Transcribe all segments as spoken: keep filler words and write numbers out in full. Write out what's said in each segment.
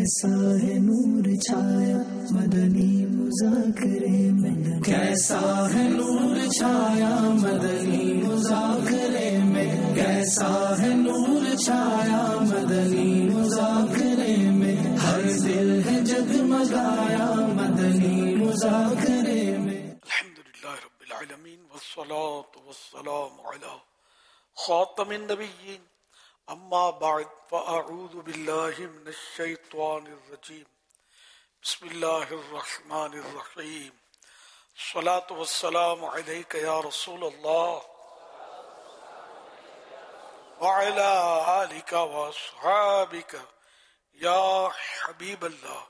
کیسا ہے نور چھایا مدنی مذاکرے میں، کیسا ہے نور چھایا مدنی مذاکرے میں، کیسا ہے نور چھایا مدنی مذاکرے میں، ہر دل ہے جگمگایا مدنی مذاکرے میں۔ الحمدللہ رب العالمین والصلاة والسلام علی خاتم النبیین، اما بعد فاعوذ باللہ من الشیطان الرجیم، بسم اللہ الرحمن الرحیم، الصلاة والسلام علیک یا رسول اللہ وعلی آلک واصحابک یا حبیب اللہ،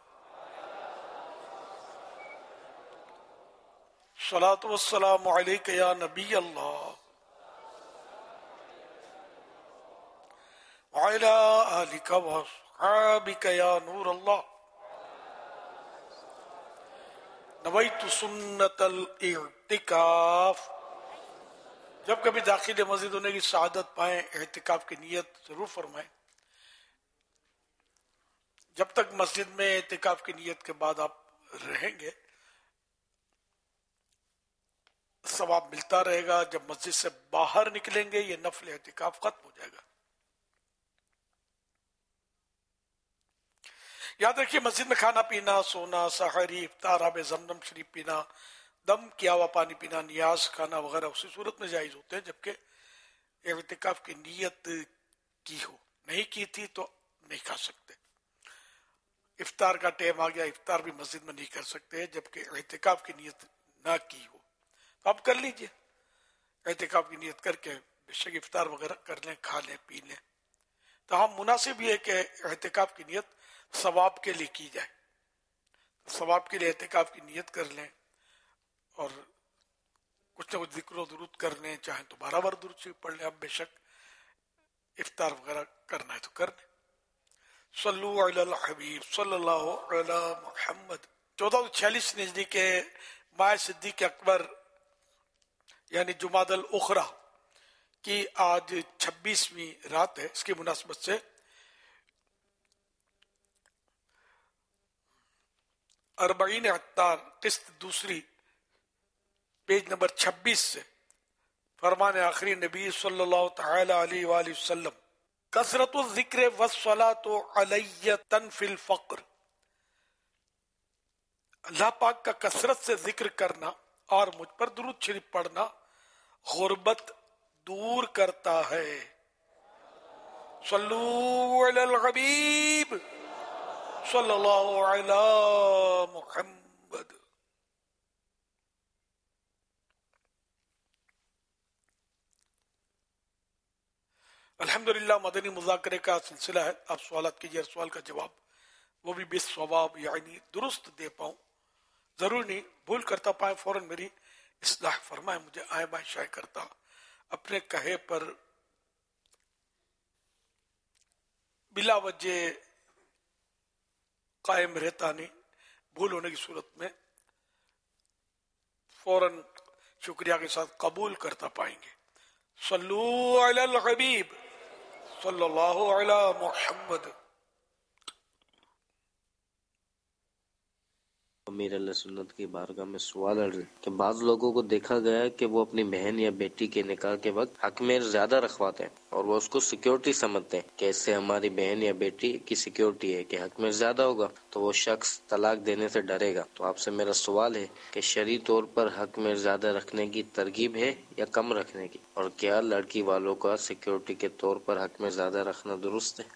الصلاة والسلام علیک یا نبی اللہ وعلی آلک واصحابک یا نور اللہ، نویت سنت الاعتکاف۔ جب کبھی داخل مسجد ہونے کی سعادت پائیں اعتکاف کی نیت ضرور فرمائیں۔ جب تک مسجد میں اعتکاف کی نیت کے بعد آپ رہیں گے ثواب ملتا رہے گا، جب مسجد سے باہر نکلیں گے یہ نفل اعتکاف ختم ہو جائے گا۔ یاد رکھیے مسجد میں کھانا پینا، سونا، سحری، افطار، آب زمزم شریف پینا، دم کیا ہوا پانی پینا، نیاز کھانا وغیرہ اسی صورت میں جائز ہوتے ہیں جبکہ اعتکاف کی نیت کی ہو، نہیں کی تھی تو نہیں کھا سکتے۔ افطار کا ٹائم آ گیا، افطار بھی مسجد میں نہیں کر سکتے جبکہ اعتکاف کی نیت نہ کی ہو، تو آپ کر لیجئے اعتکاف کی نیت کر کے، بے شک افطار وغیرہ کر لیں، کھا لیں، پی لیں۔ تو ہم مناسب یہ ہے کہ اعتکاف کی نیت ثواب کے لیے کی جائے، ثواب کے لیے اعتکاف کی نیت کر لیں اور کچھ نہ کچھ ذکر و درود کر لیں، چاہیں تو بارہ بار درود شریف پڑھ لیں، اب بے شک افطار وغیرہ کرنا ہے تو کر لیں۔ صلو علی الحبیب صلی اللہ علی محمد۔ چودہ سو چھیالیس نزدیک ماہ صدیق اکبر یعنی جمادی الاخری کی آج چھبیسویں رات ہے، اس کی مناسبت سے اربعین عطار قسط دوسری پیج نمبر چھبیس سے فرمان آخری نبی صلی اللہ تعالی علیہ وآلہ وسلم، کثرت الذکر والصلاۃ علی تنفی الفقر۔ اللہ پاک کا کثرت سے ذکر کرنا اور مجھ پر درود شریف پڑھنا غربت دور کرتا ہے۔ صلو علی الحبیب صلی اللہ علی محمد۔ الحمدللہ مدنی مذاکرے کا سلسلہ ہے، آپ سوالات کیجیے، سوال کا جواب وہ بھی بس ثواب یعنی درست دے پاؤں، ضرور نہیں بھول کرتا پائیں فوراً میری اصلاح فرمائیں، مجھے آئے بائیں شائع کرتا اپنے کہے پر بلا وجہ قائم رہتا نہیں، بھول ہونے کی صورت میں فوراً شکریہ کے ساتھ قبول کرتا پائیں گے۔ صلو علی الحبیب صلی اللہ علی محمد۔ امیر علیہ سنت کی بارگاہ میں سوال عرض ہے کہ بعض لوگوں کو دیکھا گیا ہے کہ وہ اپنی بہن یا بیٹی کے نکاح کے وقت حق مہر زیادہ رکھواتے ہیں اور وہ اس کو سیکیورٹی سمجھتے ہیں کہ اس سے ہماری بہن یا بیٹی کی سیکیورٹی ہے کہ حق مہر زیادہ ہوگا تو وہ شخص طلاق دینے سے ڈرے گا۔ تو آپ سے میرا سوال ہے کہ شرعی طور پر حق مہر زیادہ رکھنے کی ترغیب ہے یا کم رکھنے کی، اور کیا لڑکی والوں کا سیکیورٹی کے طور پر حق مہر زیادہ رکھنا درست ہے؟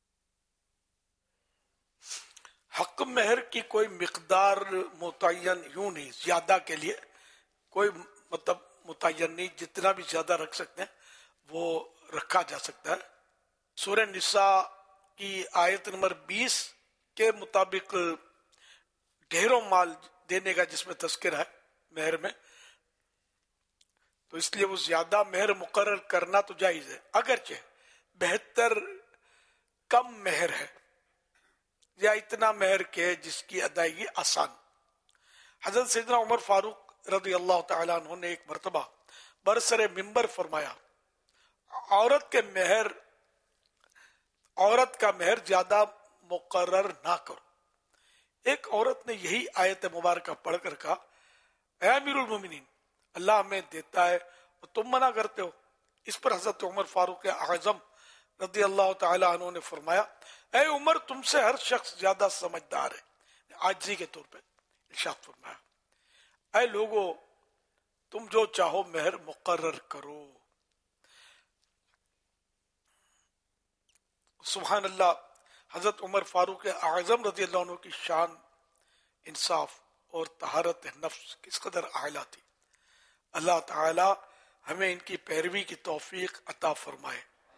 حق مہر کی کوئی مقدار متعین یوں نہیں، زیادہ کے لیے کوئی مطلب متعین نہیں، جتنا بھی زیادہ رکھ سکتے ہیں وہ رکھا جا سکتا ہے۔ سورہ نساء کی آیت نمبر بیس کے مطابق ڈھیروں مال دینے کا جس میں تذکرہ ہے مہر میں، تو اس لیے وہ زیادہ مہر مقرر کرنا تو جائز ہے، اگرچہ بہتر کم مہر ہے یا اتنا مہر کے جس کی ادائیگی آسان۔ حضرت سیدنا عمر فاروق رضی اللہ تعالیٰ عنہ نے ایک مرتبہ برسر منبر فرمایا، عورت کے مہر عورت کا مہر زیادہ مقرر نہ کرو. ایک عورت نے یہی آیت مبارکہ پڑھ کر کہا اے امیر المومنین اللہ ہمیں دیتا ہے اور تم منع کرتے ہو. اس پر حضرت عمر فاروق اعظم رضی اللہ تعالی عنہ نے فرمایا اے عمر تم سے ہر شخص زیادہ سمجھدار ہے. عاجزی کے طور پہ ارشاد فرمایا اے لوگو تم جو چاہو مہر مقرر کرو. سبحان اللہ. حضرت عمر فاروق اعظم رضی اللہ عنہ کی شان انصاف اور طہارت نفس کس قدر اعلیٰ تھی. اللہ تعالی ہمیں ان کی پیروی کی توفیق عطا فرمائے.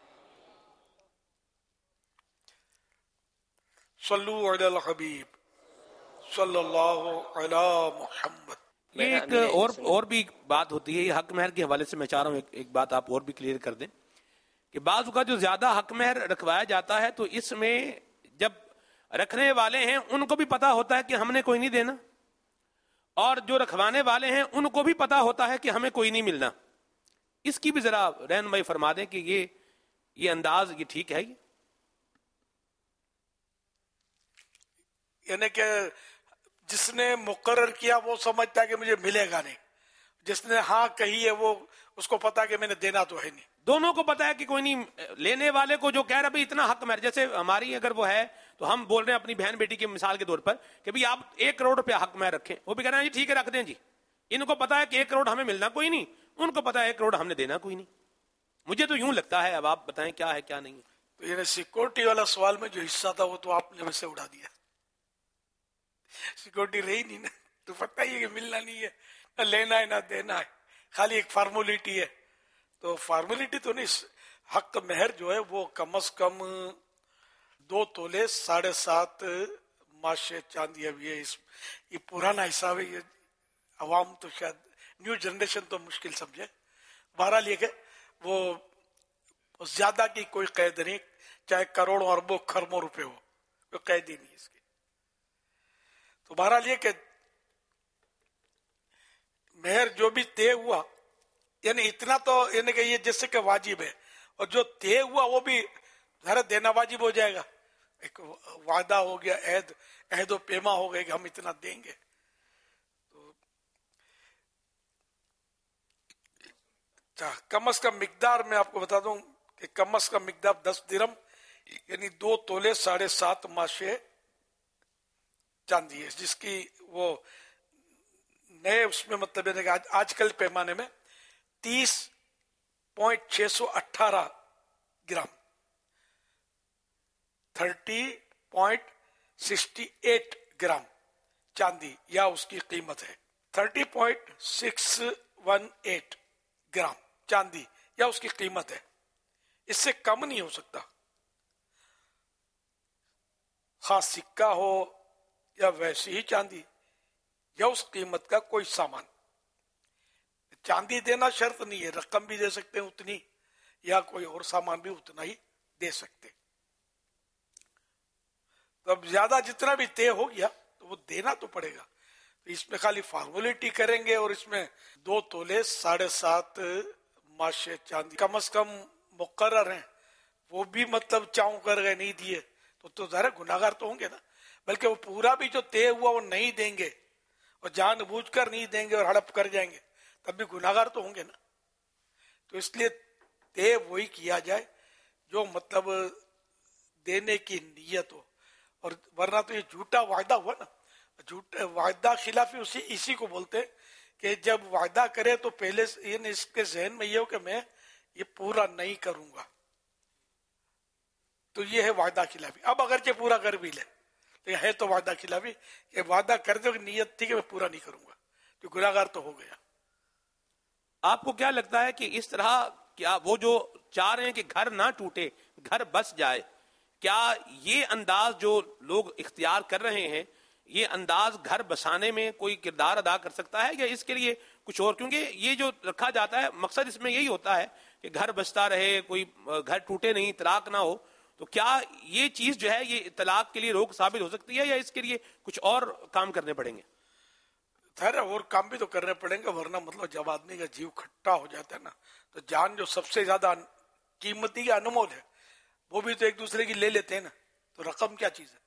صلو علی الحبیب صلی اللہ علی محمد. یہ ایک اور اور بھی بات ہوتی ہے یہ حق مہر کے حوالے سے میں چاہ رہا ہوں ایک, ایک بات آپ اور بھی کلیئر کر دیں کہ بعض اوقات جو زیادہ حق مہر رکھوایا جاتا ہے تو اس میں جب رکھنے والے ہیں ان کو بھی پتا ہوتا ہے کہ ہم نے کوئی نہیں دینا اور جو رکھوانے والے ہیں ان کو بھی پتا ہوتا ہے کہ ہمیں کوئی نہیں ملنا. اس کی بھی ذرا رہنمائی فرما دیں کہ یہ یہ انداز یہ ٹھیک ہے. یعنی کہ جس نے مقرر کیا وہ سمجھتا ہے کہ مجھے ملے گا نہیں, جس نے ہاں کہی ہے وہ اس کو پتا کہ میں نے دینا تو ہے نہیں. دونوں کو پتا ہے کہ کوئی نہیں. لینے والے کو جو کہہ رہا بھائی اتنا حق مہر جیسے ہماری اگر وہ ہے تو ہم بول رہے ہیں اپنی بہن بیٹی کی مثال کے طور پر کہ بھائی آپ ایک کروڑ روپیہ حق مہر رکھیں, وہ بھی کہہ رہے ہیں جی ٹھیک ہے رکھ دیں جی. ان کو پتا ہے کہ ایک کروڑ ہمیں ملنا کوئی نہیں, ان کو پتا ہے ایک کروڑ ہم نے دینا کوئی نہیں. مجھے تو یوں لگتا ہے, اب آپ بتائیں کیا ہے کیا نہیں. تو یعنی سیکورٹی والا سوال میں جو حصہ تھا وہ تو آپ نے ویسے اڑا دیا. سیکورٹی رہی نہیں نا, تو پتہ ہی ہے کہ ملنا نہیں ہے, نہ لینا ہے نہ دینا ہے, خالی ایک فارمولیٹی ہے. تو فارمولیٹی تو نہیں, حق مہر جو ہے وہ کم از کم دو تولے ساڑھے سات ماشے چاندی بھی ہے. اس یہ پرانا حساب ہے, یہ عوام تو شاید نیو جنریشن تو مشکل سمجھے. بہرحال یہ کہ وہ زیادہ کی کوئی قید نہیں, چاہے کروڑوں اربوں خربوں روپے ہو, کوئی قید ہی نہیں اس کی. تو بہرحال یہ کہ مہر جو بھی طے ہوا یعنی اتنا تو یعنی کہ یہ جیسے کہ واجب ہے, اور جو طے ہوا وہ بھی ذرا دینا واجب ہو جائے گا. ایک وعدہ ہو گیا, عہد عہد و پیما ہو گئے کہ ہم اتنا دیں گے. تو کم از کم مقدار میں آپ کو بتا دوں کہ کم از کم مقدار دس درم یعنی دو تولے ساڑھے سات ماشے چاندی ہے, جس کی وہ نئے اس میں مطلب ہے کہ آج, آج کل پیمانے میں تیس پوائنٹ چھ سو اٹھارہ gram thirty point sixty eight gram چاندی یا اس کی قیمت ہے. Thirty point six one eight gram چاندی یا اس کی قیمت ہے, اس سے کم نہیں ہو سکتا. خاص سکہ ہو یا ویسی ہی چاندی یا اس قیمت کا کوئی سامان. چاندی دینا شرط نہیں ہے, رقم بھی دے سکتے ہیں اتنی یا کوئی اور سامان بھی اتنا ہی دے سکتے. تو اب زیادہ جتنا بھی طے ہو گیا تو وہ دینا تو پڑے گا. تو اس میں خالی فارمولیٹی کریں گے اور اس میں دو تولے ساڑھے سات ماشے چاندی کم از کم مقرر ہیں, وہ بھی مطلب چاؤں کر گئے نہیں دیے تو تو ظاہر گناہگار تو ہوں گے نا. بلکہ وہ پورا بھی جو طے ہوا وہ نہیں دیں گے اور جان بوجھ کر نہیں دیں گے اور ہڑپ کر جائیں گے تب بھی گناہگار تو ہوں گے نا. تو اس لیے طے وہی کیا جائے جو مطلب دینے کی نیت ہو, اور ورنہ تو یہ جھوٹا وعدہ ہوا نا. جھوٹا وعدہ خلافی اسی اسی کو بولتے کہ جب وعدہ کرے تو پہلے یعنی اس کے ذہن میں یہ ہو کہ میں یہ پورا نہیں کروں گا, تو یہ ہے وعدہ خلافی. اب اگرچہ پورا کر بھی لے لیکن ہے تو وعدہ خلافی کہ وعدہ کر دو کہ نیت تھی کہ میں پورا نہیں کروں گا, تو گناہگار تو ہو گیا. آپ کو کیا لگتا ہے کہ اس طرح کیا وہ جو چاہ رہے ہیں کہ گھر نہ ٹوٹے گھر بس جائے, کیا یہ انداز جو لوگ اختیار کر رہے ہیں یہ انداز گھر بسانے میں کوئی کردار ادا کر سکتا ہے یا اس کے لیے کچھ اور؟ کیونکہ یہ جو رکھا جاتا ہے مقصد اس میں یہی ہوتا ہے کہ گھر بستا رہے, کوئی گھر ٹوٹے نہیں, طلاق نہ ہو. تو کیا یہ چیز جو ہے یہ طلاق کے لیے روک ثابت ہو سکتی ہے یا اس کے لیے کچھ اور کام کرنے پڑیں گے؟ خیر اور کام بھی تو کرنے پڑیں گے, ورنہ مطلب جب آدمی کا جیو کھٹا ہو جاتا ہے نا تو جان جو سب سے زیادہ قیمتی یا انمول ہے وہ بھی تو ایک دوسرے کی لے لیتے ہیں نا. تو رقم کیا چیز ہے؟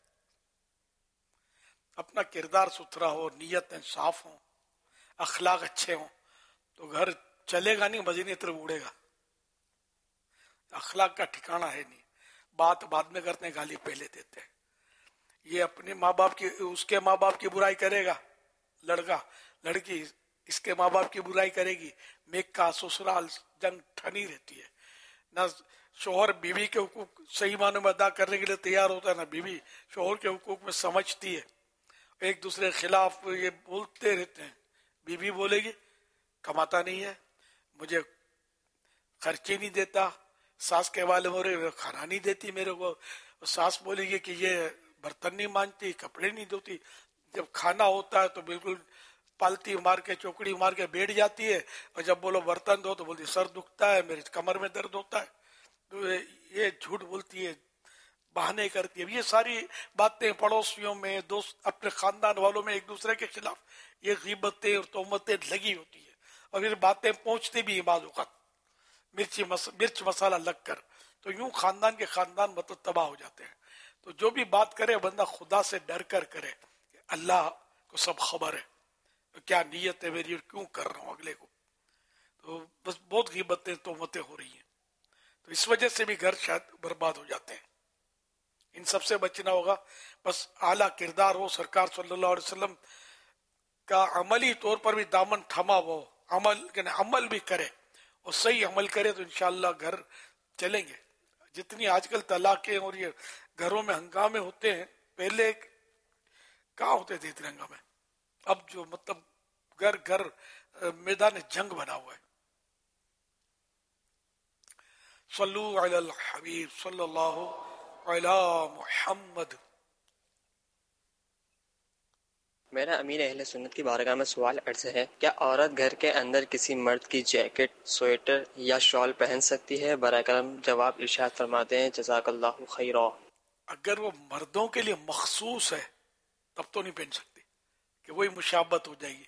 اپنا کردار ستھرا ہو، نیتیں صاف ہوں، اخلاق اچھے ہوں تو گھر چلے گا نہیں، مزے نہیں طرف اڑے گا. اخلاق کا ٹھکانہ ہے نہیں، بات بعد میں کرتے ہیں، گالی پہلے دیتے ہیں. یہ اپنے ماں باپ کی، اس کے ماں باپ کی برائی کرے گا لڑکا، لڑکی اس کے ماں باپ کی برائی کرے گی، میک کا سسرال جنگ ٹھنی رہتی ہے. نہ شوہر بیوی کے حقوق صحیح معنوں میں ادا کرنے کے لیے تیار ہوتا ہے، نہ بیوی شوہر کے حقوق میں سمجھتی ہے. ایک دوسرے کے خلاف یہ بولتے رہتے ہیں. بیوی بولے گی کماتا نہیں ہے، مجھے خرچے نہیں دیتا، ساس کے والے ہو رہے کھانا نہیں دیتی میرے کو، ساس بولے گی کہ یہ برتن نہیں مانجتی، کپڑے نہیں دھوتی. جب کھانا ہوتا ہے تو بالکل پالتی مار کے چوکڑی مار کے بیٹھ جاتی ہے، اور جب بولو برتن دھو تو بولتی سر دکھتا ہے، میرے کمر میں درد ہوتا ہے. تو یہ جھوٹ بولتی ہے، بہانے کرتی ہے. یہ ساری باتیں پڑوسیوں میں، دوست، اپنے خاندان والوں میں ایک دوسرے کے خلاف یہ غیبتیں اور تہمتیں لگی ہوتی ہے. اور یہ باتیں پہنچتی بھی بعض اوقات مرچی مس... مرچ مسالہ لگ کر، تو یوں خاندان کے خاندان مطلب تباہ ہو جاتے ہیں. تو جو بھی بات کرے بندہ خدا سے ڈر کر کرے کہ اللہ کو سب خبر ہے کیا نیت ہے میری اور کیوں کر رہا ہوں اگلے کو. تو بس بہت غیبتیں تہمتیں ہو رہی ہیں، تو اس وجہ سے بھی گھر شاید برباد ہو جاتے ہیں. ان سب سے بچنا ہوگا. بس اعلیٰ کردار ہو، سرکار صلی اللہ علیہ وسلم کا عملی طور پر بھی دامن تھما ہو، عمل یعنی عمل بھی کرے اور صحیح عمل کرے تو انشاءاللہ گھر چلیں گے. جتنی آج کل طلاقیں اور یہ گھروں میں ہنگامے ہوتے ہیں، پہلے کہاں ہوتے تھے اتنے ہنگامے؟ اب جو مطلب گھر گھر میدان جنگ بنا ہوا ہے. صلو علی الحبیب صلی اللہ علی محمد. میرا امیر اہل سنت کی بارگاہ میں سوال عرض ہے، کیا عورت گھر کے اندر کسی مرد کی جیکٹ، سویٹر یا شال پہن سکتی ہے؟ براہ کرم جواب ارشاد فرماتے ہیں، جزاک اللہ خیرا. اگر وہ مردوں کے لیے مخصوص ہے تب تو نہیں پہن سکتی، کہ وہی مشابت ہو جائے گی.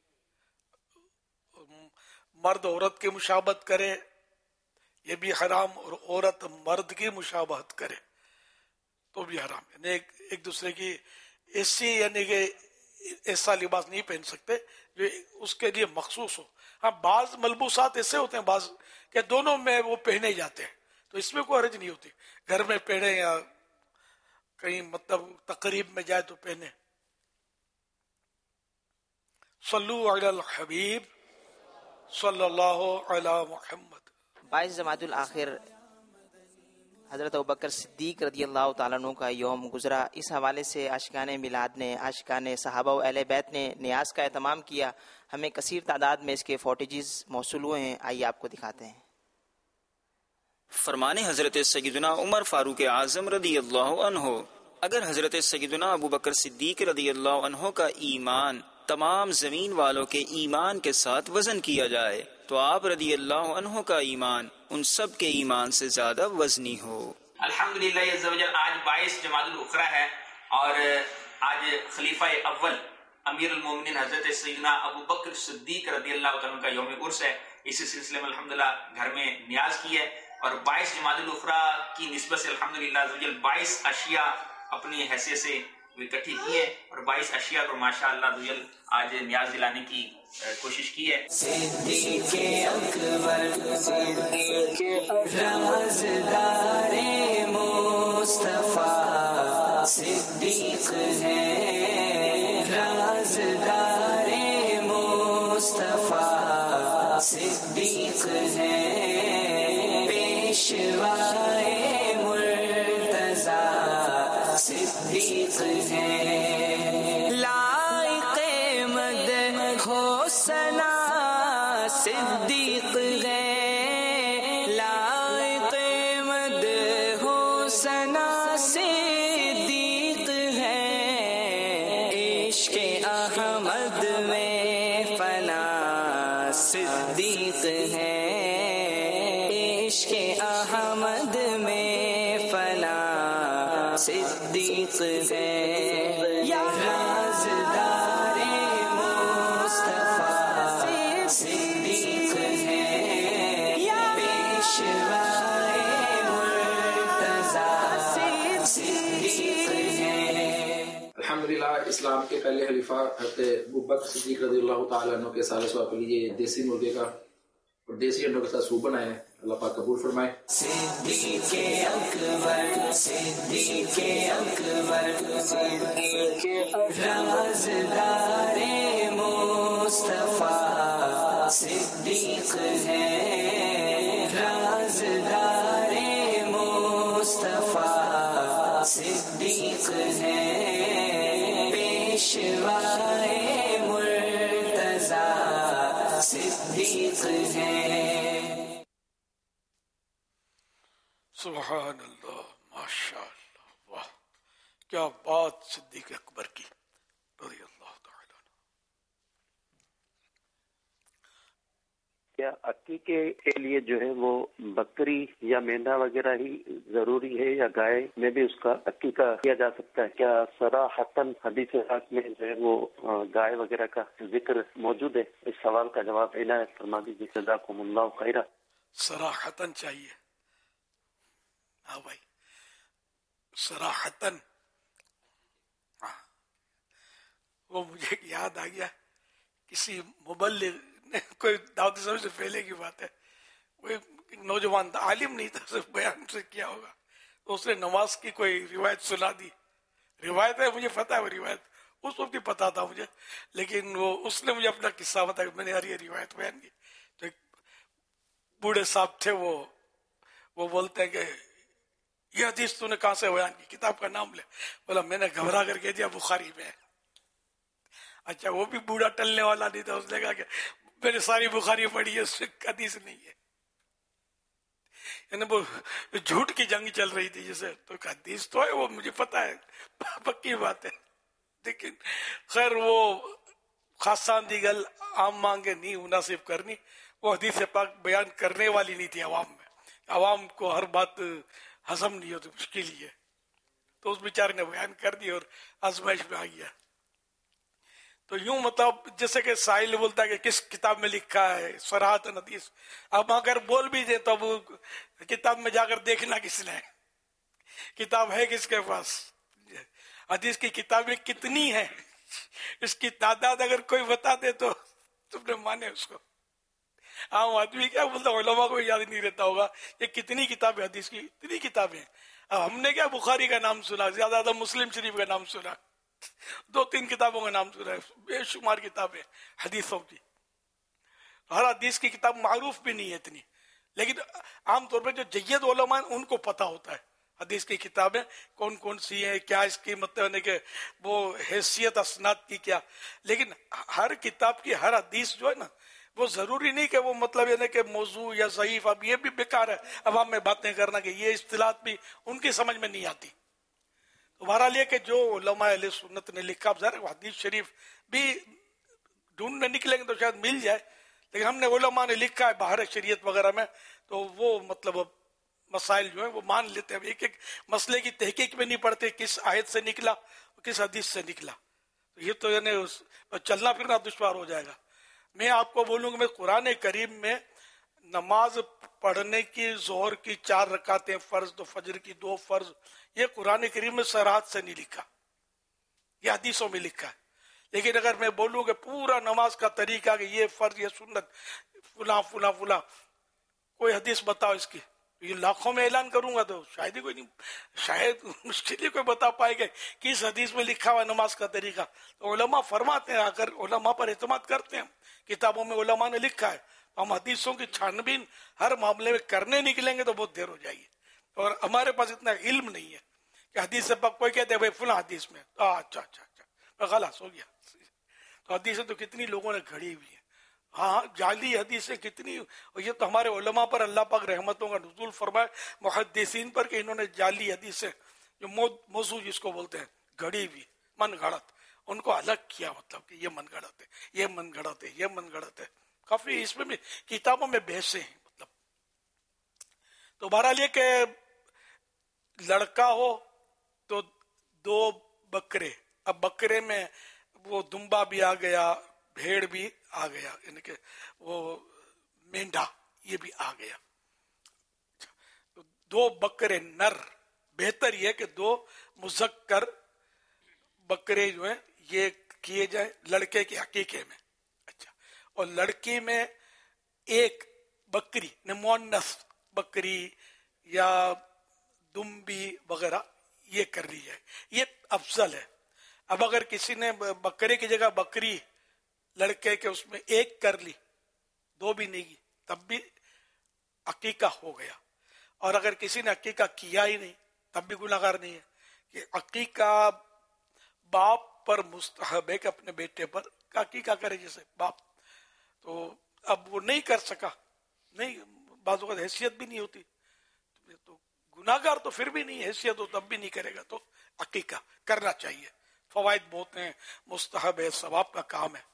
مرد عورت کی مشابت کرے یہ بھی حرام، اور عورت مرد کی مشابہت کرے تو بھی حرام. یعنی ایک, ایک دوسرے کی ایسی یعنی کہ ایسا لباس نہیں پہن سکتے جو اس کے لیے مخصوص ہو. ہاں بعض ملبوسات ایسے ہوتے ہیں بعض کہ دونوں میں وہ پہنے جاتے ہیں تو اس میں کوئی حرج نہیں ہوتی، گھر میں پہنے یا کہیں مطلب تقریب میں جائے تو پہنے. صلو علی الحبیب صلی اللہ علی محمد. بائیس جمادی الاخر حضرت ابوبکر صدیق رضی اللہ تعالیٰ عنہ کا یوم گزرا. اس حوالے سے عاشقان میلاد نے، عاشقان صحابہ و اہل بیت نے نیاز کا اہتمام کیا. ہمیں کثیر تعداد میں اس کے فوٹیجز موصول ہوئے ہیں، آئیے آپ کو دکھاتے ہیں. فرمان حضرت سیدنا عمر فاروق اعظم رضی اللہ عنہ، اگر حضرت سیدنا ابوبکر صدیق رضی اللہ عنہ کا ایمان تمام زمین والوں کے ایمان کے ساتھ وزن کیا جائے تو آپ رضی اللہ عنہ کا ایمان ان سب کے ایمان سے زیادہ وزنی ہو. الحمدللہ عز و جل آج بائیس جمادی الاخری ہے اور آج خلیفہ اول امیر المومنین حضرت سیدنا ابوبکر صدیق رضی اللہ عنہ کا یوم عرس ہے. اسی سلسلے میں الحمدللہ گھر میں نیاز کی ہے اور بائیس جمادی الاخری کی نسبت سے الحمدللہ عز و جل بائیس اشیاء اپنی حیثیت سے اکٹھی کی ہے اور بائیس اشیاء کو ماشاءاللہ عز و جل آج نیاز دلانے کی کوشش کی ہے. صدیق اکبر صدیق رازدار مصطفیٰ صدیق ہے، رازدار مصطفیٰ صدیق ہے، پیشوائے مرتضیٰ صدیق ہے، لائق مد ہو ثنا صدیق ہے، لائق مد ہو ثنا صدیق ہے، عشق احمد میں فنا صدیق ہے، عشق احمد میں فنا صدیق ہے، یا رازدار مصطفیٰ صدیق ہے، پیشوائے مرتضیٰ صدیق الحمدللہ اسلام کے پہلے خلیفہ حضرت ابوبکر صدیق رضی اللہ تعالیٰ عنہ کے سال سواب کے لیے دیسی مرغے کا اور دیسی انڈوں کے ساتھ سوپ بنایا ہے، اللہ پاک قبول فرمائے۔ صدیق اکبر صدیق اکبر رازدار مصطفیٰ صدیق ہے، رازدار مصطفیٰ صدیق ہے، پیشوائے مرتضیٰ صدیق ہے۔ سبحان اللہ، ماشاء اللہ، واہ کیا بات صدیق اکبر کی رضی اللہ تعالیٰ عنہ۔ کیا عقیقے کے لیے جو ہے وہ بکری یا مینڈا وغیرہ ہی ضروری ہے یا گائے میں بھی اس کا عقیقہ کیا جا سکتا ہے؟ کیا صراحتاً حدیث پاک میں جو ہے وہ گائے وغیرہ کا ذکر موجود ہے؟ اس سوال کا جواب عنایت فرما دیجیے، جزاکم اللہ خیرہ۔ صراحتاً چاہیے، ہاں بھائی صراحتاً۔ وہ مجھے یاد آ گیا، کسی مبلغ نے، کوئی دعوت اسلامی سے پہلے کی بات ہے، کوئی نوجوان تھا، عالم نہیں تھا، صرف بیان سے کیا ہوگا، تو اس نے نماز کی کوئی روایت سنا دی۔ روایت ہے، مجھے پتا ہے وہ روایت، اس وقت بھی پتا تھا مجھے، لیکن وہ اس نے مجھے اپنا قصہ بتایا، میں نے یار یہ روایت بیان کی۔ تو ایک بوڑھے صاحب تھے، وہ وہ بولتے ہیں کہ یہ حدیث تو نے کہاں سے بیان کی، کتاب کا نام لے۔ بولا میں نے گھبرا کر کہہ دیا بخاری میں۔ اچھا وہ بھی بوڑھا ٹلنے والا نہیں تھا، اس نے کہا کہ میں نے ساری بخاری پڑھی ہے، اس سے حدیث نہیں ہے، یعنی وہ جھوٹ کی جنگ چل رہی تھی جسے، تو حدیث تو ہے، وہ مجھے پتا ہے، پکی بات ہے، لیکن خیر وہ خاصان دی گل عام مانگے نہیں مناسب کرنی، وہ حدیث پاک بیان کرنے والی نہیں تھی عوام میں، عوام کو ہر بات ہضم نہیں ہوتی، مشکل ہی ہے، تو اس بیچارے نے بیان کر دی اور آزمائش میں آ گیا۔ تو یوں مطلب جیسے کہ سائل بولتا ہے کہ کس کتاب میں لکھا ہے صراحتاً حدیث، اب اگر بول بھی دے تو وہ کتاب میں جا کر دیکھنا کس نے، کتاب ہے کس کے پاس، حدیث کی کتابیں کتنی ہیں، اس کی تعداد اگر کوئی بتا دے تو تم نے مانے اس کو۔ عام آدمی کیا بولتا، علماء کو یاد نہیں رہتا ہوگا یہ کتنی کتابیں حدیث کی، اتنی کتابیں۔ اب ہم نے کیا بخاری کا نام سنا، زیادہ زیادہ مسلم شریف کا نام سنا، دو تین کتابوں کا نام سنا ہے، بے شمار کتابیں حدیثوں کی، ہر حدیث کی کتاب معروف بھی نہیں ہے اتنی، لیکن عام طور پہ جو جید علماء ہیں ان کو پتا ہوتا ہے حدیث کی کتابیں کون کون سی ہیں، کیا اس کی مطلب ہے کہ وہ حیثیت اسناد کی کیا، لیکن ہر کتاب کی ہر حدیث جو ہے نا، وہ ضروری نہیں کہ وہ مطلب یعنی کہ موضوع یا ضعیف، اب یہ بھی بیکار ہے عوام میں باتیں کرنا کہ یہ اصطلاحات بھی ان کی سمجھ میں نہیں آتی۔ تو بہرحال یہ کہ جو علماء اہل سنت نے لکھا، ظاہر حدیث شریف بھی ڈھونڈنے نکلیں گے تو شاید مل جائے، لیکن ہم نے علماء نے لکھا ہے باہر شریعت وغیرہ میں، تو وہ مطلب مسائل جو ہیں وہ مان لیتے ہیں، ایک ایک مسئلے کی تحقیق میں نہیں پڑتے کس آیت سے نکلا کس حدیث سے نکلا، تو یہ تو یعنی چلنا پھرنا دشوار ہو جائے گا۔ میں آپ کو بولوں گا، میں قرآن کریم میں نماز پڑھنے کی ظہر کی چار رکعتیں فرض تو فجر کی دو فرض، یہ قرآن کریم میں صراحت سے نہیں لکھا، یہ حدیثوں میں لکھا ہے، لیکن اگر میں بولوں کہ پورا نماز کا طریقہ کہ یہ فرض یہ سنت فلاں فلاں فلاں، کوئی حدیث بتاؤ اس کی، یہ لاکھوں میں اعلان کروں گا تو شاید ہی کوئی نہیں، شاید مشکل ہی کوئی بتا پائے گا کس حدیث میں لکھا ہوا نماز کا طریقہ۔ تو علماء فرماتے ہیں، اگر علماء پر اعتماد کرتے ہیں، کتابوں میں علماء نے لکھا ہے، ہم حدیثوں کی چھان بین ہر معاملے میں کرنے نکلیں گے تو بہت دیر ہو جائے گی، اور ہمارے پاس اتنا علم نہیں ہے کہ حدیث سے پاک کوئی کہتے ہیں بھائی فلاں حدیث میں اچھا اچھا اچھا خلاص ہو گیا، تو حدیثیں تو کتنی لوگوں نے گھڑی ہوئی ہیں، ہاں جعلی حدیثیں کتنی، اور یہ تو ہمارے علماء پر اللہ پاک رحمتوں کا نزول فرمائے، محدثین پر کہ انہوں نے جعلی حدیثیں جو موضوع جس کو بولتے ہیں گھڑی ہوئی من گھڑت، ان کو الگ کیا، مطلب کہ یہ من گھڑت ہے یہ من گھڑت ہے یہ من گھڑت ہے، کافی اس میں بھی کتابوں میں بحثیں ہیں مطلب۔ تو بہرحال یہ کہ لڑکا ہو تو دو بکرے، اب بکرے میں وہ دمبا بھی آ گیا، بھیڑ بھی آ گیا، یعنی کہ وہ مینڈا یہ بھی آ گیا، دو بکرے نر، بہتر یہ کہ دو مذکر बकरे जो है ये किए जाए लड़के के हकीके में। अच्छा, और लड़की में एक बकरी मुअन्नस बकरी या दुम्बी वगैरह ये कर ली जाए, ये अफजल है। अब अगर किसी ने बकरे की जगह बकरी लड़के के उसमें एक कर ली, दो भी नहीं की, तब भी अकीका हो गया। और अगर किसी ने अकीका किया ही नहीं तब भी गुनाहगार नहीं है। कि अकीका बाप पर मुस्तहब है कि अपने बेटे पर अकीका करे, जैसे बाप तो अब वो नहीं कर सका, नहीं बाज़ वक़्त हैसियत भी नहीं होती तो गुनाहगार तो फिर भी नहीं, हैसियत हो तब भी नहीं करेगा, तो अकीका करना चाहिए। फवाइद बहुत हैं, मुस्तहब है, सवाब का काम है।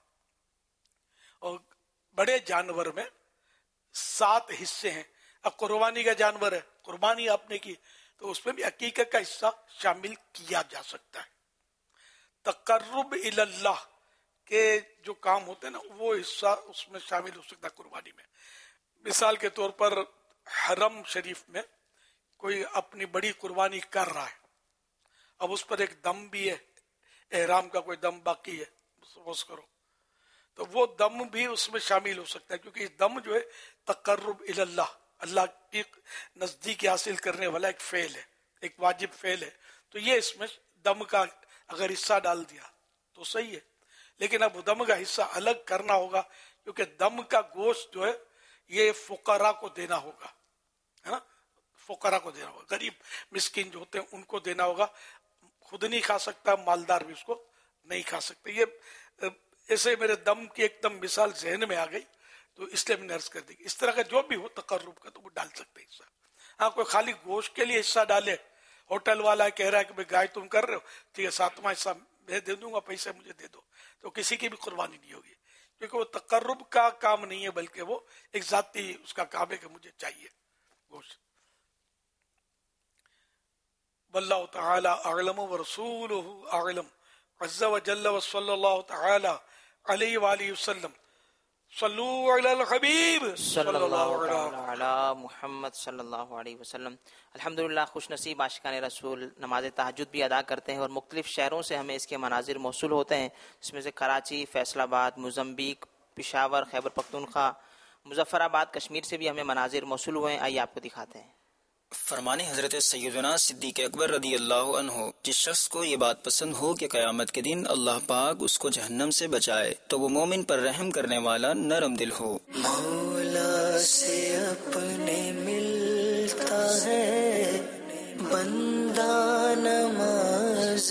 और बड़े जानवर में सात हिस्से हैं। अब कुर्बानी का जानवर है, कुर्बानी आपने की तो उसमें भी अकीका का हिस्सा शामिल किया जा सकता है। तकर्रुब इल्लाह के जो काम होते हैं ना, वो हिस्सा उसमें शामिल हो सकता है कुर्बानी में। मिसाल के तौर पर हरम शरीफ में कोई अपनी बड़ी कुर्बानी कर रहा है, अब उस पर एक दम भी है, एहराम का कोई दम बाकी है सपोज करो, तो वो दम भी उसमें शामिल हो सकता है, क्योंकि दम जो है तकर्रुब इल्लाह, अल्लाह की नजदीकी हासिल करने वाला एक फेल है, एक वाजिब फेल है। तो ये इसमें दम का अगर हिस्सा डाल दिया तो सही है, लेकिन अब दम का हिस्सा अलग करना होगा, क्योंकि दम का गोश्त जो है ये फुकरा को देना होगा, है ना, फुकरा को देना होगा, गरीब मिस्किन जो होते हैं उनको देना होगा। खुद नहीं खा सकता, मालदार भी उसको नहीं खा सकते। ये ऐसे मेरे दम की एकदम मिसाल जहन में आ गई तो इसलिए मैंने अर्ज कर दी। इस तरह का जो भी हो तकर्रुब का तो वो डाल सकते हिस्सा। हाँ, कोई खाली गोश्त के लिए हिस्सा डाले, होटल वाला कह रहा है कि भाई गाय तुम कर रहे हो, ठीक है सातवां हिस्सा मैं दे दूंगा, पैसे मुझे दे दो, तो किसी की भी कुर्बानी नहीं होगी, क्योंकि वो तकर्रुब का काम नहीं है, बल्कि वो एक जाती उसका काम है कि मुझे चाहिए गोश्त। वल्लाहु तआला अअलम व रसूलुहु अअलम अज़्ज़ा व जल्ल व सल्लल्लाहु तआला अलैहि व आलिहि वसल्लम सल्लू अलल हबीब सल्लल्लाहु अला मुहम्मद सल्लल्लाहु अलैहि वसल्लम। अल्हम्दुलिल्लाह, खुश नसीब आशिकाने रसूल नमाज तहज्जुद भी अदा करते हैं और मुख्तलिफ शहरों से हमें इसके मनाजिर मौसूल होते हैं, इसमें से कराची, फैसलाबाद, मोज़म्बिक, पेशावर, खैबर पख्तूनख्वा, मुजफ्फराबाद, कश्मीर से भी हमें मनाजिर मौसूल हुए हैं। आइए आपको दिखाते हैं। फरमाने हजरत सैयदना सिद्दीक अकबर रदी अल्लाह अन्हु, जिस शख्स को ये बात पसंद हो कि क़यामत के दिन अल्लाह पाक उसको जहन्नम से बचाए तो वो मोमिन पर रहम करने वाला नरम दिल हो। मौला से अपने मिलता है बंदा नमाज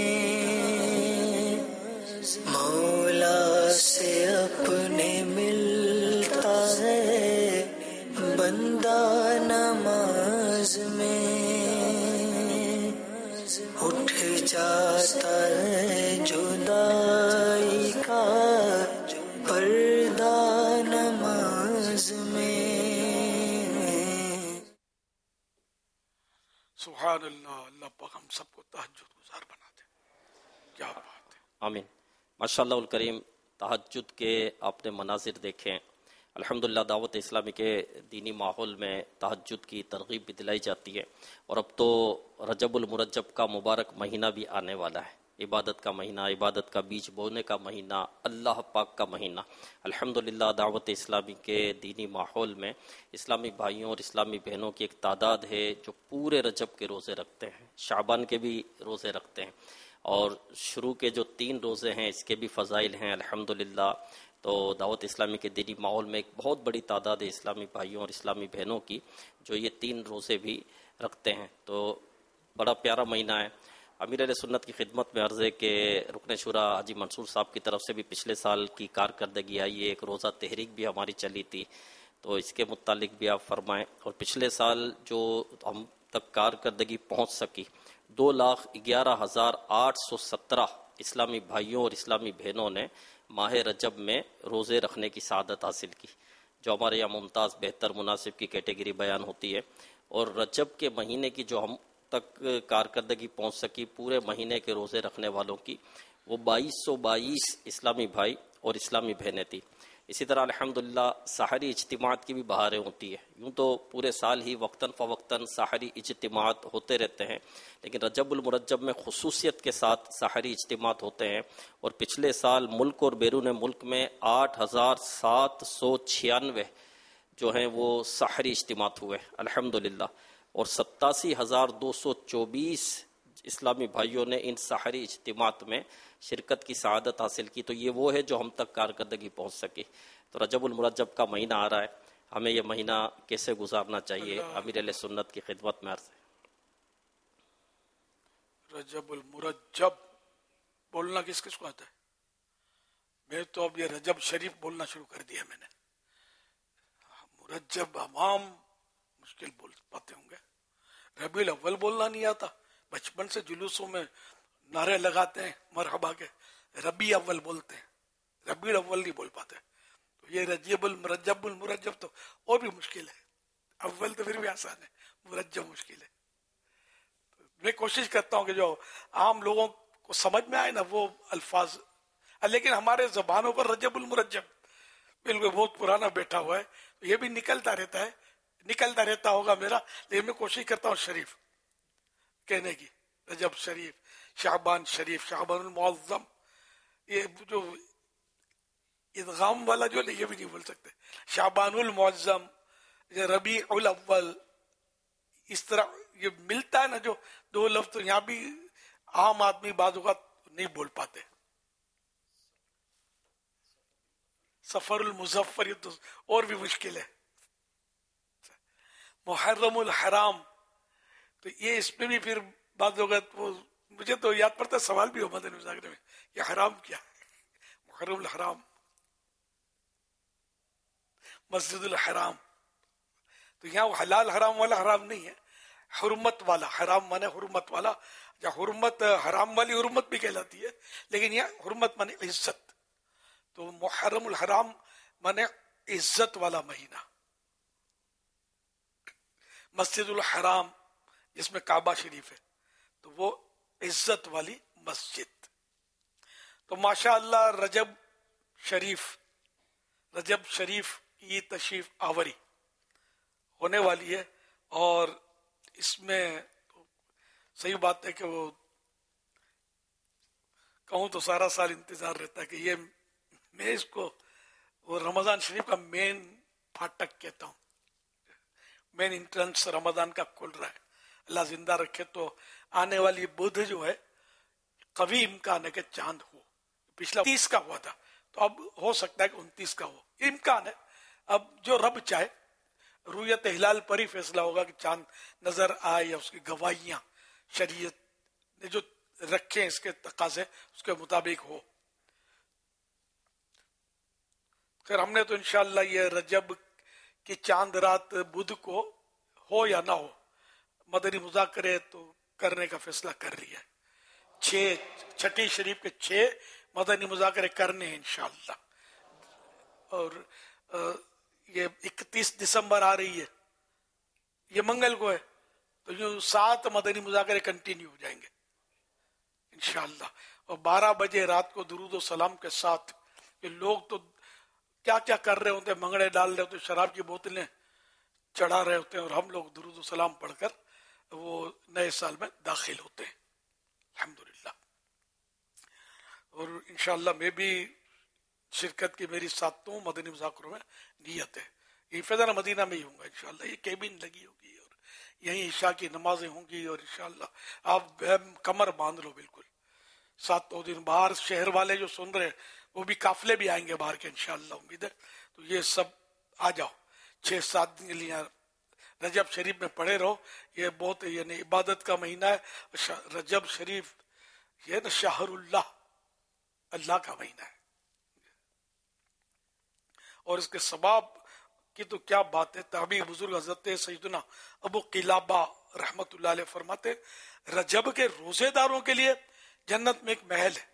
में, मौला से अपने मिलता है बंदा नमाज में, उठ जाता है जुदाई का पर्दा नमाज में। सुभान अल्लाह, अल्लाह पाक हम सबको तहज्जुद गुजार बना दे। क्या बात है, आमीन। माशाअल्लाह उल करीम, तहज्जुद के आपने मनाजिर देखें। अल्हम्दुलिल्लाह, दावत इस्लामी के दीनी माहौल में तहज्जुद की तरगीब भी दिलाई जाती है। और अब तो रजबुल मुरज्जब का मुबारक महीना भी आने वाला है, इबादत का महीना, इबादत का बीज बोने का महीना, अल्लाह पाक का महीना। अल्हम्दुलिल्लाह, दावत इस्लामी के दीनी माहौल में इस्लामी भाइयों और इस्लामी बहनों की एक तादाद है जो पूरे रजब के रोज़े रखते हैं, शाबान के भी रोज़े रखते हैं, और शुरू के जो तीन रोज़े हैं इसके भी फ़ज़ाइल हैं अल्हम्दुलिल्लाह। तो दावत इस्लामी के दीनी माहौल में एक बहुत बड़ी तादाद है इस्लामी भाइयों और इस्लामी बहनों की जो ये तीन रोज़े भी रखते हैं। तो बड़ा प्यारा महीना है। अमीर अहले सुन्नत की खिदमत में अर्ज़ है कि रुकन शुरा हाजी मंसूर साहब की तरफ से भी पिछले साल की कारकर्दगी आई है, एक रोज़ा तहरीक भी हमारी चली थी, तो इसके मुतालिक भी आप फरमाएँ। और पिछले साल जो हम तक कारकर्दगी पहुँच सकी, दो लाख ग्यारह हज़ार आठ सौ सत्रह इस्लामी भाइयों और इस्लामी बहनों ने माह रजब में रोज़े रखने की सआदत हासिल की, जो हमारे यहाँ मुमताज़ बेहतर मुनासिब की कैटेगरी बयान होती है। और रजब के महीने की जो हम तक कारकर्दगी पहुँच सकी पूरे महीने के रोज़े रखने वालों की, वो बाईस सौ बाईस इस्लामी भाई और इस्लामी बहनें थी, اسی طرح الحمدللہ سحری اجتماعات کی بھی بہاریں ہوتی ہے. یوں تو پورے سال ہی وقتاً فوقتاً سحری اجتماعات ہوتے رہتے ہیں، لیکن رجب المرجب میں خصوصیت کے ساتھ سحری اجتماعات ہوتے ہیں. اور پچھلے سال ملک اور بیرون ملک میں آٹھ ہزار سات سو چھیانوے جو ہیں وہ سحری اجتماعات ہوئے الحمدللہ، اور ستاسی ہزار دو سو چوبیس اسلامی بھائیوں نے ان سحری اجتماعات میں شرکت کی سعادت حاصل کی. تو یہ وہ ہے جو ہم تک کارکردگی پہنچ سکی. تو رجب المرجب کا مہینہ آ رہا ہے، ہمیں یہ مہینہ کیسے گزارنا چاہیے؟ امیر اہل سنت کی خدمت میں عرض ہے. رجب المرجب بولنا کس کس کو آتا ہے؟ میں تو اب یہ رجب شریف بولنا شروع کر دیا میں نے. مرجب عوام مشکل بول پاتے ہوں گے. ربیع الاول بولنا نہیں آتا، بچپن سے جلوسوں میں نعرے لگاتے ہیں مرحبا کے، ربیع اول بولتے ہیں، ربیع الاول نہیں بول پاتے. تو یہ رجب المرجب المرجب تو اور بھی مشکل ہے. اول تو پھر بھی آسان ہے، مرجب مشکل ہے. میں کوشش کرتا ہوں کہ جو عام لوگوں کو سمجھ میں آئے نا وہ الفاظ، لیکن ہمارے زبانوں پر رجب المرجب بالکل بہت پرانا بیٹھا ہوا ہے. یہ بھی نکلتا رہتا ہے، نکلتا رہتا ہوگا میرا، لیکن میں کوشش کرتا ہوں شریف کہنے کی. رجب شریف، شعبان شریف، شعبان المعظم، یہ جو ادغام والا جو ہے یہ بھی نہیں بول سکتے. شعبان المعظم، ربیع الاول، اس طرح یہ ملتا ہے نا جو دو لفظ، تو یہاں بھی عام آدمی بعض اوقات نہیں بول پاتے. سفر المظفر، یہ تو اور بھی مشکل ہے. محرم الحرام، تو یہ اس میں بھی پھر بعض اوقات وہ مجھے تو یاد پڑتا ہے، سوال بھی ہو مدنی مذاکرے میں، یہ حرام کیا ہے؟ محرم الحرام، مسجد الحرام، تو یہاں وہ حلال حرام والا حرام نہیں ہے، حرمت والا حرام مانے حرمت والا، یا حرمت حرام والی حرمت بھی کہلاتی ہے، لیکن یہاں حرمت مانے عزت. تو محرم الحرام مانے عزت والا مہینہ. مسجد الحرام جس میں کعبہ شریف ہے تو وہ عزت والی مسجد. تو ماشاء اللہ رجب شریف، رجب شریف کی تشریف آوری ہونے والی ہے، اور اس میں صحیح بات ہے کہ وہ کہوں تو سارا سال انتظار رہتا ہے کہ یہ، میں اس کو وہ رمضان شریف کا مین پھاٹک کہتا ہوں، مین انٹرنس رمضان کا کھل رہا ہے. اللہ زندہ رکھے تو آنے والی بدھ جو ہے قوی امکان ہے کہ چاند ہو. پچھلا تیس کا ہوا تھا، تو اب ہو سکتا ہے کہ انتیس کا ہو، امکان ہے. اب جو رب چاہے، رویت ہلال پر ہی فیصلہ ہوگا کہ چاند نظر آئے یا اس کی گواہیاں شریعت نے جو رکھے اس کے تقاضے اس کے مطابق ہو. خیر ہم نے تو انشاءاللہ یہ رجب کی چاند رات بدھ کو ہو یا نہ ہو، مدنی مذاکرے تو کرنے کا فیصلہ کر لیا ہے. چھ چھٹی شریف کے چھ مدنی مذاکرے کرنے ہیں انشاءاللہ. اور یہ اکتیس دسمبر آ رہی ہے، یہ منگل کو ہے، تو یوں سات مدنی مذاکرے کنٹینیو ہو جائیں گے انشاءاللہ. اور بارہ بجے رات کو درود و سلام کے ساتھ، یہ لوگ تو کیا کیا کر رہے ہوتے ہیں، منگڑے ڈال رہے ہوتے، شراب کی بوتلیں چڑھا رہے ہوتے ہیں، اور ہم لوگ درود و سلام پڑھ کر وہ نئے سال میں داخل ہوتے ہیں الحمدللہ. اور انشاءاللہ میں بھی شرکت کی میری ساتوں مدنی مذاکروں میں نیت ہے. یہ فیضانہ مدینہ میں ہی ہوں گا انشاءاللہ. یہ کیبن لگی ہوگی اور یہیں عشاء کی نمازیں ہوں گی، اور انشاءاللہ آپ کمر باندھ لو بالکل. ساتوں دن باہر شہر والے جو سن رہے ہیں وہ بھی قافلے بھی آئیں گے باہر کے انشاءاللہ، امید ہے. تو یہ سب آ جاؤ، چھ سات دن کے لیے رجب شریف میں پڑے رہو. یہ بہت یعنی عبادت کا مہینہ ہے. رجب شریف یہ نا شہر اللہ، اللہ کا مہینہ ہے. اور اس کے ثواب کی تو کیا بات ہے. تابعی بزرگ حضرت سیدنا ابو قلابہ رحمت اللہ علیہ فرماتے رجب کے روزے داروں کے لیے جنت میں ایک محل ہے.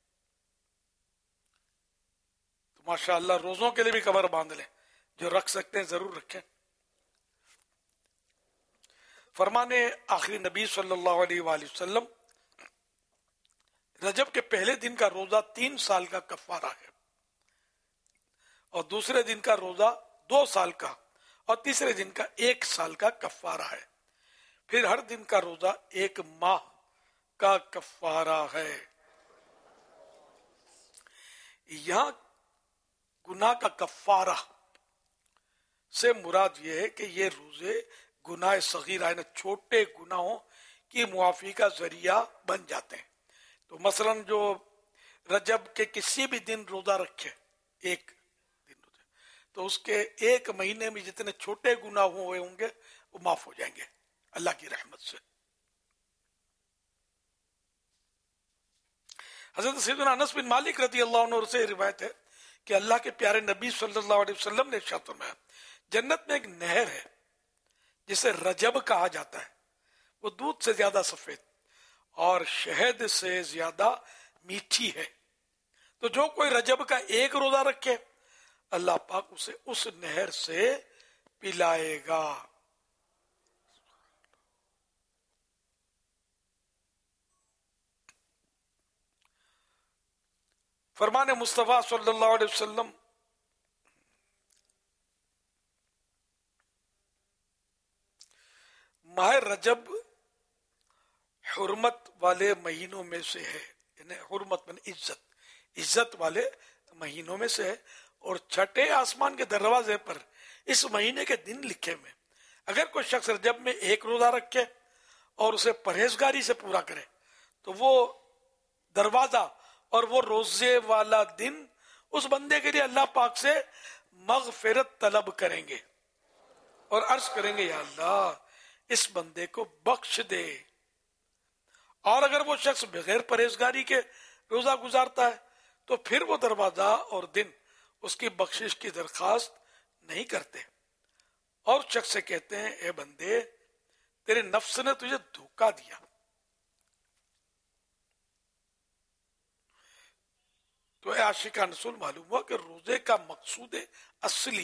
تو ماشاء اللہ روزوں کے لیے بھی کمر باندھ لیں، جو رکھ سکتے ہیں ضرور رکھیں. فرمانے آخری نبی صلی اللہ علیہ وآلہ وسلم، رجب کے پہلے دن کا روزہ تین سال کا کفارہ ہے، اور دوسرے دن کا روزہ دو سال کا اور تیسرے دن کا ایک سال کا کفارہ ہے. پھر ہر دن کا روزہ ایک ماہ کا کفارہ ہے. یہاں گناہ کا کفارہ سے مراد یہ ہے کہ یہ روزے گناہ صغیرہ یعنی چھوٹے گناہوں کی معافی کا ذریعہ بن جاتے ہیں. تو مثلا جو رجب کے کسی بھی دن روزہ رکھے ایک دن روزہ تو اس کے ایک مہینے میں جتنے چھوٹے گناہ ہوئے ہوں گے وہ معاف ہو جائیں گے اللہ کی رحمت سے. حضرت سیدنا انس بن مالک رضی اللہ عنہ سے روایت ہے کہ اللہ کے پیارے نبی صلی اللہ علیہ وسلم نے ارشاد فرمایا جنت میں ایک نہر ہے جسے رجب کہا جاتا ہے. وہ دودھ سے زیادہ سفید اور شہد سے زیادہ میٹھی ہے. تو جو کوئی رجب کا ایک روزہ رکھے اللہ پاک اسے اس نہر سے پلائے گا. فرمان مصطفیٰ صلی اللہ علیہ وسلم ماہ رجب حرمت والے مہینوں میں سے ہے، یعنی حرمت من عزت عزت والے مہینوں میں سے ہے، اور چھٹے آسمان کے دروازے پر اس مہینے کے دن لکھے میں اگر کوئی شخص رجب میں ایک روزہ رکھے اور اسے پرہیزگاری سے پورا کرے تو وہ دروازہ اور وہ روزے والا دن اس بندے کے لیے اللہ پاک سے مغفرت طلب کریں گے اور عرض کریں گے یا اللہ اس بندے کو بخش دے. اور اگر وہ شخص بغیر پرہیزگاری کے روزہ گزارتا ہے تو پھر وہ دروازہ اور دن اس کی بخشش کی درخواست نہیں کرتے اور شخص سے کہتے ہیں اے بندے تیرے نفس نے تجھے دھوکہ دیا. تو اے عاشقان رسول معلوم ہوا کہ روزے کا مقصود اصلی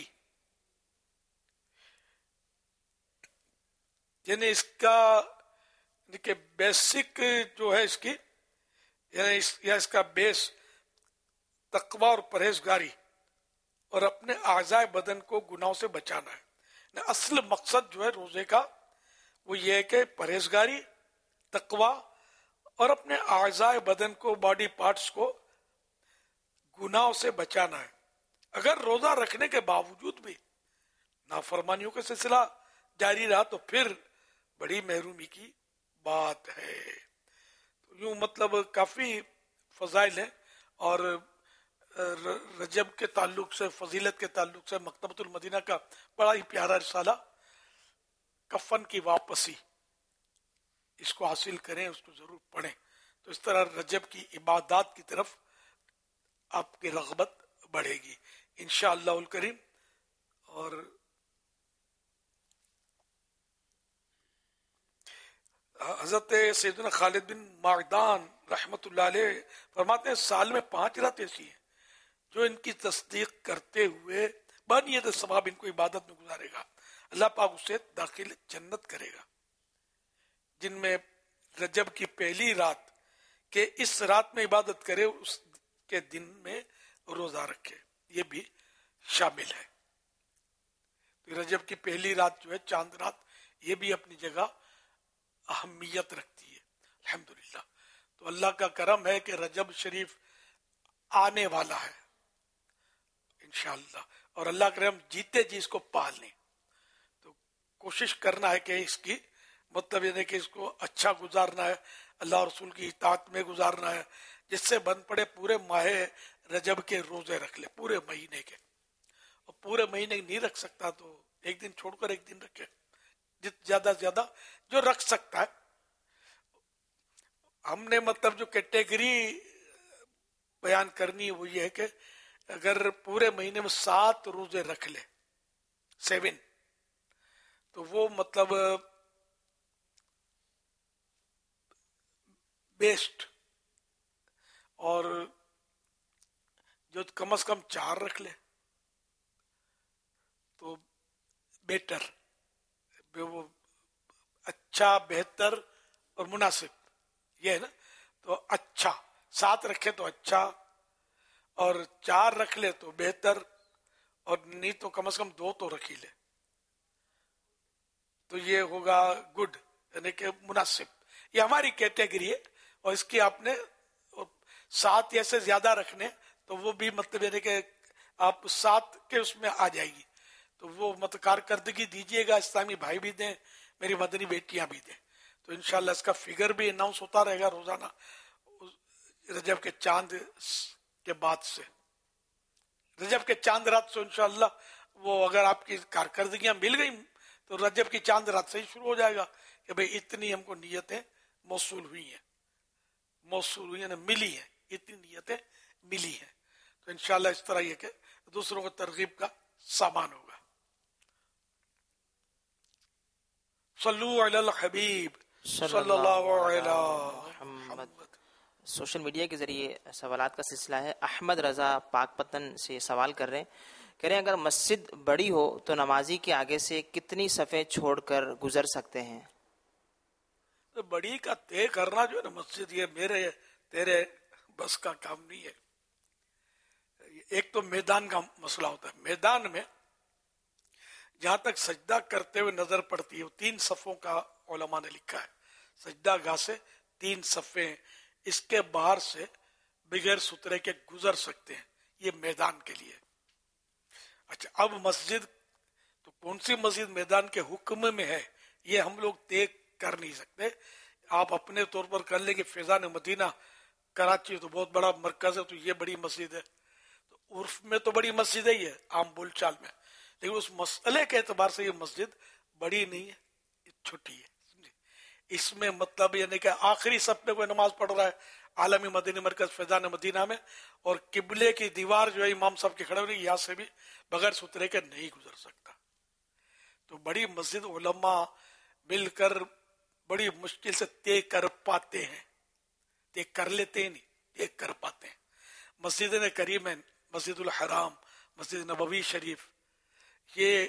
یعنی اس کا کہ بیسک جو ہے اس کی یعنی اس, یا اس کا بیس تقوی اور پرہیزگاری اور اپنے اعضاء بدن کو گناہوں سے بچانا ہے. اصل مقصد جو ہے روزے کا وہ یہ ہے کہ پرہیزگاری، تقوی اور اپنے اعضاء بدن کو، باڈی پارٹس کو گناہوں سے بچانا ہے. اگر روزہ رکھنے کے باوجود بھی نافرمانیوں کا سلسلہ جاری رہا تو پھر بڑی محرومی کی بات ہے. تو یوں مطلب کافی فضائل ہیں اور رجب کے تعلق سے، فضیلت کے تعلق سے مکتبۃ المدینہ کا بڑا ہی پیارا رسالہ کفن کی واپسی، اس کو حاصل کریں، اس کو ضرور پڑھیں. تو اس طرح رجب کی عبادات کی طرف آپ کی رغبت بڑھے گی انشاءاللہ الکریم. اور حضرت سیدنا خالد بن معدان رحمت اللہ علیہ فرماتے ہیں سال میں پانچ رات ایسی ہیں جو ان کی تصدیق کرتے ہوئے بنیت ثواب ان کو عبادت میں گزارے گا، اللہ پاک اسے داخل جنت کرے گا. جن میں رجب کی پہلی رات کہ اس رات میں عبادت کرے، اس کے دن میں روزہ رکھے، یہ بھی شامل ہے. رجب کی پہلی رات جو ہے چاند رات، یہ بھی اپنی جگہ اہمیت رکھتی ہے الحمدللہ. تو اللہ کا کرم ہے کہ رجب شریف آنے والا ہے انشاءاللہ، اور اللہ کرم جیتے جی اس کو پال لیں. تو کوشش کرنا ہے کہ اس کی مطلب یہ کہ اس کو اچھا گزارنا ہے، اللہ اور رسول کی اطاعت میں گزارنا ہے، جس سے بن پڑے پورے ماہ رجب کے روزے رکھ لے پورے مہینے کے. اور پورے مہینے نہیں رکھ سکتا تو ایک دن چھوڑ کر ایک دن رکھے، جت زیادہ زیادہ جو رکھ سکتا ہے. ہم نے مطلب جو کیٹیگری بیان کرنی وہ یہ ہے کہ اگر پورے مہینے میں سات روزے رکھ لے، سیون، تو وہ مطلب بیسٹ. اور جو کم از کم چار رکھ لے تو بیٹر، وہ اچھا، بہتر اور مناسب، یہ ہے نا. تو اچھا سات رکھے تو اچھا، اور چار رکھ لے تو بہتر، اور نہیں تو کم از کم دو تو رکھ ہی لے، تو یہ ہوگا گڈ، یعنی کہ مناسب. یہ ہماری کیٹیگری ہے، اور اس کی آپ نے سات یا سے زیادہ رکھنے تو وہ بھی مطلب یعنی کہ آپ سات کے اس میں آ جائے گی، تو وہ مطلب کارکردگی دیجیے گا. اسلامی بھائی بھی دیں، میری مدنی بیٹیاں بھی دیں، تو انشاءاللہ اس کا فگر بھی اناؤنس ہوتا رہے گا روزانہ رجب کے چاند کے بعد سے. رجب کے چاند رات سے انشاءاللہ وہ اگر آپ کی کارکردگیاں مل گئی تو رجب کی چاند رات سے ہی شروع ہو جائے گا کہ بھئی اتنی ہم کو نیتیں موصول ہوئی ہیں، موصول ہوئی ہیں، ملی ہیں، اتنی نیتیں ملی ہیں. تو انشاءاللہ اس طرح یہ کہ دوسروں کو ترغیب کا سامان ہوگا. صلو علی الحبیب صلی اللہ علیہ محمد. سوشل میڈیا کے ذریعے سوالات کا سلسلہ ہے. احمد رضا پاک پتن سے سوال کر رہے ہیں، کہہ رہے ہیں اگر مسجد بڑی ہو تو نمازی کے آگے سے کتنی صفیں چھوڑ کر گزر سکتے ہیں؟ تو بڑی کا طے کرنا جو ہے نا مسجد، یہ میرے تیرے بس کا کام نہیں ہے. ایک تو میدان کا مسئلہ ہوتا ہے. میدان میں جہاں تک سجدہ کرتے ہوئے نظر پڑتی ہے، تین صفوں کا علماء نے لکھا ہے. سجدہ گاہ سے تین صفیں، اس کے باہر سے بغیر سترے کے گزر سکتے ہیں. یہ میدان کے لیے. اچھا، اب مسجد تو کون سی مسجد میدان کے حکم میں ہے یہ ہم لوگ طے کر نہیں سکتے. آپ اپنے طور پر کر لیں کہ فیضان مدینہ کراچی تو بہت بڑا مرکز ہے تو یہ بڑی مسجد ہے، تو عرف میں تو بڑی مسجد ہی ہے عام بول چال میں، لیکن اس مسئلے کے اعتبار سے یہ مسجد بڑی نہیں ہے، چھوٹی ہے. اس میں مطلب یعنی کہ آخری صف میں کوئی نماز پڑھ رہا ہے عالمی مدینی مرکز فیضان مدینہ میں، اور قبلے کی دیوار جو ہے امام صاحب کے کھڑے ہونے یہاں سے بھی بغیر سترے کے نہیں گزر سکتا. تو بڑی مسجد علماء مل کر بڑی مشکل سے طے کر پاتے ہیں، طے کر لیتے ہیں نہیں، طے کر پاتے ہیں. مسجد کریمین، مسجد الحرام، مسجد نبوی شریف، یہ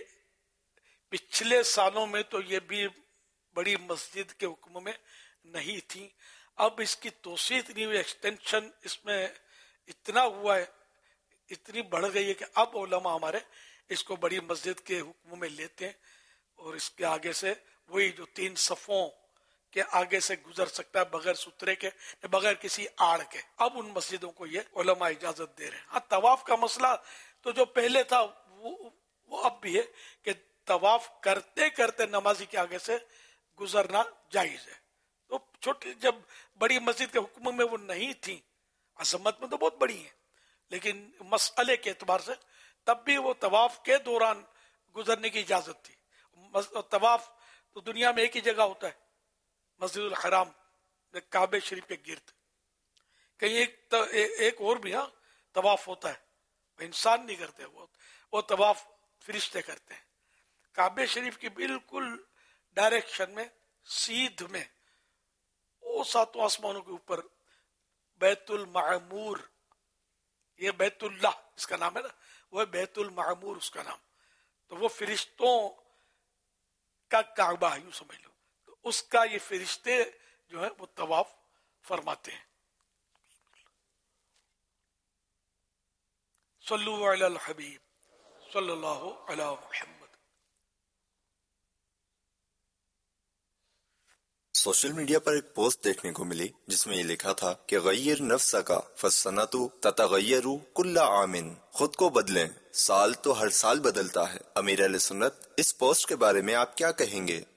پچھلے سالوں میں تو یہ بھی بڑی مسجد کے حکم میں نہیں تھی. اب اس کی توسیع اتنی ہوئی، ایکسٹینشن اس میں اتنا ہوا ہے، اتنی بڑھ گئی ہے کہ اب علماء ہمارے اس کو بڑی مسجد کے حکم میں لیتے ہیں، اور اس کے آگے سے وہی جو تین صفوں کے آگے سے گزر سکتا ہے بغیر سترے کے، بغیر کسی آڑ کے. اب ان مسجدوں کو یہ علماء اجازت دے رہے ہیں. ہاں، طواف کا مسئلہ تو جو پہلے تھا وہ, وہ اب بھی ہے کہ طواف کرتے کرتے نمازی کے آگے سے گزرنا جائز ہے. تو چھوٹی جب بڑی مسجد کے حکم میں وہ نہیں تھی، عظمت میں تو بہت بڑی ہے، لیکن مسئلے کے اعتبار سے تب بھی وہ طواف کے دوران گزرنے کی اجازت تھی. طواف تو دنیا میں ایک ہی جگہ ہوتا ہے، مسجد الحرام کعبہ شریف کے گرد. کہیں ایک ایک اور بھی ہاں طواف ہوتا ہے، انسان نہیں کرتے، وہ وہ طواف فرشتے کرتے ہیں. کعبہ شریف کی بالکل ڈائریکشن میں سیدھ میں وہ ساتوں آسمانوں کے اوپر بیت المعمور، یہ بیت اللہ اس کا نام ہے نا، وہ بیت المعمور اس کا نام. تو وہ فرشتوں کا کعبہ ہے، یوں سمجھ لو. تو اس کا یہ فرشتے جو ہے وہ طواف فرماتے ہیں. صلو علی الحبیب صلی اللہ علی محمد. سوشل میڈیا پر ایک پوسٹ دیکھنے کو ملی جس میں یہ لکھا تھا کہ غیر نفس کا فالسنۃ تتغیر کل عام، خود کو بدلیں، سال تو ہر سال بدلتا ہے. امیر اہل سنت، اس پوسٹ کے بارے میں آپ کیا کہیں گے؟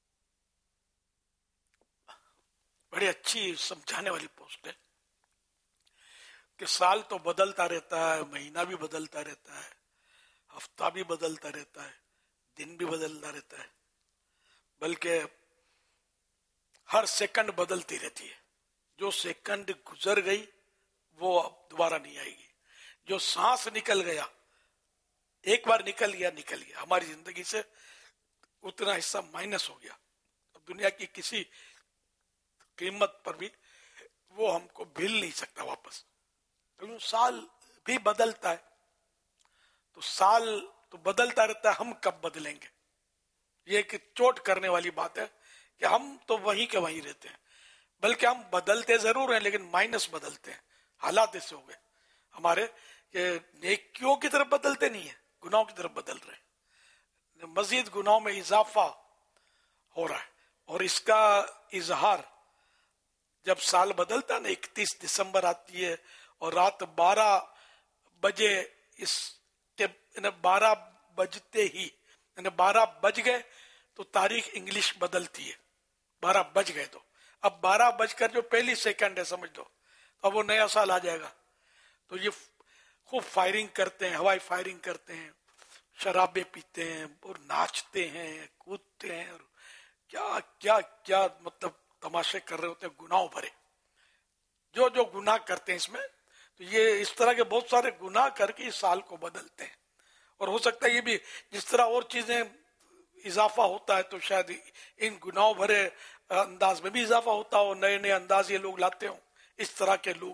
بڑی اچھی سمجھانے والی پوسٹ ہے کہ سال تو بدلتا رہتا ہے، مہینہ بھی بدلتا رہتا ہے، ہفتہ بھی بدلتا رہتا ہے، دن بھی بدلتا رہتا ہے، بلکہ ہر سیکنڈ بدلتی رہتی ہے. جو سیکنڈ گزر گئی وہ اب دوبارہ نہیں آئے گی. جو سانس نکل گیا، ایک بار نکل گیا نکل گیا ہماری زندگی سے اتنا حصہ مائنس ہو گیا. اب دنیا کی کسی قیمت پر بھی وہ ہم کو بھیل نہیں سکتا واپس. لیکن سال بھی بدلتا ہے، تو سال تو بدلتا رہتا ہے، ہم کب بدلیں گے؟ یہ ایک چوٹ کرنے والی بات ہے کہ ہم تو وہیں کے وہیں رہتے ہیں، بلکہ ہم بدلتے ضرور ہیں لیکن مائنس بدلتے ہیں. حالات ایسے ہو گئے ہمارے کہ نیکیوں کی طرف بدلتے نہیں ہیں، گناہوں کی طرف بدل رہے ہیں، مزید گناہوں میں اضافہ ہو رہا ہے. اور اس کا اظہار جب سال بدلتا ہے نا، اکتیس دسمبر آتی ہے اور رات بارہ بجے اس کے بارہ بجتے ہی یعنی بارہ بج گئے تو تاریخ انگلش بدلتی ہے. بارہ بج گئے تو اب بارہ بج کر جو پہلی سیکنڈ ہے سمجھ لو، اب وہ نیا سال آ جائے گا. تو یہ خوب فائرنگ کرتے ہیں، ہوائی فائرنگ کرتے ہیں، شرابیں پیتے ہیں اور ناچتے ہیں، کودتے ہیں، اور کیا کیا کیا مطلب تماشے کر رہے ہوتے ہیں گناہوں بھرے. جو جو گناہ کرتے ہیں اس میں، تو یہ اس طرح کے بہت سارے گناہ کر کے اس سال کو بدلتے ہیں. اور ہو سکتا ہے یہ بھی جس طرح اور چیزیں اضافہ ہوتا ہے تو شاید ان گناہوں بھرے انداز میں بھی اضافہ ہوتا ہو، نئے نئے انداز یہ لوگ لاتے ہوں اس طرح کے لوگ.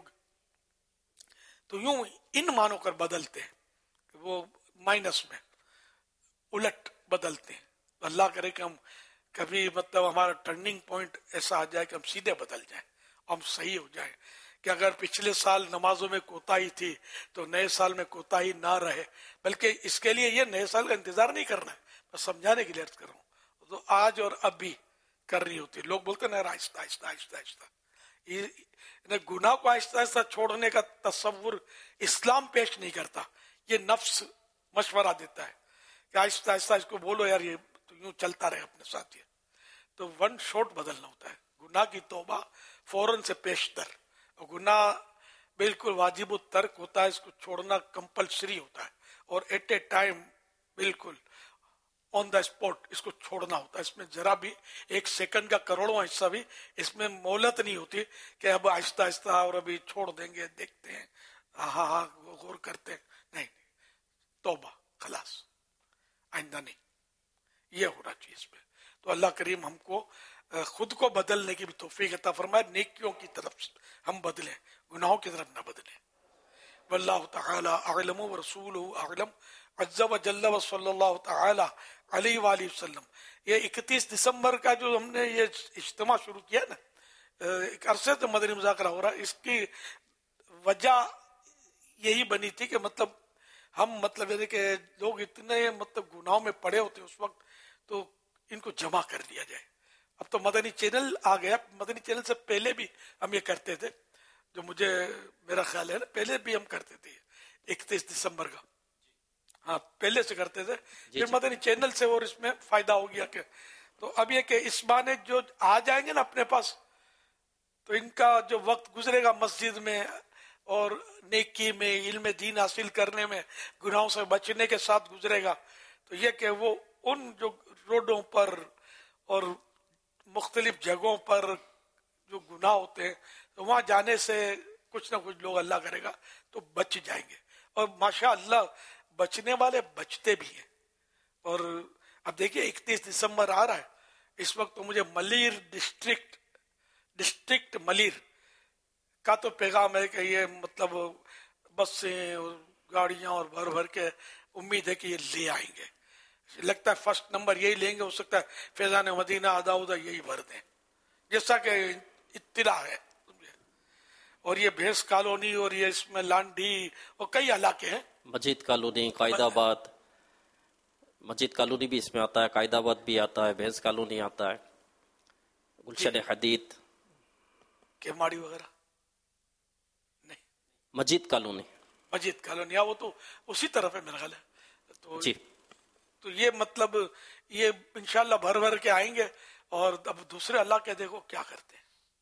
تو یوں ان معنوں کر بدلتے ہیں، وہ مائنس میں الٹ بدلتے ہیں. اللہ کرے کہ ہم کبھی مطلب ہمارا ٹرننگ پوائنٹ ایسا آ جائے کہ ہم سیدھے بدل جائیں، ہم صحیح ہو جائیں، کہ اگر پچھلے سال نمازوں میں کوتاہی تھی تو نئے سال میں کوتاہی نہ رہے. بلکہ اس کے لیے یہ نئے سال کا انتظار نہیں کرنا ہے، میں سمجھانے کے لیے عرض کر رہا ہوں. تو آج اور اب بھی کرنی ہوتی ہے. لوگ بولتے ہیں آہستہ آہستہ آہستہ آہستہ. یہ گناہ کو آہستہ آہستہ چھوڑنے کا تصور اسلام پیش نہیں کرتا، یہ نفس مشورہ دیتا ہے کہ آہستہ آہستہ اس کو بولو یار یہ تو یوں چلتا رہے اپنے ساتھ. یہ تو ون شاٹ بدلنا ہوتا ہے. گناہ کی توبہ فوراً سے پیشتر، اور گناہ بالکل واجب الترک ہوتا ہے، اس کو چھوڑنا کمپلسری ہوتا ہے، اور ایٹ اے ٹائم بالکل آن دا اسپاٹ اس کو چھوڑنا ہوتا ہے. اس میں ذرا بھی ایک سیکنڈ کا کروڑواں حصہ بھی اس میں مہلت نہیں ہوتی کہ اب آہستہ آہستہ اور ابھی چھوڑ دیں گے، دیکھتے ہیں، ہاں ہاں غور کرتے ہیں. نہیں، توبہ خلاص، آئندہ نہیں. یہ ہونا چاہیے اس میں. تو اللہ کریم ہم کو خود کو بدلنے کی بھی توفیق عطا فرمائے، نیکیوں کی طرف ہم بدلیں، گناہوں کی طرف نہ بدلیں. واللہ تعالی اعلم ورسولہ اعلم عز وجل وصلی اللہ تعالی علیہ وآلہ وسلم. یہ اکتیس دسمبر کا جو ہم نے یہ اجتماع شروع کیا نا، ایک عرصے سے مدنی مذاکرہ ہو رہا ہے، اس کی وجہ یہی بنی تھی کہ مطلب ہم مطلب یہ کہ لوگ اتنے مطلب گناہوں میں پڑے ہوتے اس وقت، تو ان کو جمع کر دیا جائے. اب تو مدنی چینل آ گیا. مدنی چینل سے پہلے بھی ہم یہ کرتے تھے، جو مجھے میرا خیال ہے نا پہلے بھی ہم کرتے تھے اکتیس دسمبر کا. ہاں پہلے سے کرتے تھے، پھر مدنی چینل سے اور اس میں فائدہ ہو گیا. کہ تو اب یہ کہ اس بہانے جو آ جائیں گے نا اپنے پاس، تو ان کا جو وقت گزرے گا مسجد میں اور نیکی میں، علم دین حاصل کرنے میں، گناہوں سے بچنے کے ساتھ گزرے گا. تو یہ کہ وہ ان جو روڈوں پر اور مختلف جگہوں پر جو گناہ ہوتے ہیں تو وہاں جانے سے کچھ نہ کچھ لوگ اللہ کرے گا تو بچ جائیں گے. اور ماشاء اللہ بچنے والے بچتے بھی ہیں. اور اب دیکھیے اکتیس دسمبر آ رہا ہے، اس وقت تو مجھے ملیر ڈسٹرکٹ ڈسٹرکٹ ملیر کا تو پیغام ہے کہ یہ مطلب بسیں اور گاڑیاں اور بھر بھر کے امید ہے کہ یہ لے آئیں گے. لگتا ہے فرسٹ نمبر یہی لیں گے، ہو سکتا ہے فیضان مدینہ ادا ادا یہی بھر دیں جیسا کہ اطلاع ہے. اور یہ بھیس کالونی اور یہ اس میں لانڈی اور کئی علاقے ہیں، مجید کالونی، قائد آباد، مجید کالونی بھی اس میں آتا ہے، قائد آباد بھی آتا ہے، بھیس کالونی آتا ہے، گلشن حدید، کیماڑی وغیرہ نہیں، مجید کالونی مجید کالونی وہ تو اسی طرف ہے میرا خیال ہے. تو جی تو یہ مطلب یہ انشاءاللہ بھر بھر کے آئیں گے. اور اب دوسرے اللہ کے دیکھو کیا کرتے ہیں،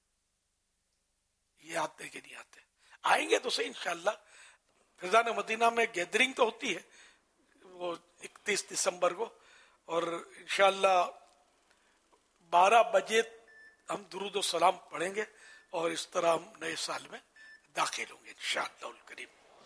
یہ آتے کہ نہیں آتے، آئیں گے تو صحیح انشاءاللہ. فیضان مدینہ میں گیدرنگ تو ہوتی ہے وہ اکتیس دسمبر کو، اور انشاءاللہ بارہ بجے ہم درود و سلام پڑھیں گے اور اس طرح ہم نئے سال میں داخل ہوں گے انشاءاللہ الکریم.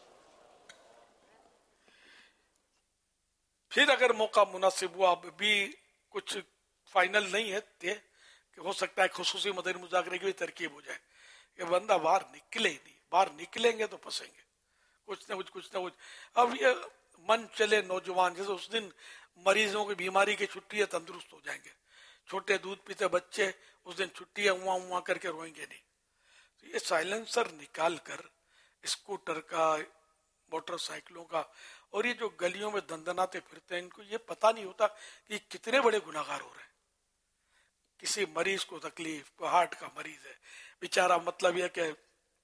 پھر اگر موقع مناسب ہوا، بھی کچھ فائنل نہیں ہے کہ ہو سکتا ہے خصوصی مدنی مذاکرے کی بھی ترکیب ہو جائے کہ بندہ باہر نکلے ہی نہیں، باہر نکلیں گے تو پھنسیں گے کچھ نہ کچھ کچھ نہ کچھ. اب یہ من چلے نوجوان، جیسے اس دن مریضوں کی بیماری کی چھٹی ہے تندرست ہو جائیں گے، چھوٹے دودھ پیتے بچے اس دن چھٹی ہے اواں اواں کر کے روئیں گے نہیں. تو یہ سائلنسر نکال کر اسکوٹر کا موٹر سائیکلوں کا، اور یہ جو گلیوں میں دندناتے پھرتے ہیں، ان کو یہ پتہ نہیں ہوتا کہ کتنے بڑے گناہگار ہو رہے ہیں. کسی مریض کو تکلیف، کوئی ہارٹ کا مریض ہے بیچارہ، مطلب یہ کہ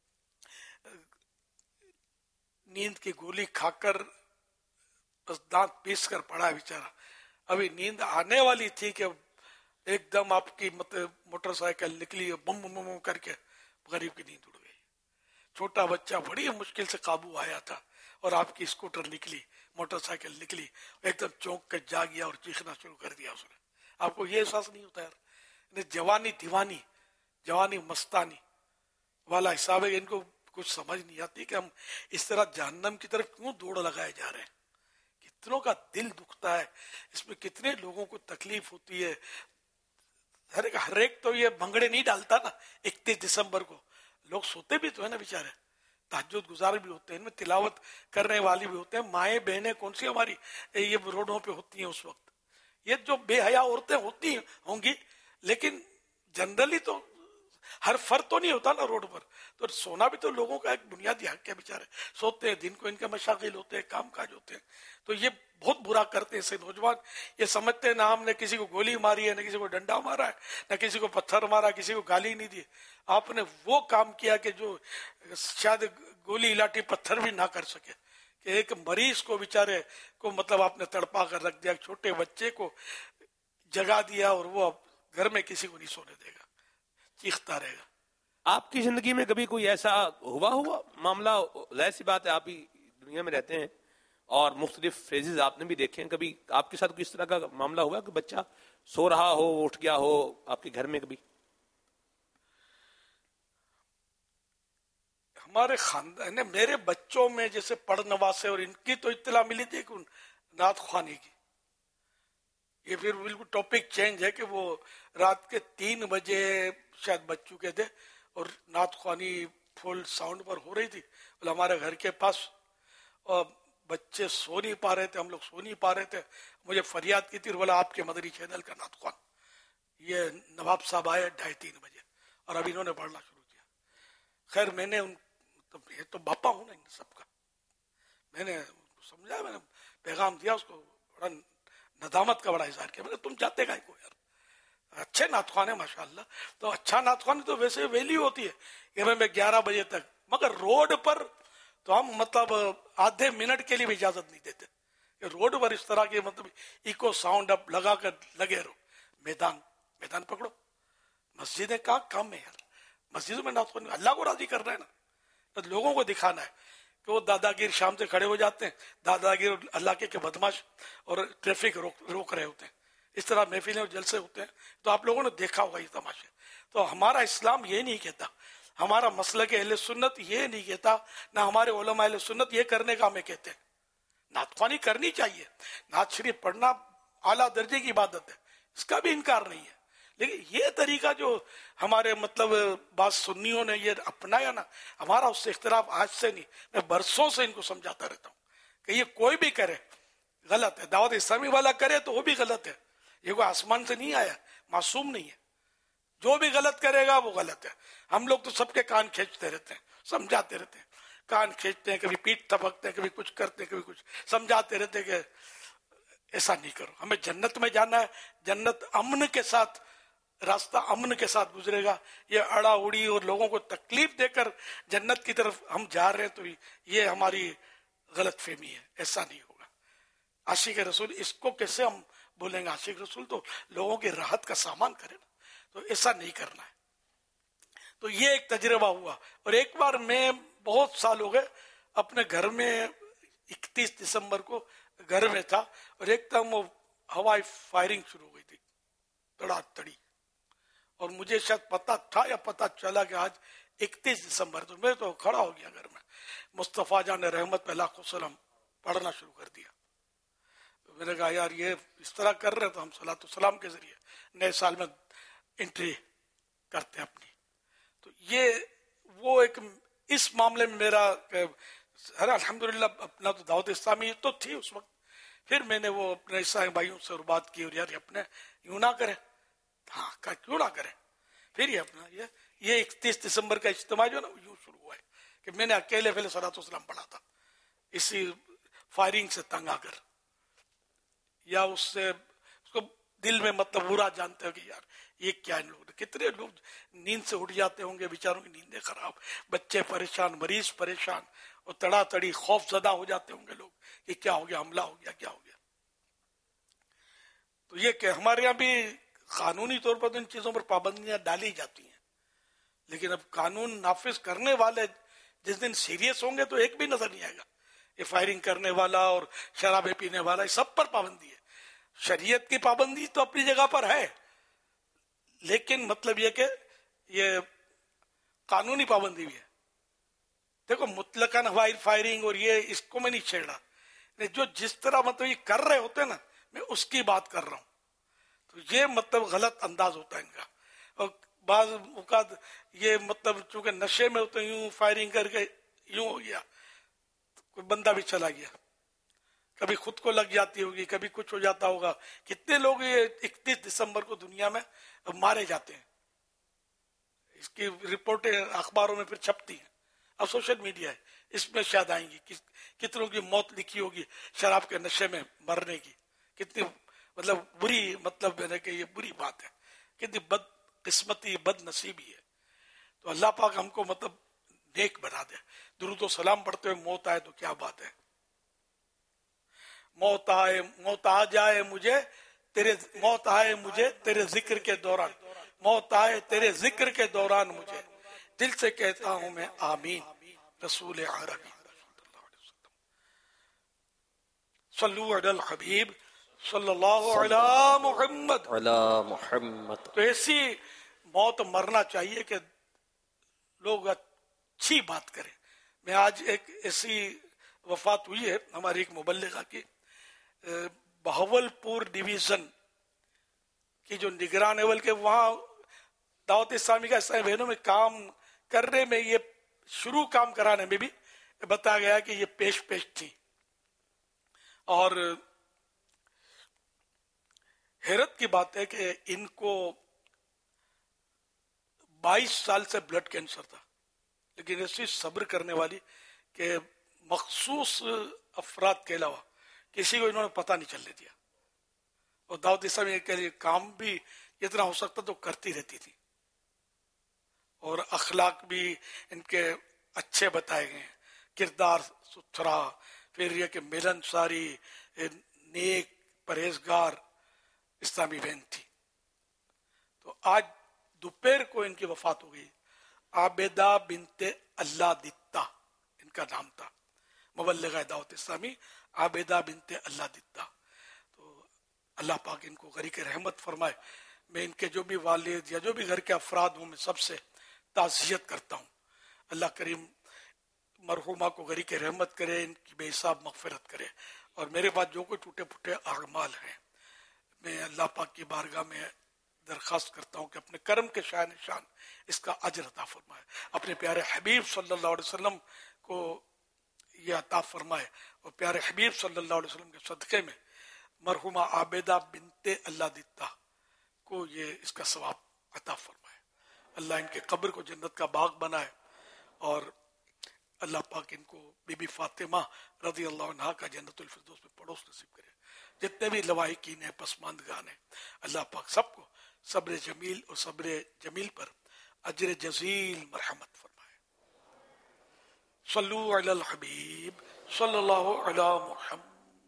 نیند کی گولی کھا کر بس دانت پیس کر پڑا ہے بیچارہ، ابھی نیند آنے والی تھی کہ ایک دم آپ کی مطلب موٹر سائیکل نکلی بم بم بم کر کے غریب کی نیند اڑ گئی. چھوٹا بچہ بڑی مشکل سے قابو آیا تھا، اور آپ کی اسکوٹر نکلی، موٹر سائیکل نکلی، ایک دم چونک کے جا گیا اور چیخنا شروع کر دیا اس نے. آپ کو یہ احساس نہیں ہوتا یار؟ جوانی دیوانی، جوانی مستانی والا حساب ہے. ان کو کچھ سمجھ نہیں آتی کہ ہم اس طرح جہنم کی طرف کیوں دوڑ لگائے جا رہے ہیں. کتنوں کا دل دکھتا ہے، اس میں کتنے لوگوں کو تکلیف ہوتی ہے. ہر ایک ہر ایک تو یہ بھنگڑے نہیں ڈالتا نا اکتیس دسمبر کو. لوگ سوتے بھی تو ہے نا بیچارے، تہجد گزار بھی ہوتے ہیں، ان میں تلاوت کرنے والی بھی ہوتے ہیں. مائیں بہنیں کون سی ہماری یہ روڈوں پہ ہوتی ہیں اس وقت. یہ جو بے حیا عورتیں ہوتی ہوں گی، لیکن جنرلی تو ہر فرد تو نہیں ہوتا نا روڈ پر. تو سونا بھی تو لوگوں کا ایک بنیادی حق ہے. بیچارے سوتے ہیں، دن کو ان کے مشاغل ہوتے ہیں، کام کاج ہوتے ہیں. تو یہ بہت برا کرتے ہیں. سے نوجوان یہ سمجھتے ہیں نہ ہم نے کسی کو گولی ماری ہے، نہ کسی کو ڈنڈا مارا ہے، نہ کسی کو پتھر مارا، کسی کو گالی نہیں دی. آپ نے وہ کام کیا کہ جو شاید گولی لاٹھی پتھر بھی نہ کر سکے، کہ ایک مریض کو بیچارے کو مطلب آپ نے تڑپا کر رکھ دیا، چھوٹے بچے کو جگا دیا، اور وہ اب گھر میں کسی کو نہیں سونے دے گا، چیختا رہے گا. آپ کی زندگی میں کبھی کوئی ایسا ہوا ہوا معاملہ؟ ظاہر سی بات ہے آپ ہی دنیا میں رہتے ہیں اور مختلف فیزز آپ نے بھی دیکھے ہیں. کبھی آپ کے ساتھ کس طرح کا معاملہ ہوا کہ بچہ سو رہا ہو، اٹھ گیا ہو آپ کے گھر میں؟ کبھی ہمارے خاندان میرے بچوں میں جیسے پڑھ نواسے اور ان کی تو اطلاع ملی تھی کہ نعت خوانی کی. یہ پھر بالکل ٹاپک چینج ہے کہ وہ رات کے تین بجے شاید بچ چکے تھے اور نعت خوانی فل ساؤنڈ پر ہو رہی تھی ہمارے گھر کے پاس، اور بچے سو نہیں پا رہے تھے، ہم لوگ سو نہیں پا رہے تھے. مجھے فریاد کی تھی، بولا آپ کے مدری چینل کا نعت خوان. یہ نواب صاحب آئے ڈھائی تین بجے اور اب انہوں نے پڑھنا شروع کیا. خیر میں نے ان یہ تو باپا ہوں نا ان سب کا، میں نے سمجھا، میں نے پیغام دیا اس کو، بڑا ندامت کا بڑا اظہار کیا. میں نے تم جاتے گا کو یار، اچھے نعت خوان ہیں ماشاء اللہ. تو اچھا نعت خوان تو ویسے ویلیو ہوتی ہے کہ میں گیارہ بجے تک، مگر روڈ پر تو ہم مطلب آدھے منٹ کے لیے بھی اجازت نہیں دیتے کہ روڈ پر اس طرح کے مطلب ایکو ساؤنڈ اب لگا کر لگے رہو. میدان میدان پکڑو. مسجدیں کہاں کام میں یار؟ مسجدوں میں نعت خوان اللہ کو راضی کرنا ہے نا، تو لوگوں کو دکھانا ہے کہ وہ دادا گیر شام سے کھڑے ہو جاتے ہیں، دادا گیر اللہ کے بدماش اور ٹریفک روک روک رہے ہوتے ہیں. اس طرح محفلیں اور جلسے ہوتے ہیں. تو آپ لوگوں نے دیکھا ہوگا یہ تماشے. تو ہمارا اسلام یہ نہیں کہتا، ہمارا مسلک اہل سنت یہ نہیں کہتا، نہ ہمارے علماء اہل سنت یہ کرنے کا ہمیں کہتے ہیں. نعت خوانی کرنی چاہیے، نعت شریف پڑھنا اعلیٰ درجے کی عبادت ہے، اس کا بھی انکار نہیں ہے. لیکن یہ طریقہ جو ہمارے مطلب بعض سنیوں نے یہ اپنایا نا، ہمارا اس سے اختلاف آج سے نہیں، میں برسوں سے ان کو سمجھاتا رہتا ہوں کہ یہ کوئی بھی کرے غلط ہے. دعوت اسلامی والا کرے تو وہ بھی غلط ہے. یہ کوئی آسمان سے نہیں آیا، معصوم نہیں ہے. جو بھی غلط کرے گا وہ غلط ہے. ہم لوگ تو سب کے کان کھینچتے رہتے ہیں، سمجھاتے رہتے ہیں، کان کھینچتے ہیں، کبھی پیٹ تھپکتے ہیں، کبھی کچھ کرتے ہیں، کبھی کچھ سمجھاتے رہتے ہیں کہ ایسا نہیں کرو. ہمیں جنت میں جانا ہے، جنت امن کے ساتھ، راستہ امن کے ساتھ گزرے گا. یہ اڑا اڑی اور لوگوں کو تکلیف دے کر جنت کی طرف ہم جا رہے ہیں، تو یہ ہماری غلط فہمی ہے. ایسا نہیں ہوگا. عاشق رسول اس کو کیسے ہم بولیں گے؟ عاشق رسول تو لوگوں کی راحت کا سامان کرے نا، تو ایسا نہیں کرنا ہے. تو یہ ایک تجربہ ہوا. اور ایک بار میں بہت سال ہو گئے اپنے گھر میں اکتیس دسمبر کو گھر میں تھا، اور ایک دم وہ ہوائی فائرنگ شروع ہو گئی تھی تڑا تڑی، اور مجھے شاید پتا تھا یا پتا چلا کہ آج اکتیس دسمبر. تو میں تو کھڑا ہو گیا گھر میں، مصطفیٰ جان رحمت پہ لاکھوں سلام پڑھنا شروع کر دیا. میں نے کہا یار یہ اس طرح کر رہے تو ہم صلاۃ السلام کے ذریعے نئے سال میں انٹری کرتے ہیں اپنی. تو یہ وہ ایک اس معاملے میں میرا الحمدللہ اپنا تو دعوت اسلامی تو تھی اس وقت. پھر میں نے وہ اپنے عیسائی بھائیوں سے بات کی، اور یار اپنے یوں نہ کریں. ہاں کہا کیوں نہ کریں. پھر یہ اپنا یہ یہ اکتیس دسمبر کا اجتماع جو نا یوں شروع ہوا ہے کہ میں نے اکیلے پہلے صلاۃ السلام پڑھا تھا. اسی فائرنگ سے تنگ آ کر، یا اس سے اس کو دل میں مطلب برا جانتے ہو کہ یار یہ کیا ان لوگ، کتنے لوگ نیند سے اٹھ جاتے ہوں گے بیچاروں کی نیندیں خراب، بچے پریشان، مریض پریشان، اور تڑا تڑی خوف زدہ ہو جاتے ہوں گے لوگ کہ کیا ہو گیا، حملہ ہو گیا، کیا ہو گیا۔ تو یہ کہ ہمارے یہاں بھی قانونی طور پر تو ان چیزوں پر پابندیاں ڈالی جاتی ہیں، لیکن اب قانون نافذ کرنے والے جس دن سیریس ہوں گے تو ایک بھی نظر نہیں آئے گا۔ یہ فائرنگ کرنے والا اور شرابیں پینے والا، یہ سب پر پابندی ہے۔ شریعت کی پابندی تو اپنی جگہ پر ہے، لیکن مطلب یہ کہ یہ قانونی پابندی بھی ہے۔ دیکھو مطلقاً ہوائی فائرنگ اور یہ اس کو میں نہیں چھیڑا، جو جس طرح مطلب یہ کر رہے ہوتے ہیں نا، میں اس کی بات کر رہا ہوں، تو یہ مطلب غلط انداز ہوتا ہے ان کا۔ اور بعض اوقات یہ مطلب چونکہ نشے میں ہوتے ہیں، یوں فائرنگ کر کے یوں ہو گیا، کوئی بندہ بھی چلا گیا، کبھی خود کو لگ جاتی ہوگی، کبھی کچھ ہو جاتا ہوگا۔ کتنے لوگ یہ اکتیس دسمبر کو دنیا میں مارے جاتے ہیں، اس کی رپورٹیں اخباروں میں پھر چھپتی ہیں، اب سوشل میڈیا ہے، اس میں شاید آئیں گی کتنوں کی موت لکھی ہوگی شراب کے نشے میں مرنے کی، کتنی مطلب بری مطلب ہے کہ یہ بری بات ہے، کتنی بد قسمتی، بد نصیبی ہے۔ تو اللہ پاک ہم کو مطلب نیک بنا دے۔ درود و سلام پڑھتے ہوئے موت آئے تو کیا بات ہے، موت آئے موت آ جائے مجھے تیرے موت آئے مجھے تیرے ذکر کے دوران، موت آئے تیرے ذکر کے دوران مجھے، دل سے کہتا ہوں میں آمین۔ رسول عربی صلو علی الحبیب صلی اللہ علی محمد علی محمد۔ تو ایسی موت مرنا چاہیے کہ لوگ اچھی بات کریں۔ میں آج ایک ایسی وفات ہوئی ہے ہماری ایک مبلغہ کی، بہاول پور ڈویژن کی جو نگران ہے، بلکہ وہاں دعوت اسلامی کا عیسائی بہنوں میں کام کرنے میں، یہ شروع کام کرانے میں بھی بتایا گیا کہ یہ پیش پیش تھی، اور حیرت کی بات ہے کہ ان کو بائیس سال سے بلڈ کینسر تھا، لیکن ایسی صبر کرنے والی کہ مخصوص افراد کے علاوہ کسی کو انہوں نے پتہ نہیں چلنے دیا، اور دعوت اسلامی کے لیے کام بھی جتنا ہو سکتا تو کرتی رہتی تھی، اور اخلاق بھی ان کے اچھے بتائے گئے ہیں، کردار ستھرا، پھر یہ کہ ملن ساری، نیک، پرہیزگار اسلامی بہن تھی۔ تو آج دوپہر کو ان کی وفات ہو گئی۔ عابدہ بنت اللہ دتا ان کا نام تھا، مبلغہ دعوت اسلامی عابدہ بنت اللہ دتا۔ تو اللہ پاک ان کو غریق رحمت فرمائے۔ میں ان کے جو بھی والد یا جو بھی گھر کے افراد ہوں، میں سب سے تعزیت کرتا ہوں۔ اللہ کریم مرحومہ کو غریق رحمت کرے، ان کی بے حساب مغفرت کرے، اور میرے بعد جو کوئی ٹوٹے پھوٹے اعمال ہیں، میں اللہ پاک کی بارگاہ میں درخواست کرتا ہوں کہ اپنے کرم کے شاہ نشان اس کا اجر عطا فرمائے، اپنے پیارے حبیب صلی اللہ علیہ وسلم کو یہ عطا فرمائے، اور پیارے حبیب صلی اللہ علیہ وسلم کے صدقے میں مرحومہ عابدہ بنت اللہ دتا کو یہ اس کا ثواب عطا فرمائے۔ اللہ ان کے قبر کو جنت کا باغ بنائے، اور اللہ پاک ان کو بی بی فاطمہ رضی اللہ عنہا کا جنت الفردوس میں پڑوس نصیب کرے۔ جتنے بھی لواحقین ہیں، پسماندگان ہیں، اللہ پاک سب کو صبر جمیل اور صبر جمیل پر اجر جزیل مرحمت فرمائے۔ صلو علی الحبیب صلی اللہ علی محمد۔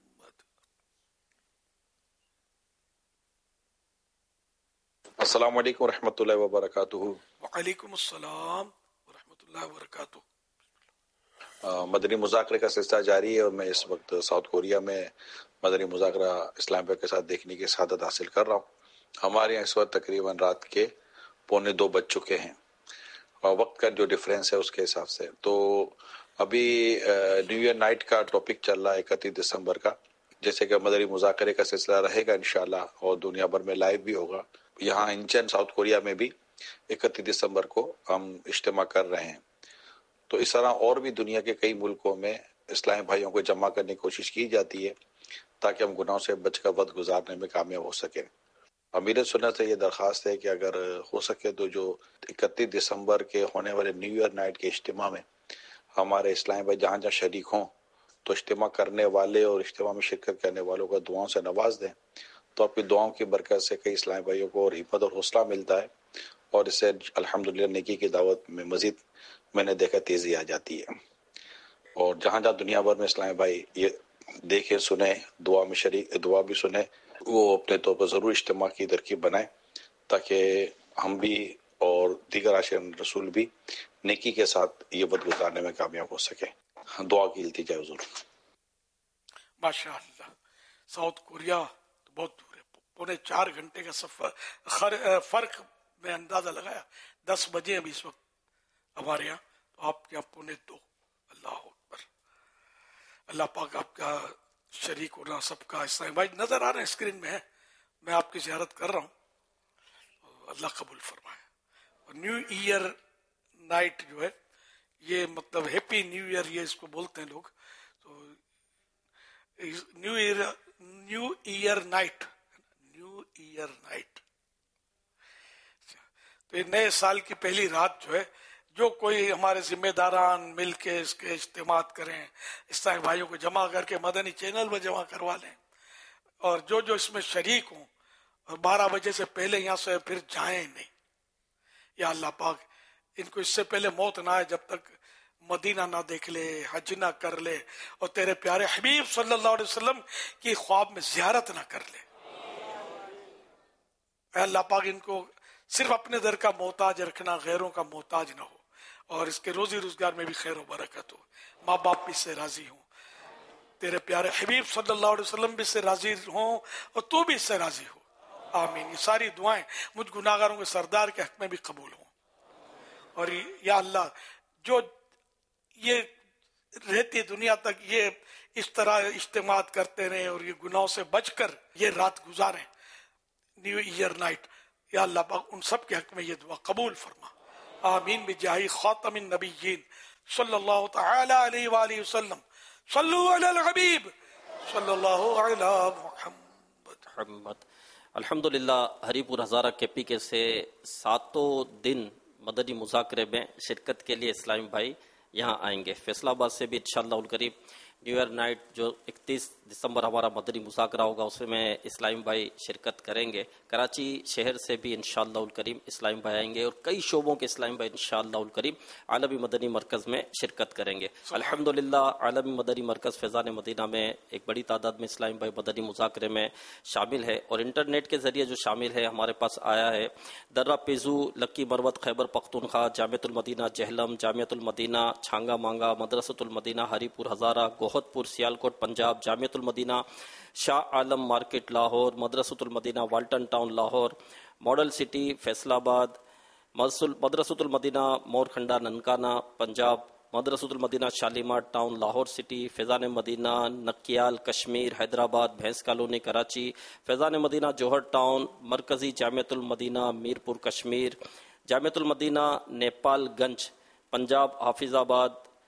السلام علیکم ورحمۃ اللہ وبرکاتہ۔ وعلیکم السلام ورحمۃ اللہ وبرکاتہ۔ مدنی مذاکرے کا سلسلہ جاری ہے، اور میں اس وقت ساؤتھ کوریا میں مدنی مذاکرہ اسلام آباد کے ساتھ دیکھنے کی سعادت حاصل کر رہا ہوں۔ ہمارے یہاں اس وقت تقریباً رات کے پونے دو بج چکے ہیں، اور وقت کا جو ڈفرینس ہے اس کے حساب سے۔ تو ابھی نیو ایئر نائٹ کا ٹاپک چل رہا ہے اکتیس دسمبر کا، جیسے کہ مدنی مذاکرے کا سلسلہ رہے گا انشاءاللہ، اور دنیا بھر میں لائیو بھی ہوگا۔ یہاں انچن ساؤتھ کوریا میں بھی اکتیس دسمبر کو ہم اجتماع کر رہے ہیں۔ تو اس طرح اور بھی دنیا کے کئی ملکوں میں اسلامی بھائیوں کو جمع کرنے کی کوشش کی جاتی ہے، تاکہ ہم گناہوں سے بچ کر وقت گزارنے میں کامیاب ہو سکیں۔ امیر سنت سے یہ درخواست ہے کہ اگر ہو سکے تو جو اکتیس دسمبر کے ہونے والے نیو ایئر نائٹ کے اجتماع میں ہمارے اسلامی بھائی جہاں جہاں شریک ہوں، تو اجتماع کرنے والے اور اجتماع میں شرکت کرنے والوں کو دعاؤں سے نواز دیں، تو آپ کی دعاؤں کی برکت سے کئی اسلامی بھائیوں کو اور ہمت اور حوصلہ ملتا ہے، اور اس سے الحمدللہ نیکی کی دعوت میں مزید میں نے دیکھا تیزی آ جاتی ہے۔ اور جہاں جہاں دنیا بھر میں اسلامی بھائی یہ دیکھیں سنیں، دعا میں شریک دعا بھی سنیں، وہ اپنے طور پر ضرور اجتماع کی ترکیب بنائیں تاکہ ہم بھی اور دیگر عاشقان رسول بھی نیکی کے ساتھ یہ وقت گزارنے میں کامیاب ہو سکیں۔ دعا کی التجا حضور۔ ماشاء اللہ، ساؤتھ کوریا تو بہت دور ہے، پونے چار گھنٹے کا سفر، فرق میں اندازہ لگایا، دس بجے ابھی اس وقت ہمارے یہاں، تو آپ کے یہاں پونے دو۔ اللہ اکبر، اللہ پاک آپ کا شریک ہونا سب کا حصہ ہے۔ بھائی نظر آ رہے ہیں اسکرین میں ہے، میں آپ کی زیارت کر رہا ہوں، اللہ قبول فرمائے۔ اور نیو ایئر نائٹ جو ہے یہ مطلب ہیپی نیو ایئر یہ اس کو بولتے ہیں لوگ، تو new year new year night new year night تو یہ نئے سال کی پہلی رات جو ہے، جو کوئی ہمارے ذمہ داران مل کے اس کے اجتماع کریں، اسلامی بھائیوں کو جمع کر کے مدنی چینل میں جمع کروا لیں، اور جو جو اس میں شریک ہوں، اور بارہ بجے سے پہلے یہاں سے پھر جائیں نہیں۔ یا اللہ پاک ان کو اس سے پہلے موت نہ آئے جب تک مدینہ نہ دیکھ لے، حج نہ کر لے، اور تیرے پیارے حبیب صلی اللہ علیہ وسلم کی خواب میں زیارت نہ کر لے۔ اے اللہ پاک ان کو صرف اپنے در کا محتاج رکھنا، غیروں کا محتاج نہ ہو، اور اس کے روزی روزگار میں بھی خیر و برکت ہو، ماں باپ بھی اس سے راضی ہوں، تیرے پیارے حبیب صلی اللہ علیہ وسلم بھی اس سے راضی ہوں، اور تو بھی اس سے راضی ہو، آمین۔ یہ ساری دعائیں مجھ گناہگاروں کے سردار کے حق میں بھی قبول ہوں، اور یا اللہ جو یہ رہتی دنیا تک یہ اس طرح اجتماعات کرتے رہیں اور یہ گناہوں سے بچ کر یہ رات گزاریں، نیو ایئر نائٹ، یا اللہ پاک ان سب کے حق میں یہ دعا قبول فرما، آمین بجاہ خاتم النبیین صلی اللہ تعالی علیہ وآلہ وسلم۔ صلو علی الحبیب صلی اللہ علی محمد۔ الحمدللہ ہری پور ہزارہ کے پی کے سے ساتوں دن مدنی مذاکرے میں شرکت کے لیے اسلامی بھائی یہاں آئیں گے۔ فیصل آباد سے بھی انشاءاللہ القریب نیو ایئر نائٹ جو اکتیس دسمبر ہمارا مدنی مذاکرہ ہوگا اس میں اسلامی بھائی شرکت کریں گے۔ کراچی شہر سے بھی انشاءاللہ الکریم اسلامی بھائی آئیں گے، اور کئی شعبوں کے اسلامی بھائی انشاءاللہ الکریم عالمی مدنی مرکز میں شرکت کریں گے۔ الحمدللہ عالمی مدنی مرکز فیضان مدینہ میں ایک بڑی تعداد میں اسلامی بھائی مدنی مذاکرے میں شامل ہے، اور انٹرنیٹ کے ذریعے جو شامل ہے ہمارے پاس آیا ہے درہ پیزو، لکی مروت، خیبر پختونخوا، جامعۃ المدینہ جہلم، جامعۃ المدینہ چھانگا مانگا، مدرسۃ المدینہ ہری پور ہزارہ، گوہت پور سیالکوٹ پنجاب، جامعۃ المدینہ Shah Alam market Lahore, Madrasatul Madina Walton town Lahore, model city Faisalabad, Madrasatul Madina Morkhunda Nankana Punjab, Madrasatul Madina Shalimar town Lahore city, Faizan Madina Nakyal Kashmir Hyderabad, بھینس کالونی کراچی، فیضان مدینہ جوہر ٹاؤن مرکزی، جامعۃ المدینہ میرپور کشمیر، جامعۃ المدینہ نیپال گنج پنجاب، حافظ آباد،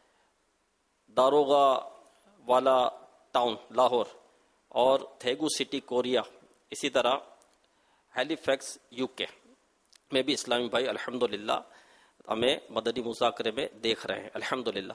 داروغہ والا ٹاؤن لاہور، اور تھیگو سٹی کوریا، اسی طرح ہیلی فیکس یو کے میں بھی اسلامی بھائی الحمدللہ ہمیں مدنی مذاکرے میں دیکھ رہے ہیں الحمدللہ۔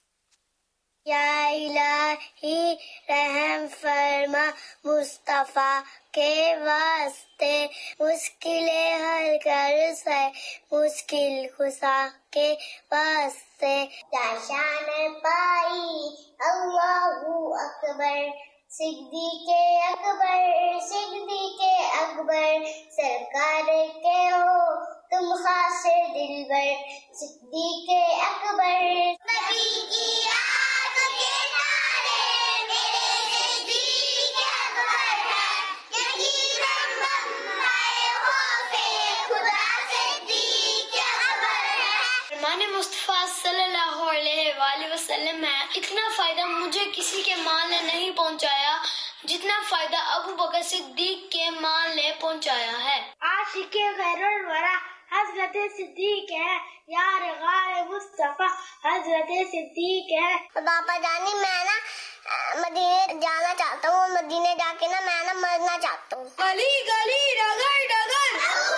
یا الہی رحم فرما مصطفیٰ کے واسطے، مشکلیں حل کر سے مشکل خسا کے واسطے، شان پائی اللہ اکبر، صدیق اکبر صدیق اکبر، سرکار کے ہو تم خاص دلبر، صدیق اکبر، نبی کی یاد کے تارے میرے صدیق اکبر ہے، یقیناً بندہ خوف خدا صدیق اکبر ہے۔ فرمان مصطفیٰ صلی اللہ علیہ وآلہ وسلم ہے، اتنا فائدہ مجھے کسی کے مال نے نہیں پہنچایا جتنا فائدہ ابو بکر صدیق کے مال نے پہنچایا ہے۔ عاشق خیر الورا حضرت صدیق ہے، یار غار مصطفیٰ حضرت صدیق ہے۔ پاپا جانی میں نا مدینے جانا چاہتا ہوں، مدینے جا کے نا میں نا مرنا چاہتا ہوں۔ گلی گلی ڈگر ڈگر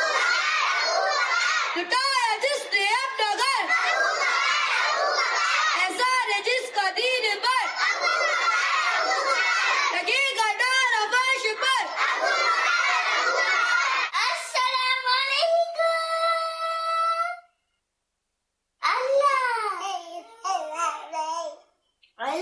لٹایا جس نے اب ڈگر، ایسا ہے جس کا دین پر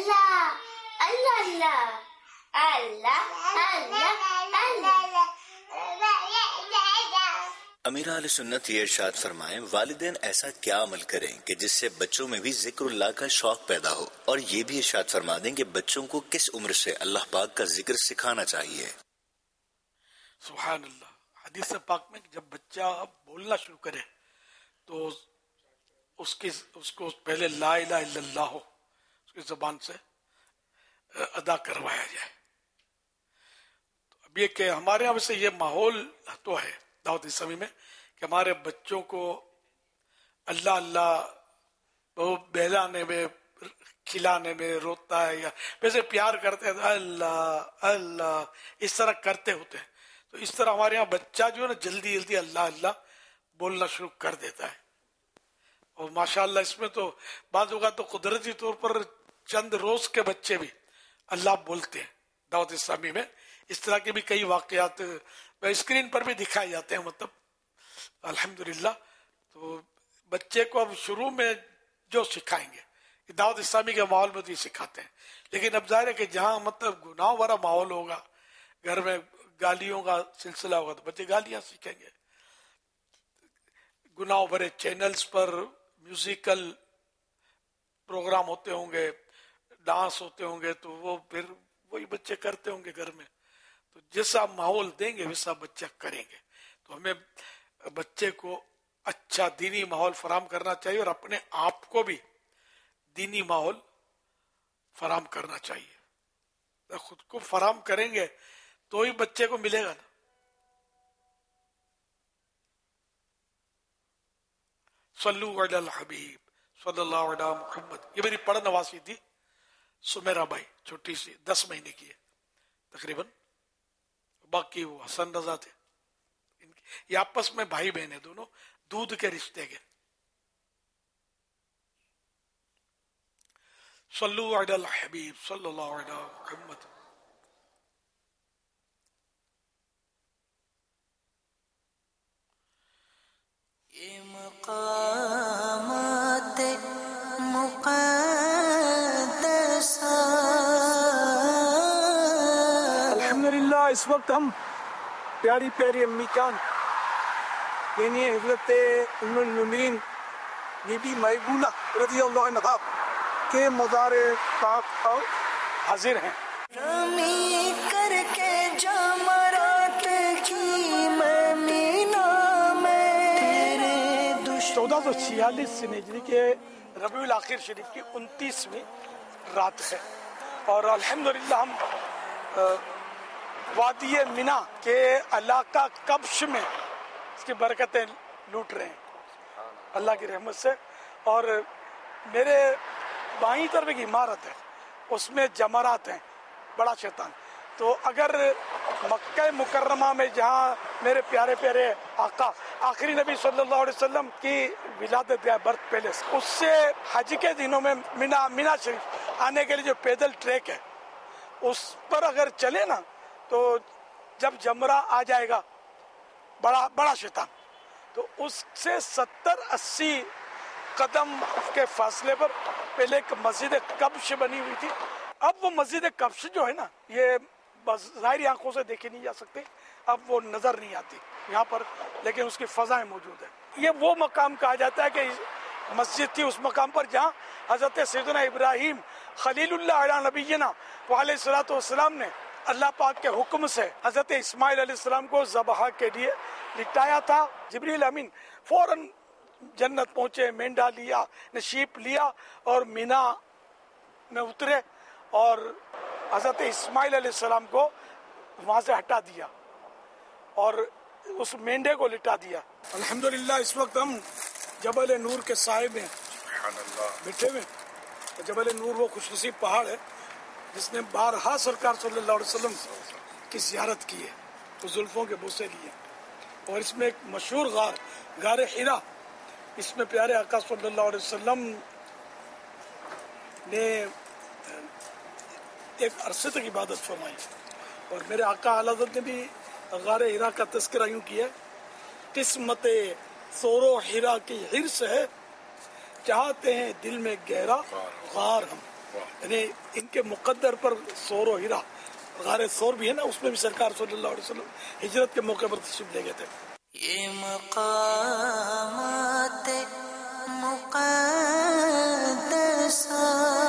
امیر اہل سنت یہ ارشاد فرمائیں والدین ایسا کیا عمل کریں کہ جس سے بچوں میں بھی ذکر اللہ کا شوق پیدا ہو، اور یہ بھی ارشاد فرما دیں کہ بچوں کو کس عمر سے اللہ پاک کا ذکر سکھانا چاہیے۔ سبحان اللہ۔ حدیث پاک میں جب بچہ بولنا شروع کرے تو اس کی اس کو پہلے لا الہ الا اللہ ہو اس کی زبان سے ادا کروایا جائے۔ اب یہ کہ ہمارے یہاں سے یہ ماحول تو ہے دعوت اسلامی میں کہ ہمارے بچوں کو اللہ اللہ وہ بہلانے میں کھلانے میں روتا ہے یا ویسے پیار کرتے ہیں اللہ اللہ اس طرح کرتے ہوتے ہیں، تو اس طرح ہمارے یہاں بچہ جو ہے نا جلدی جلدی اللہ اللہ بولنا شروع کر دیتا ہے، اور ماشاءاللہ اس میں تو بعض اوقات تو قدرتی طور پر چند روز کے بچے بھی اللہ بولتے ہیں۔ دعوت اسلامی میں اس طرح کے بھی کئی واقعات اسکرین پر بھی دکھائے جاتے ہیں، مطلب الحمدللہ۔ تو بچے کو اب شروع میں جو سکھائیں گے دعوت اسلامی کے ماحول میں تو یہ سکھاتے ہیں، لیکن اب ظاہر ہے کہ جہاں مطلب گناہ بھرا ماحول ہوگا، گھر میں گالیوں کا سلسلہ ہوگا تو بچے گالیاں سیکھیں گے، گناہ بھرے چینلز پر میوزیکل پروگرام ہوتے ہوں گے، ڈانس ہوتے ہوں گے، تو وہ پھر وہی بچے کرتے ہوں گے گھر میں، تو جیسا ماحول دیں گے ویسا بچہ کریں گے۔ تو ہمیں بچے کو اچھا دینی ماحول فراہم کرنا چاہیے اور اپنے آپ کو بھی دینی ماحول فراہم کرنا چاہیے۔ خود کو فراہم کریں گے تو ہی بچے کو ملے گا نا۔ صلو علی الحبیب صلی اللہ علیہ محمد۔ یہ میری پڑھ نواسی تھی سمیرا بھائی، چھوٹی سی دس مہینے کی ہے تقریباً، باقی وہ حسن رضا تھے، یہ آپس میں بھائی بہن ہیں دونوں، دودھ کے رشتے کے۔ صلو علی الحبیب صلی اللہ علیہ محمد۔ یہ مقامات الحمدللہ اس وقت ہم پیاری پیاری امی جان یعنی حضرت ام المومنین بی بی میمونہ رضی اللہ عنہا کے مزار پاک پر حاضر ہیں۔ رمی کر کے جمرات کی ممینہ میں تیرے چودہ سو چھیالیس ہجری کے ربیع الاخر شریف کی انتیسویں رات ہے، اور الحمدللہ ہم وادی منی کے علاقہ کبش میں اس کی برکتیں لوٹ رہے ہیں اللہ کی رحمت سے۔ اور میرے بائیں طرف ایک عمارت ہے، اس میں جمرات ہیں، بڑا شیطان۔ تو اگر مکہ مکرمہ میں جہاں میرے پیارے پیارے آقا آخری نبی صلی اللہ علیہ وسلم کی ولادت گاہ برتھ پیلس، اس سے حج کے دنوں میں مینا مینا شریف آنے کے لیے جو پیدل ٹریک ہے اس پر اگر چلے نا تو جب جمرہ آ جائے گا بڑا بڑا شیطان، تو اس سے ستر اسی قدم کے فاصلے پر پہلے ایک مسجد کبش بنی ہوئی تھی۔ اب وہ مسجد کبش جو ہے نا یہ ظاہری آنکھوں سے دیکھی نہیں جا سکتی، اب وہ نظر نہیں آتی یہاں پر، لیکن اس کی فضائیں موجود ہیں۔ یہ وہ مقام کہا جاتا ہے کہ مسجد تھی اس مقام پر جہاں حضرت سیدنا ابراہیم خلیل اللہ علیہ نبینا علیہ الصلوۃ والسلام نے اللہ پاک کے حکم سے حضرت اسماعیل علیہ السلام کو ذبح کے لیے لٹایا تھا۔ جبریل امین فوراً جنت پہنچے، مینڈا لیا، نشیب لیا اور مینا میں اترے اور حضرت اسماعیل علیہ السلام کو وہاں سے ہٹا دیا اور اس مینڈے کو لٹا دیا۔ الحمدللہ اس وقت ہم جبل نور کے سائے میں بیٹھے ہوئے۔ جبل نور وہ خوش نصیب پہاڑ ہے جس نے بارہا سرکار صلی اللہ علیہ وسلم کی زیارت کی ہے، تو زلفوں کے بوسے لیے، اور اس میں ایک مشہور غار غار حرا، اس میں پیارے آقا صلی اللہ علیہ وسلم نے ایک عرصے تک عبادت فرمائی، اور میرے آقا اعلیٰ حضرت نے بھی غار حرا کا تذکرہ یوں کیا ہے، قسمت سور و حرا کی حرص ہے، چاہتے ہیں دل میں گہرا غار ہم۔ یعنی ان کے مقدر پر سور و ہیرا غار سور بھی ہے نا، اس میں بھی سرکار صلی اللہ علیہ وسلم ہجرت کے موقع پر تشریف لے گئے تھے. یہ مقامات مقدسہ،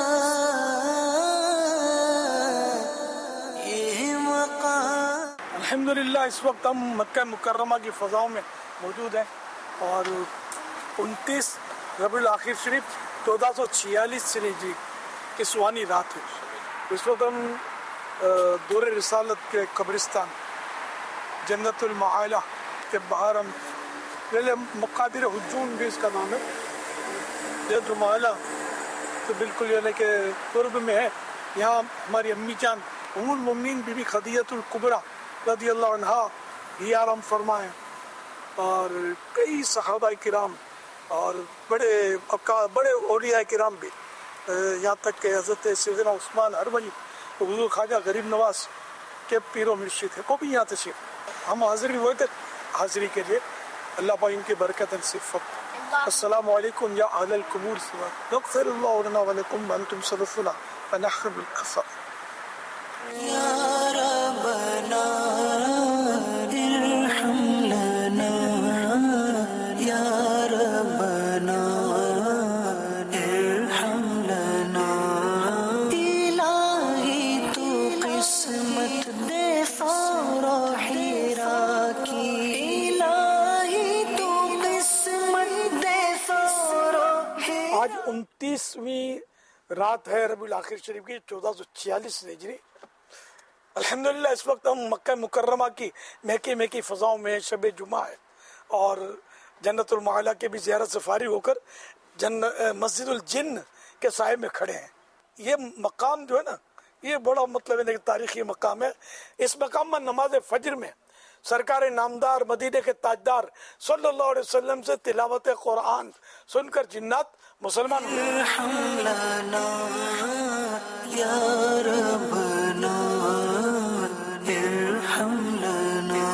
یہ مقام. الحمدللہ اس وقت ہم مکہ مکرمہ کی فضاؤں میں موجود ہیں اور انتیس ربیع الاخر شریف چودہ سو چھیالیس ہجری کی سوانی رات ہے. اس وقت ہم دور رسالت کے قبرستان جنت المعالی کے باہر ہم مقابر حجون بھی اس کا نام ہے. جنت المعالی تو بالکل یعنی کہ قرب میں ہے. یہاں ہماری امی جان ام المؤمنین بی بی خدیجہ الکبریٰ رضی اللہ عنہا یہ آرام فرمائے اور کئی صحابہ کرام اور بڑے بڑے اولیاء کرام بھی، یہاں تک کہ حضرت سیدنا عثمان ہروی حضور خواجہ غریب نواز کے پیر و مرشد ہے وہ بھی یہاں تشریف. ہم حاضر بھی ہوئے تھے حاضری کے لیے. اللہ پاک ان کی برکت نصیب فرمائے. السلام علیکم یا اہل القبور یغفر اللہ لنا ولکم وانتم صدقنا فنحن بالکفار. یا ربنا ارحم لنا، یا ربنا ارحم لنا. الہی تو قسمت دے فورا ہیرا کی، الہی تو قسمت دے فورا ہیرا. آج انتیسویں رات ہے ربیع الاخر شریف کی چودہ سو چھیالیس ہجری. الحمدللہ اس وقت ہم مکہ مکرمہ کی مہکی مہکی فضاؤں میں شب جمعہ ہے اور جنت المعالی کے بھی زیارت سے فارغ ہو کر جن مسجد الجن کے سائے میں کھڑے ہیں. یہ مقام جو ہے نا یہ بڑا مطلب ہے تاریخی مقام ہے. اس مقام میں نماز فجر میں سرکار نامدار مدینے کے تاجدار صلی اللہ علیہ وسلم سے تلاوت قرآن سن کر جنات مسلمان ارحم لنا یا ربنا ارحم لنا.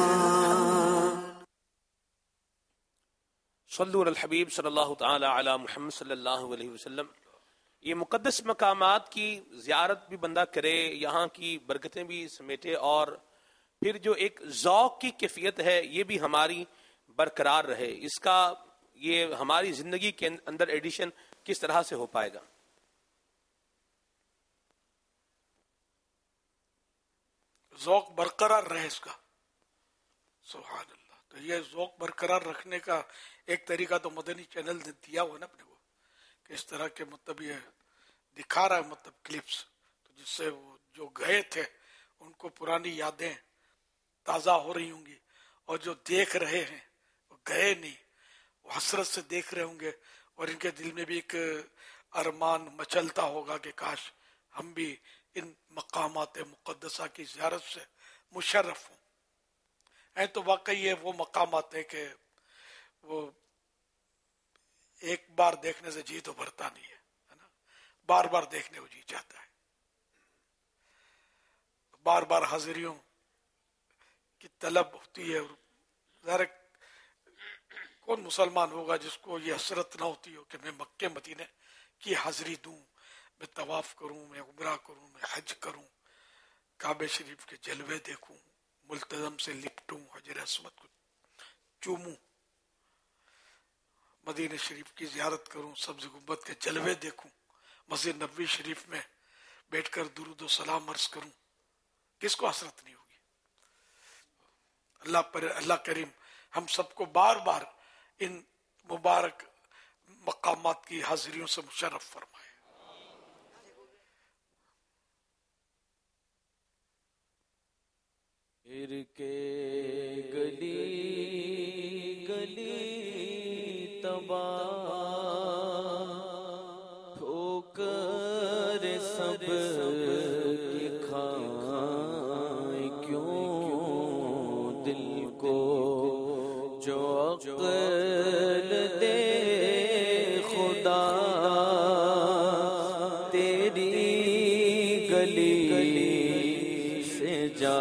صلو علی الحبیب صلی اللہ تعالی علی محمد صلی اللہ علیہ وسلم. یہ مقدس مقامات کی زیارت بھی بندہ کرے، یہاں کی برکتیں بھی سمیٹے اور پھر جو ایک ذوق کی کیفیت ہے یہ بھی ہماری برقرار رہے. اس کا یہ ہماری زندگی کے اندر ایڈیشن کس طرح سے ہو پائے گا؟ ذوق برقرار رہے اس کا. سبحان اللہ. تو یہ ذوق برقرار رکھنے کا ایک طریقہ تو مدنی چینل نے دیا ہوا نا اپنے کو کہ اس طرح کے مطلب یہ دکھا رہا ہے مطلب کلپس، تو جس سے وہ جو گئے تھے ان کو پرانی یادیں تازہ ہو رہی ہوں گی اور جو دیکھ رہے ہیں وہ گئے نہیں، وہ حسرت سے دیکھ رہے ہوں گے اور ان کے دل میں بھی ایک ارمان مچلتا ہوگا کہ کاش ہم بھی ان مقامات مقدسہ کی زیارت سے مشرف ہوں. اے تو واقعی یہ وہ مقامات ہیں کہ وہ ایک بار دیکھنے سے جی تو بھرتا نہیں ہے نا، بار بار دیکھنے کو جی چاہتا ہے. بار بار حاضریوں کی طلب ہوتی ہے اور ظاہر کون مسلمان ہوگا جس کو یہ حسرت نہ ہوتی ہو کہ میں مکے مدینے کی حاضری دوں، میں طواف کروں، میں عمرہ کروں، میں حج کروں، کعبہ شریف کے جلوے دیکھوں، ملتزم سے لپٹوں، حجر اسود کو چوموں، مدینہ شریف کی زیارت کروں، سبز گنبد کے جلوے دیکھوں، مسجد نبوی شریف میں بیٹھ کر درود و سلام عرض کروں. کس کو حسرت نہیں ہوگی؟ اللہ پر اللہ کریم ہم سب کو بار بار ان مبارک مقامات کی حاضریوں سے مشرف فرمائے. پھر کے گلی گلی تباہ ٹھوکر سب کی کھائیں کیوں دل کو جو عقل دے خدا تیری گلی سے جا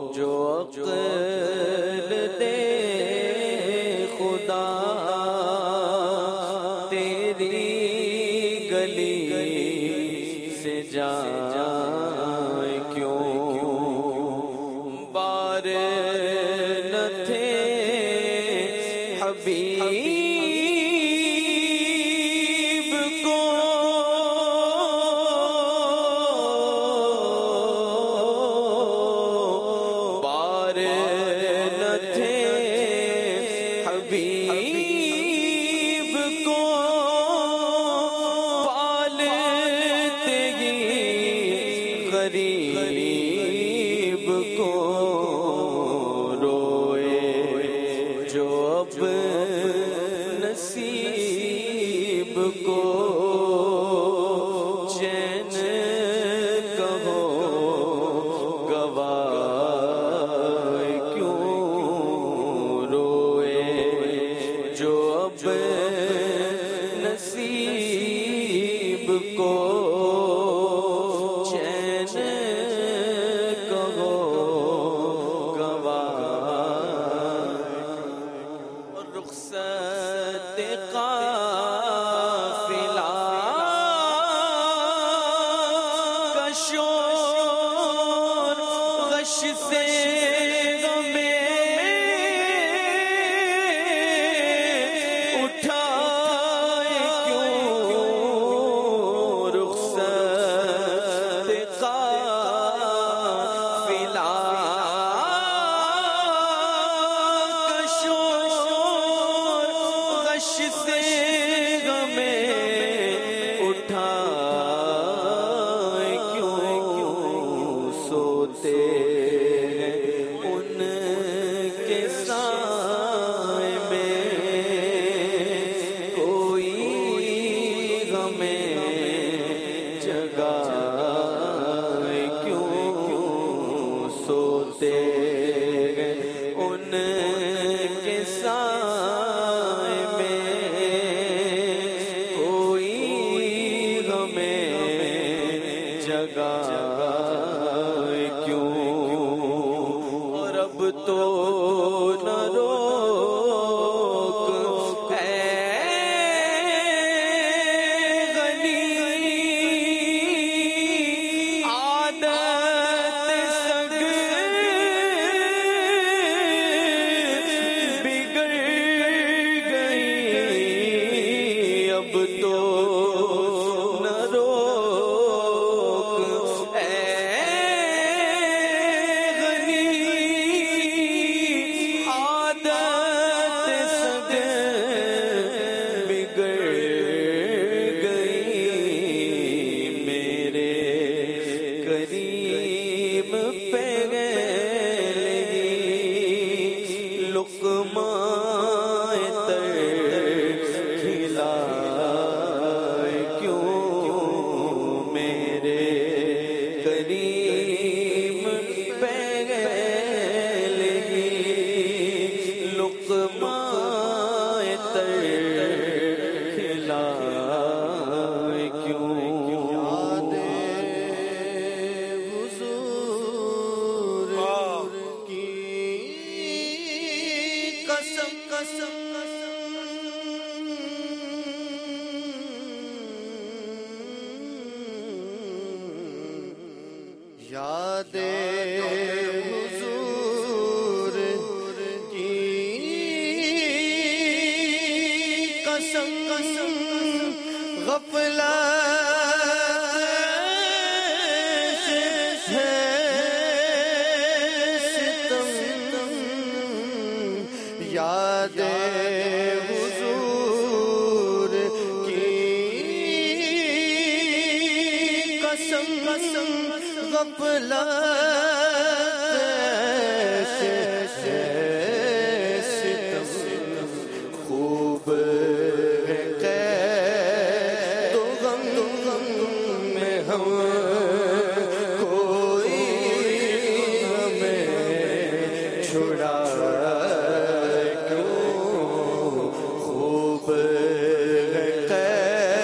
عقل دے خدا تیری گلی سے جائیں کیوں بار نہ تھے حبیب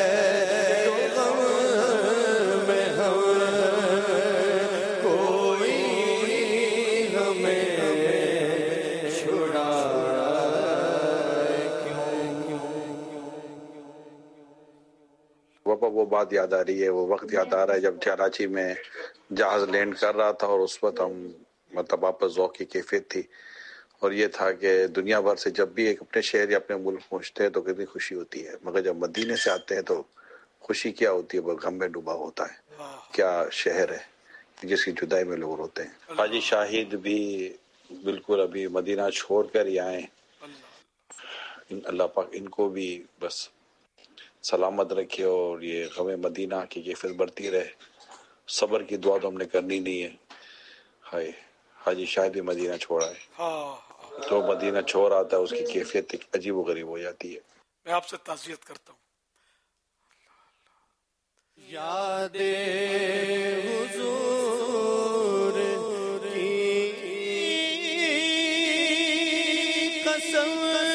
کوئی पापा वो बात याद आ रही है, वो वक्त याद आ रहा है जब कराची में जहाज लैंड कर रहा था और उस वक्त हम मतलब वापस ज़ौक़ की कैफियत थी, और ये था कि दुनिया भर से जब भी एक अपने शहर या अपने मुल्क पहुँचते हैं तो कितनी खुशी होती है, मगर जब मदीने से आते हैं तो खुशी क्या होती है, वो गम में डूबा होता है। क्या शहर है जिसकी जुदाई में लोग रोते हैं। हाजी शाहिद भी बिल्कुल अभी मदीना छोड़ कर ही आए, अल्लाह पाक इनको भी बस सलामत रखे और ये गम मदीना की कैफियत बढ़ती रहे। सब्र की दुआ तो हमने करनी नहीं है। हाय हाजी शाहिद भी मदीना छोड़ा है, तो मदीना छोड़ आता है उसकी कैफियत एक अजीब व गरीब हो जाती है। मैं आपसे ताज़ियत करता हूँ। यादे हुजूर की कसम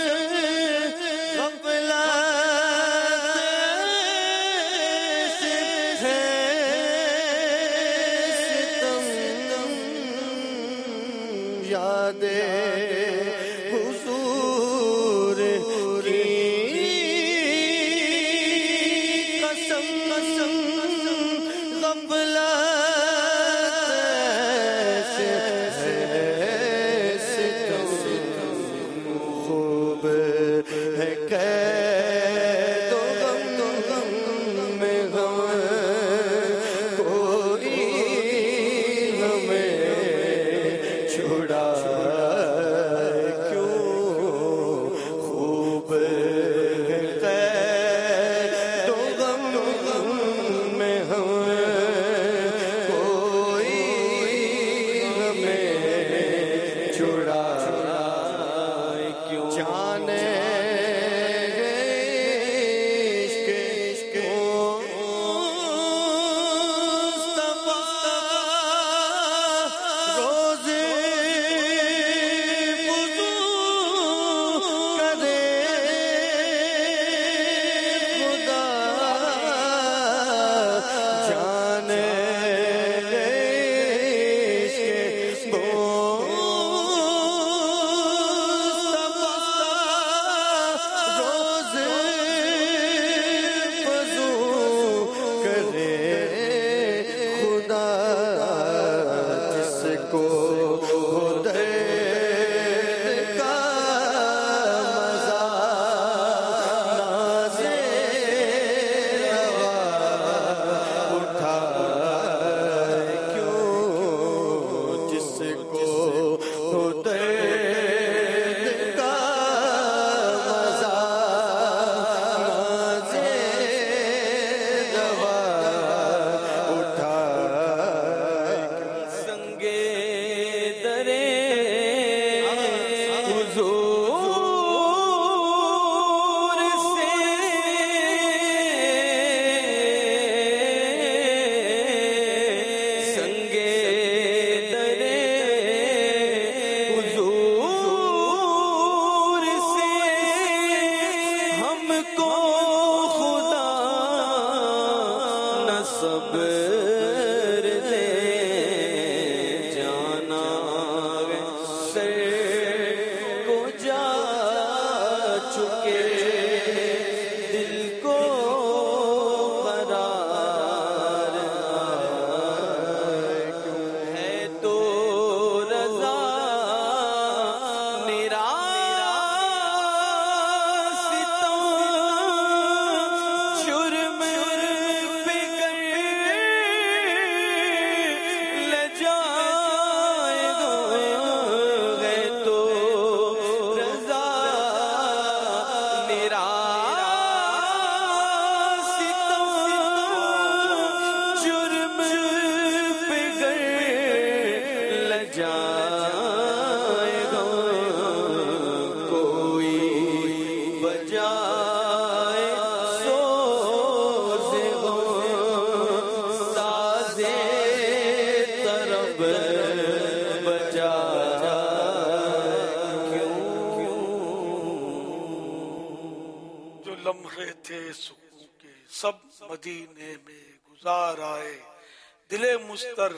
सब मदीने में गुजार आए, दिले मुस्तर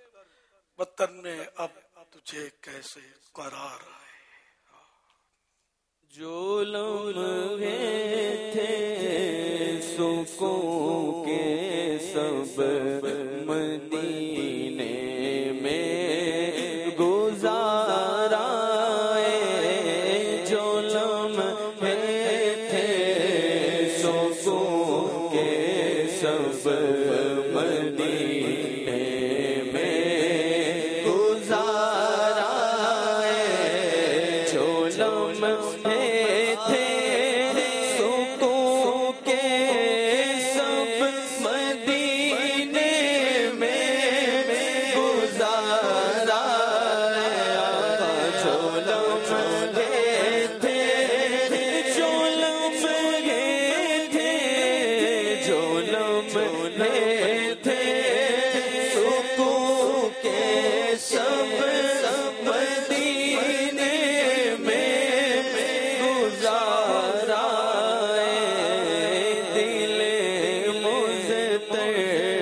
वतन में अब तुझे कैसे करार आए। जो लम्हे थे سکون کے سب مدینے میں گزارا جو لمحے تھے سکون کے سب مدینے میں گزارا جو لمحے تھے سکون کے سب مدینے میں گزارا جو لمحے تھے جو لمحے تھے جو لمحے تھے سکون کے سب مدینے میں گزارا دل مزتر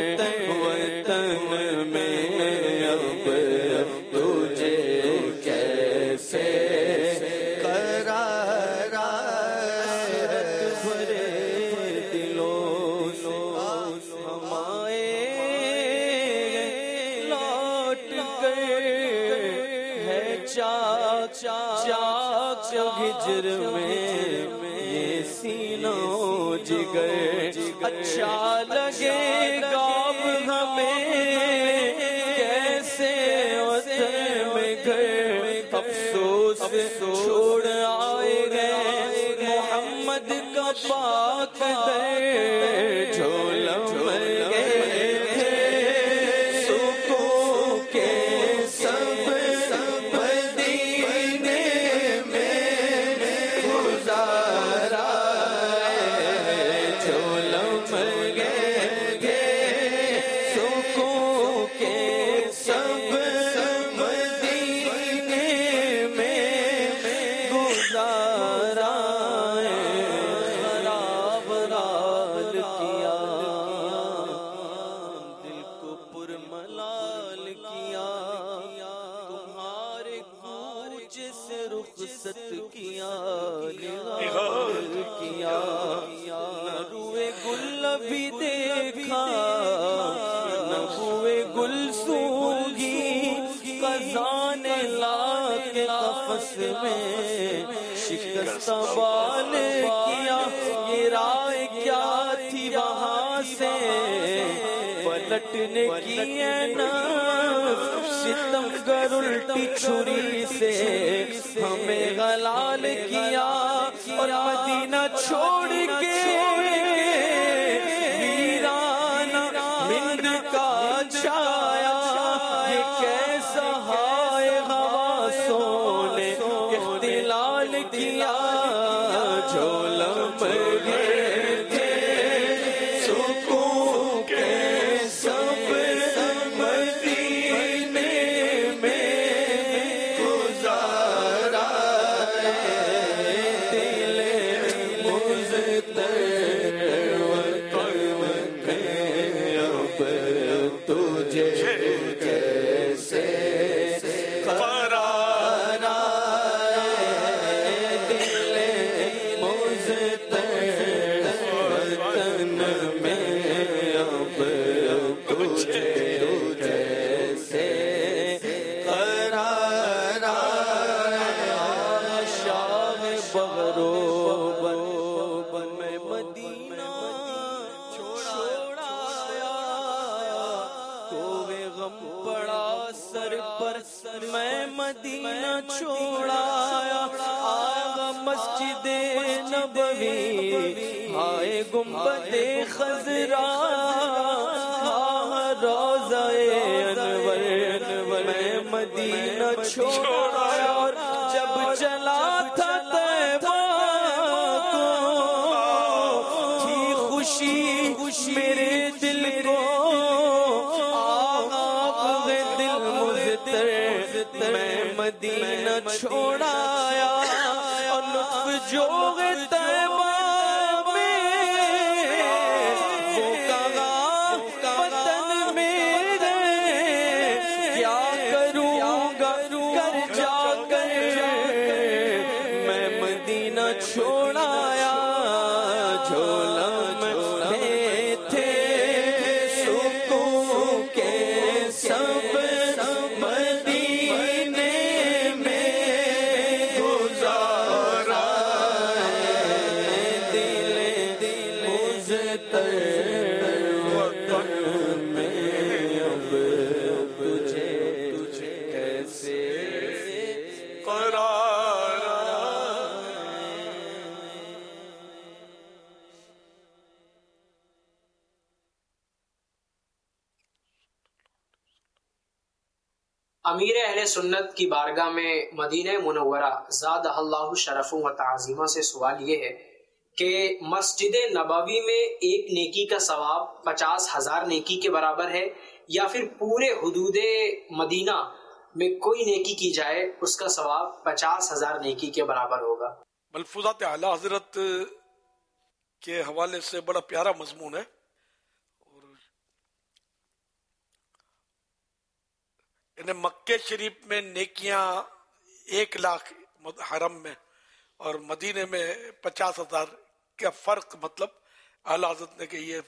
وطن میں اب تجھے کیسے قرار بھرے دلوں ہم آئے لوٹ کر ہے چاک چاک ہجر میں یہ سینوں جگر اچھا لگے گا اب ہمیں کیسے وطن میں گھر افسوس چھوڑ آئے گئے محمد کا پاک در جو لمحے تھے سکون کے سب مدینے میں گزارا جو لمحے تھے سکون کے سب مدینے میں گزارا خراب رال کیا دل کو پرملال کیا تمہارے کوچ سے رخصت کیا نگار کیا نہ روئے گل ابھی دیکھا نہ ہوئے گل سونگی خزان لا کے قفس میں شکستہ بال کیا یہ رائے کیا تھی وہاں سے پلٹنے کی ہے نا ستم گر الٹی چھری سے ہمیں غلال کیا اور مدینہ چھوڑ کے ویرانہ ہند کا چھایا یہ کیسا ہائے حواسوں نے اختلال کیا جو لمحے تھے سکون کے سب مدینے میں گزارا دل مزتر وطن میں اب تجھے کیسے قرار دل مزتر وطن میں اب تجھے کیسے قرار شاہ بغرو بن میں مدینہ چھوڑایا کوئے غم پڑا سر پر میں مدینہ چھوڑایا آگا مسجد نبوی ہائے گنبد خضرا ہاں روضہ انور میں مدینہ چھوڑایا اور جب چلا تھا طیبہ کو تھی خوشی میرے دل کو آغاب دل مزتر میں مدینہ چھوڑایا اور لطف جو طیبہ میں وہ کہا وطن میرے کیا کروں گا کر جا کر میں مدینہ چھوڑایا جو لمحے تر وطن میں اب تجھے تجھے کیسے قرار امیر اہل سنت کی بارگاہ میں مدینہ منورہ زادہ اللہ شرف و تعظیمہ سے سوال یہ ہے کہ مسجد نبوی میں ایک نیکی کا ثواب پچاس ہزار نیکی کے برابر ہے، یا پھر پورے حدود مدینہ میں کوئی نیکی کی جائے اس کا ثواب پچاس ہزار نیکی کے برابر ہوگا؟ ملفوظات اعلیٰ حضرت کے حوالے سے بڑا پیارا مضمون ہے، یعنی مکے شریف میں نیکیاں ایک لاکھ حرم میں اور مدینے میں پچاس ہزار کا فرق، مطلب اعلیٰ حضرت نے کہ یہ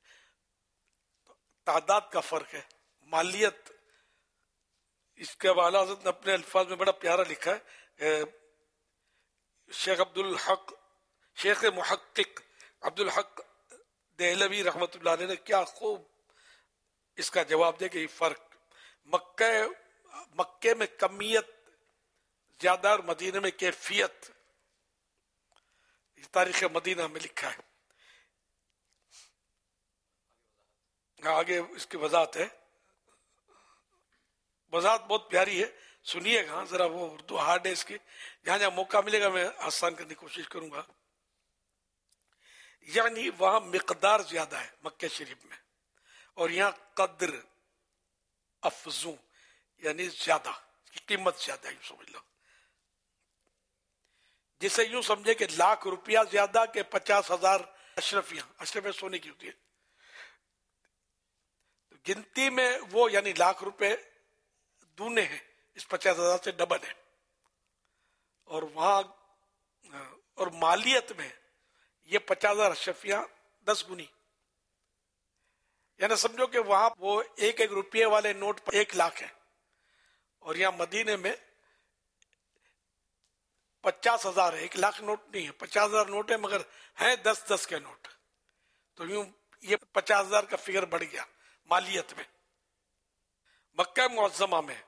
تعداد کا فرق ہے، مالیت اس کے اعلیٰ حضرت نے اپنے الفاظ میں بڑا پیارا لکھا ہے۔ شیخ عبد الحق شیخ محقق عبد الحق دہلوی رحمۃ اللہ علیہ نے کیا خوب اس کا جواب دے کہ یہ فرق مکہ مکے میں کمیت زیادہ اور مدینے میں کیفیت، تاریخ مدینہ میں لکھا ہے۔ آگے اس کی وضاحت ہے، وضاحت بہت پیاری ہے، سنیے گا ذرا، وہ اردو ہارڈ ہے اس کی، جہاں جہاں موقع ملے گا میں آسان کرنے کی کوشش کروں گا۔ یعنی وہاں مقدار زیادہ ہے مکہ شریف میں، اور یہاں قدر افزوں یعنی زیادہ کی قیمت زیادہ، یوں سمجھ لو، جسے یوں سمجھے کہ لاکھ روپیہ زیادہ کہ پچاس ہزار اشرفیاں، اشرفیاں سونے کی ہوتی ہے، گنتی میں وہ یعنی لاکھ روپے دونے ہیں، اس پچاس ہزار سے ڈبل ہے، اور وہاں اور مالیت میں یہ پچاس ہزار اشرفیاں دس گنی، یعنی سمجھو کہ وہاں وہ ایک ایک روپیے والے نوٹ پر ایک لاکھ ہے، اور یہاں مدینے میں پچاس ہزار ہے، ایک لاکھ نوٹ نہیں ہے، پچاس ہزار نوٹ ہے مگر ہیں دس دس کے نوٹ، تو یوں یہ پچاس ہزار کا فگر بڑھ گیا مالیت میں۔ مکہ معظمہ میں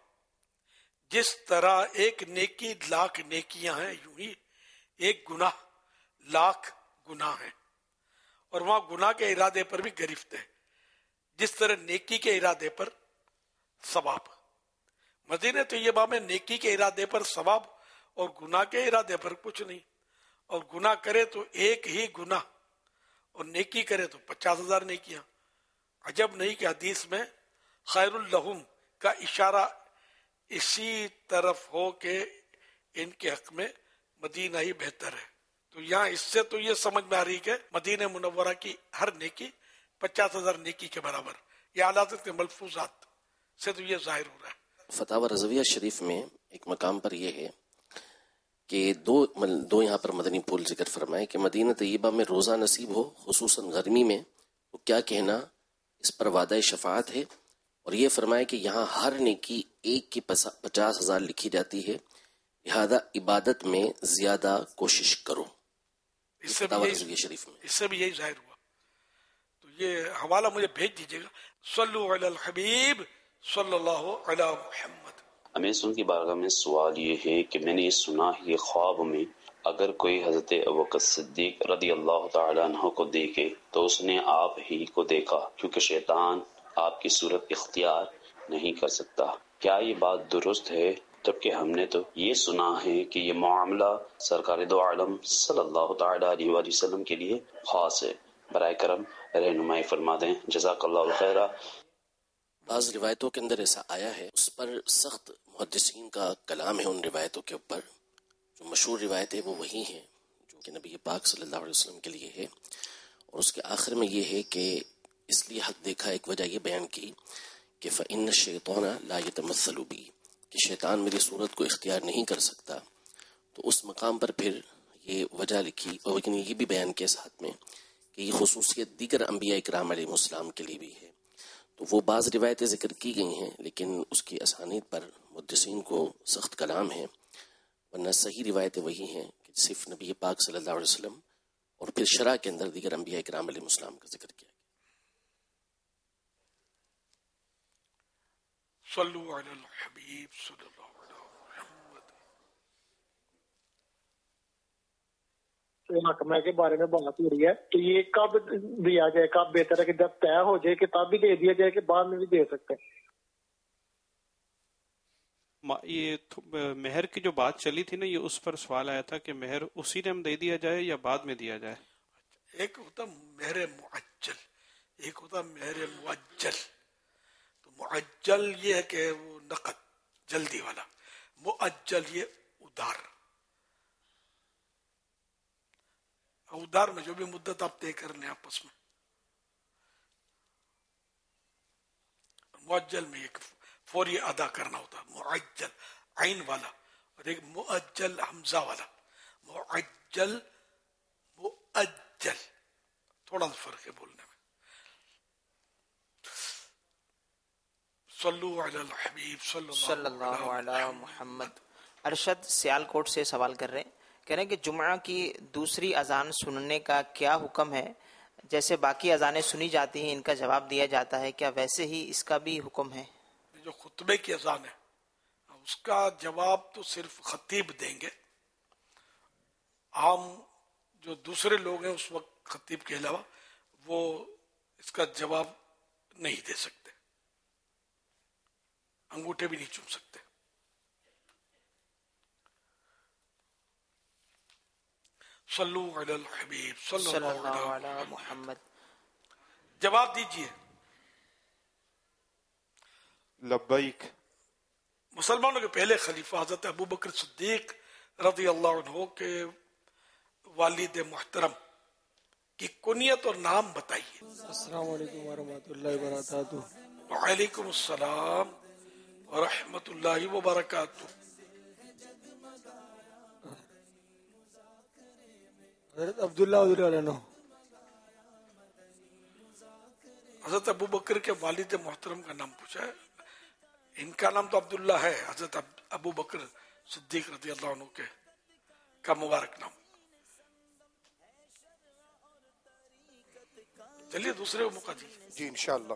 جس طرح ایک نیکی لاکھ نیکیاں ہیں، یوں ہی ایک گناہ لاکھ گناہ ہیں، اور وہاں گناہ کے ارادے پر بھی گرفت ہے، جس طرح نیکی کے ارادے پر ثواب۔ مدینے تو یہ بات ہے نیکی کے ارادے پر ثواب اور گناہ کے ارادے پر کچھ نہیں، اور گناہ کرے تو ایک ہی گناہ اور نیکی کرے تو پچاس ہزار نیکیاں۔ عجب نہیں کہ حدیث میں خیر الہم کا اشارہ اسی طرف ہو کہ ان کے حق میں مدینہ ہی بہتر ہے، تو یہاں اس سے تو یہ سمجھ میں آ رہی کہ مدینہ منورہ کی ہر نیکی پچاس ہزار نیکی کے برابر، یہ اعلیٰ حضرت کے ملفوظات سے تو یہ ظاہر ہو رہا ہے۔ فتاوی رضویہ شریف میں ایک مقام پر یہ ہے کہ دو دو یہاں پر مدنی پھول ذکر فرمائے کہ مدینہ طیبہ میں روزہ نصیب ہو خصوصاً گرمی میں تو کیا کہنا، اس پر وعدہ شفاعت ہے، اور یہ فرمائے کہ یہاں ہر نیکی ایک کی پچاس ہزار لکھی جاتی ہے، لہذا عبادت میں زیادہ کوشش کرو۔ اس سے بھی یہی شریف میں اس سے بھی یہی ظاہر ہوا، تو یہ حوالہ مجھے بھیج دیجیے گا۔ صلو علی الحبیب صلی اللہ علی محمد۔ ہمیں سن کی بارگاہ میں سوال یہ ہے کہ میں نے یہ سنا ہے کہ خواب میں اگر کوئی حضرت ابوبکر صدیق رضی اللہ تعالیٰ عنہ کو دیکھے تو اس نے آپ ہی کو دیکھا، کیونکہ شیطان آپ کی صورت اختیار نہیں کر سکتا۔ کیا یہ بات درست ہے؟ جبکہ ہم نے تو یہ سنا ہے کہ یہ معاملہ سرکار دو عالم صلی اللہ تعالیٰ علیہ وآلہ وسلم کے لیے خاص ہے، برائے کرم رہنمائی فرما دیں، جزاک اللہ خیرہ۔ بعض روایتوں کے اندر ایسا آیا ہے، اس پر سخت محدثین کا کلام ہے، ان روایتوں کے اوپر جو مشہور روایت ہے وہ وہی ہیں جو کہ نبی پاک صلی اللہ علیہ وسلم کے لیے ہے، اور اس کے آخر میں یہ ہے کہ اس لیے حق دیکھا، ایک وجہ یہ بیان کی کہ فَإِنَّ الشَّيْطَانَ لَا يَتَمَثَّلُ بِي، کہ شیطان میری صورت کو اختیار نہیں کر سکتا، تو اس مقام پر پھر یہ وجہ لکھی، اور لیکن یہ بھی بیان کیا ساتھ میں کہ یہ خصوصیت دیگر انبیاء اکرام علیہ السلام کے لیے بھی ہے۔ تو وہ بعض روایتیں ذکر کی گئی ہیں، لیکن اس کی اسانید پر محدثین کو سخت کلام ہے، ورنہ صحیح روایتیں وہی ہیں کہ صرف نبی پاک صلی اللہ علیہ وسلم اور پھر شرح کے اندر دیگر انبیاء کرام علیہ السلام کا ذکر کیا گیا۔ صلو علی الحبیب صلی اللہ علیہ وسلم۔ محکمہ کے بارے میں بات ہو رہی ہے تو یہ کب دیا جائے، کب بہتر ہے کہ جب طے ہو جائے کہ تب بھی دے دیا جائے کہ بعد میں بھی دے سکتے ہیں؟ یہ مہر کی جو بات چلی تھی نا، یہ اس پر سوال آیا تھا کہ مہر اسی ٹائم دے دیا جائے یا بعد میں دیا جائے؟ ایک ہوتا مہر معجل، ایک ہوتا مہر معجل۔ تو معجل یہ ہے کہ وہ نقد جلدی والا، معجل یہ ادھار، ادھار میں جو بھی مدت آپ طے کر لیں آپس میں۔ معجل میں ایک فوری ادا کرنا ہوتا، معجل عین والا، اور ایک معجل حمزہ والا۔ معجل معجل تھوڑا سا فرق ہے بولنے میں۔ صلو علی الحبیب صلی اللہ علی محمد۔ ارشد سیال کوٹ سے سوال کر رہے ہیں، کہہ رہے ہیں کہ جمعہ کی دوسری اذان سننے کا کیا حکم ہے؟ جیسے باقی اذانیں سنی جاتی ہیں ان کا جواب دیا جاتا ہے، کیا ویسے ہی اس کا بھی حکم ہے؟ جو خطبے کی اذان ہے اس کا جواب تو صرف خطیب دیں گے، عام جو دوسرے لوگ ہیں اس وقت خطیب کے علاوہ وہ اس کا جواب نہیں دے سکتے، انگوٹھے بھی نہیں چوم سکتے۔ صلو علی الحبیب صلی اللہ علی محمد۔ جواب دیجئے۔ لبیک۔ مسلمانوں کے پہلے خلیفہ حضرت ابو بکر صدیق رضی اللہ عنہ کے والد محترم کی کنیت اور نام بتائیے۔ السلام علیکم ورحمۃ اللہ وبرکاتہ۔ وعلیکم السلام ورحمۃ اللہ وبرکاتہ۔ حضرت عبداللہ حضرت ابو بکر کے والد محترم کا نام پوچھا ہے، ان کا نام تو عبداللہ ہے، حضرت ابو بکر صدیق رضی اللہ عنہ کے کا مبارک نام۔ چلیے دوسرے کو موقع دیجیے۔ جی انشاءاللہ۔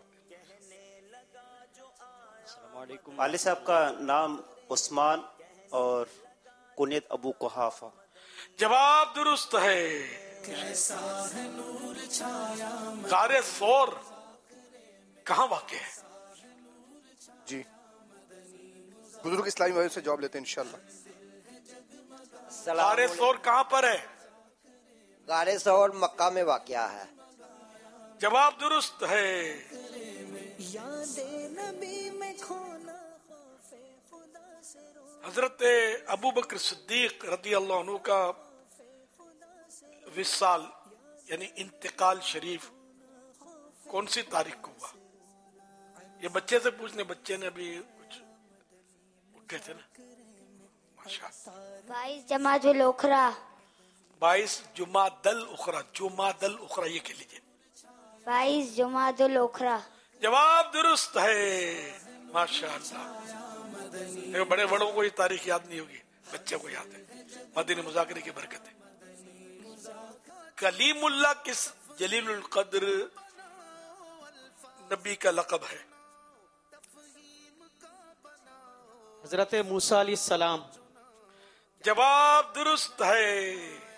السلام علیکم۔ والد صاحب کا نام عثمان اور کنیت ابو قحافہ۔ جواب درست ہے۔ غار ثور کہاں واقع ہے؟ جی بزرگ اسلامی بھائیوں سے جواب لیتے ہیں انشاءاللہ۔ غار ثور کہاں پر ہے؟ غار ثور مکہ میں واقع ہے۔ جواب درست ہے۔ حضرت ابو بکر صدیق رضی اللہ عنہ کا وصال یعنی انتقال شریف کون سی تاریخ کو ہوا؟ یہ بچے سے پوچھنے، بچے نے ابھی کچھ اٹھے تھے نا۔ ماشاءاللہ۔ بائیس جماعت الاخرى۔ بائیس جماعت الاخرى، جماعت الاخرى یہ کہہ لیجیے۔ بائیس جماعت الاخرى۔ جواب درست ہے، ماشاءاللہ۔ بڑے بڑوں کو یہ تاریخ یاد نہیں ہوگی، بچے کو یاد ہے، مدنی مذاکرے کی برکت ہے۔ کلیم اللہ کس جلیل القدر نبی کا لقب ہے؟ حضرت موسیٰ علیہ السلام۔ جواب درست ہے۔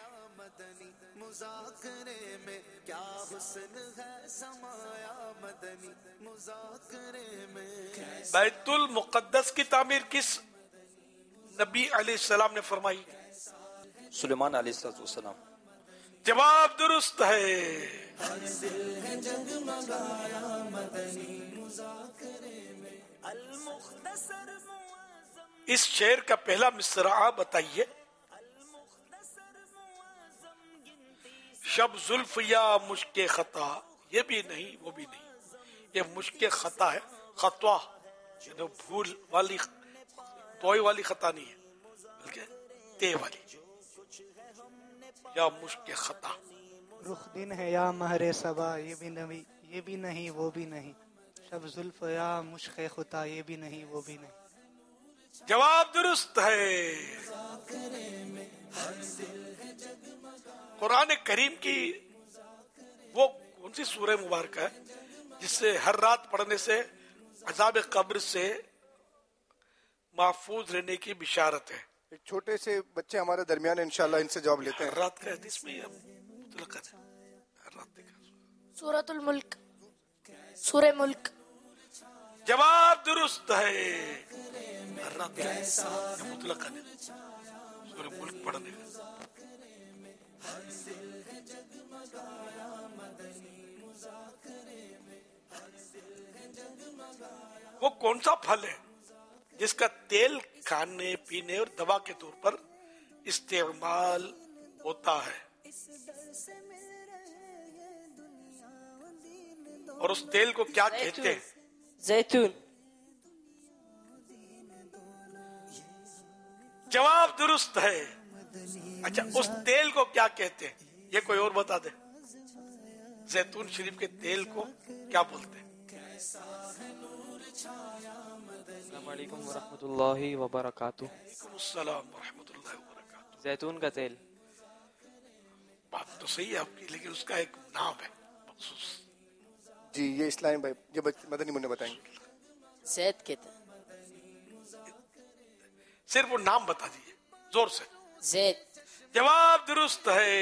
بیت المقدس کی تعمیر کس نبی علیہ السلام نے فرمائی؟ سلیمان علیہ السلام۔ جواب درست ہے۔ اس شعر کا پہلا مصرعہ بتائیے۔ شب زلف یا مشک خطا، یہ بھی نہیں وہ بھی نہیں، یہ مشک خطا ہے، خطوا یعنی بھول والی، توئی والی خطا نہیں ہے بلکہ تے والی، یا مشک خطا۔ رخ دن ہے یا مہر صبا، یہ بھی نہیں یہ بھی نہیں وہ بھی نہیں، شب زلف یا مشک خطا، یہ بھی نہیں وہ بھی نہیں۔ جواب درست ہے۔ قرآن کریم کی وہ کون سی سورہ مبارکہ ہے جس سے ہر رات پڑھنے سے عذاب قبر سے محفوظ رہنے کی بشارت ہے؟ ایک چھوٹے سے بچے ہمارے درمیان ہیں، انشاءاللہ ان سے جواب لیتے ہیں. ہر رات کا حدیث میں مطلق ہے. ہر رات دیکھا سورۃ الملک، سورہ ملک. جواب درست ہے. ہر رات مطلق ہے سورہ ملک پڑھنے کا. وہ کون سا پھل ہے جس کا تیل کھانے پینے اور دوا کے طور پر استعمال ہوتا ہے، اور اس تیل کو کیا کہتے ہیں؟ زیتون. جواب درست ہے. اچھا اس تیل کو کیا کہتے ہیں؟ یہ کوئی اور بتا دے. زیتون شریف کے تیل کو کیا بولتے ہیں؟ السلام علیکم ورحمۃ اللہ وبرکاتہ. السلام ورحمۃ اللہ وبرکاتہ. زیتون کا تیل. بات تو صحیح ہے آپ کی، لیکن اس کا ایک نام ہے مخصوص. جی یہ اسلام بھائی یہ مدنی منع بتائیں گے. زید کہتے ہیں. صرف وہ نام بتا دیجیے زور سے. زید. جواب درست ہے.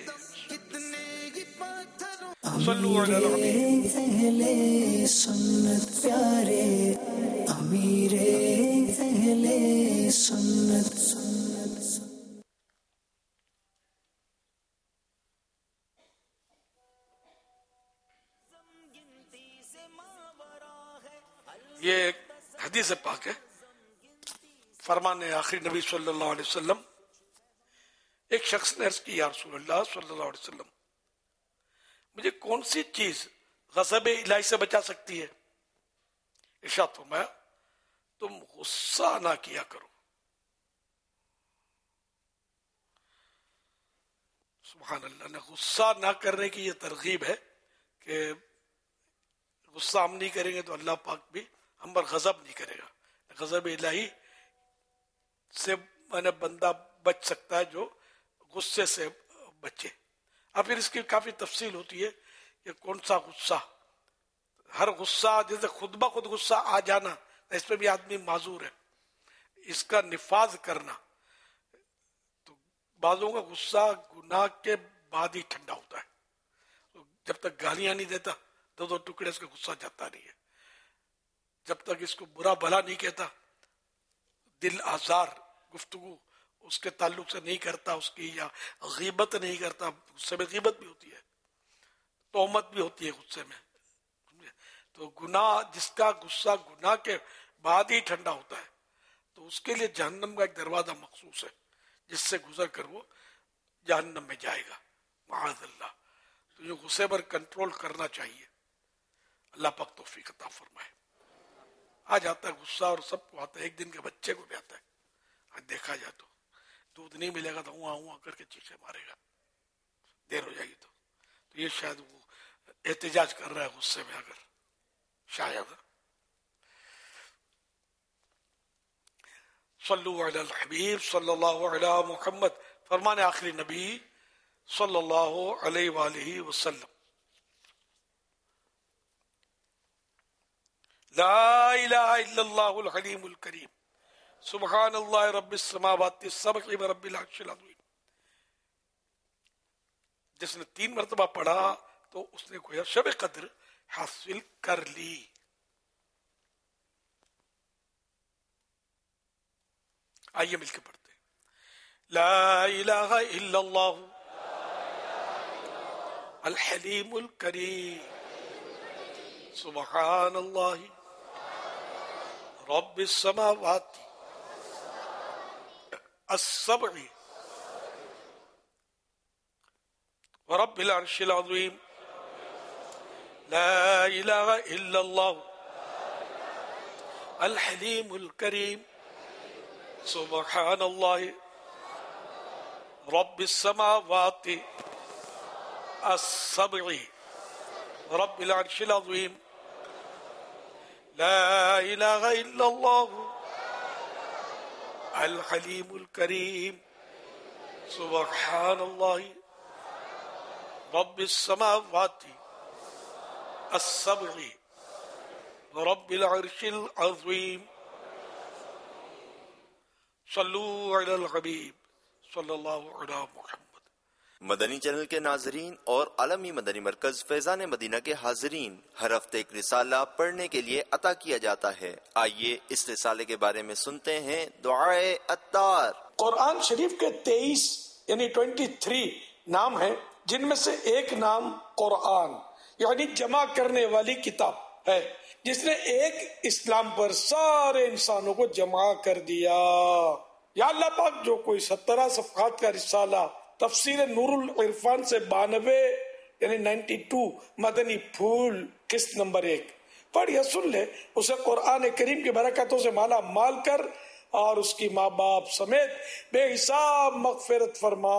صلو علی الحبیب. اہل سنت پیارے امیر اہل سنت. یہ ایک حدیث پاک ہے. فرمان آخری نبی صلی اللہ علیہ وسلم. ایک شخص نے عرض کی یا رسول اللہ صلی اللہ علیہ وسلم مجھے کون سی چیز غضب الہی سے بچا سکتی ہے؟ ارشاد فرمایا تم غصہ نہ کیا کرو. سبحان اللہ. نے غصہ نہ کرنے کی یہ ترغیب ہے کہ غصہ ہم نہیں کریں گے تو اللہ پاک بھی ہم پر غضب نہیں کرے گا. غضب الہی سے میں بندہ بچ سکتا ہے جو غصے سے بچے. اب پھر اس کی کافی تفصیل ہوتی ہے کہ کون سا غصہ. ہر غصہ جیسے خود بخود غصہ آ جانا اس پہ بھی آدمی معذور ہے. اس کا نفاذ کرنا تو بعضوں کا غصہ گناہ کے بعد ہی ٹھنڈا ہوتا ہے. جب تک گالیاں نہیں دیتا دو دو ٹکڑے اس کا غصہ جاتا نہیں ہے. جب تک اس کو برا بھلا نہیں کہتا، دل آزار گفتگو اس کے تعلق سے نہیں کرتا، اس کی یا غیبت نہیں کرتا. غصے میں غیبت بھی ہوتی ہے، تہمت بھی ہوتی ہے غصے میں. تو گناہ جس کا غصہ گناہ کے بعد ہی ٹھنڈا ہوتا ہے تو اس کے لیے جہنم کا ایک دروازہ مخصوص ہے جس سے گزر کر وہ جہنم میں جائے گا معاذ اللہ. تو یہ غصے پر کنٹرول کرنا چاہیے. اللہ پاک توفیق عطا فرمائے. آ جاتا ہے غصہ اور سب کو آتا ہے. ایک دن کے بچے کو بھی آتا ہے. آج دیکھا جائے تو دودھ نہیں ملے گا تو ہوا ہوا کر کے چیخے مارے گا. دیر ہو جائے گی تو تو یہ شاید وہ احتجاج کر رہا ہے غصے میں. اگر شاید صلو علی الحبیب صلی اللہ علی محمد. فرمان آخری نبی صلی اللہ علیہ وآلہ وسلم لا الہ الا اللہ الحلیم الکریم سبحان اللہ رب السماوات السبع و رب العرش العظیم. جس نے تین مرتبہ پڑھا تو اس نے کوئی شب قدر حاصل کر لی. آئیے مل کے پڑھتے ہیں. لا الہ الا اللہ الحلیم الکریم سبحان اللہ رب السماوات السبع ورب العرش العظیم. لا الہ الا اللہ الحلیم الکریم سبحان اللہ رب السماوات السبع رب العرش العظیم. لا الہ الا اللہ الحلیم الکریم سبحان اللہ رب السماوات السبع رب العرش العظیم صلو علی الحبیب صلی اللہ علی محمد۔ مدنی چینل کے ناظرین اور عالمی مدنی مرکز فیضان مدینہ کے حاضرین، ہر ہفتے ایک رسالہ پڑھنے کے لیے عطا کیا جاتا ہے۔ آئیے اس رسالے کے بارے میں سنتے ہیں دعائے عطار۔ قرآن شریف کے تیئیس یعنی ٹوینٹی تھری نام ہیں، جن میں سے ایک نام قرآن یعنی جمع کرنے والی کتاب ہے، جس نے ایک اسلام پر سارے انسانوں کو جمع کر دیا۔ یا اللہ پاک جو کوئی سترہ صفحات کا رسالہ تفسیر نور العرفان سے بانوے یعنی نائنٹی ٹو مدنی پھول قسط نمبر ایک پڑھ یا سن لے، اسے قرآن کریم کی برکتوں سے مالا مال کر اور اس کی ماں باپ سمیت بے حساب مغفرت فرما۔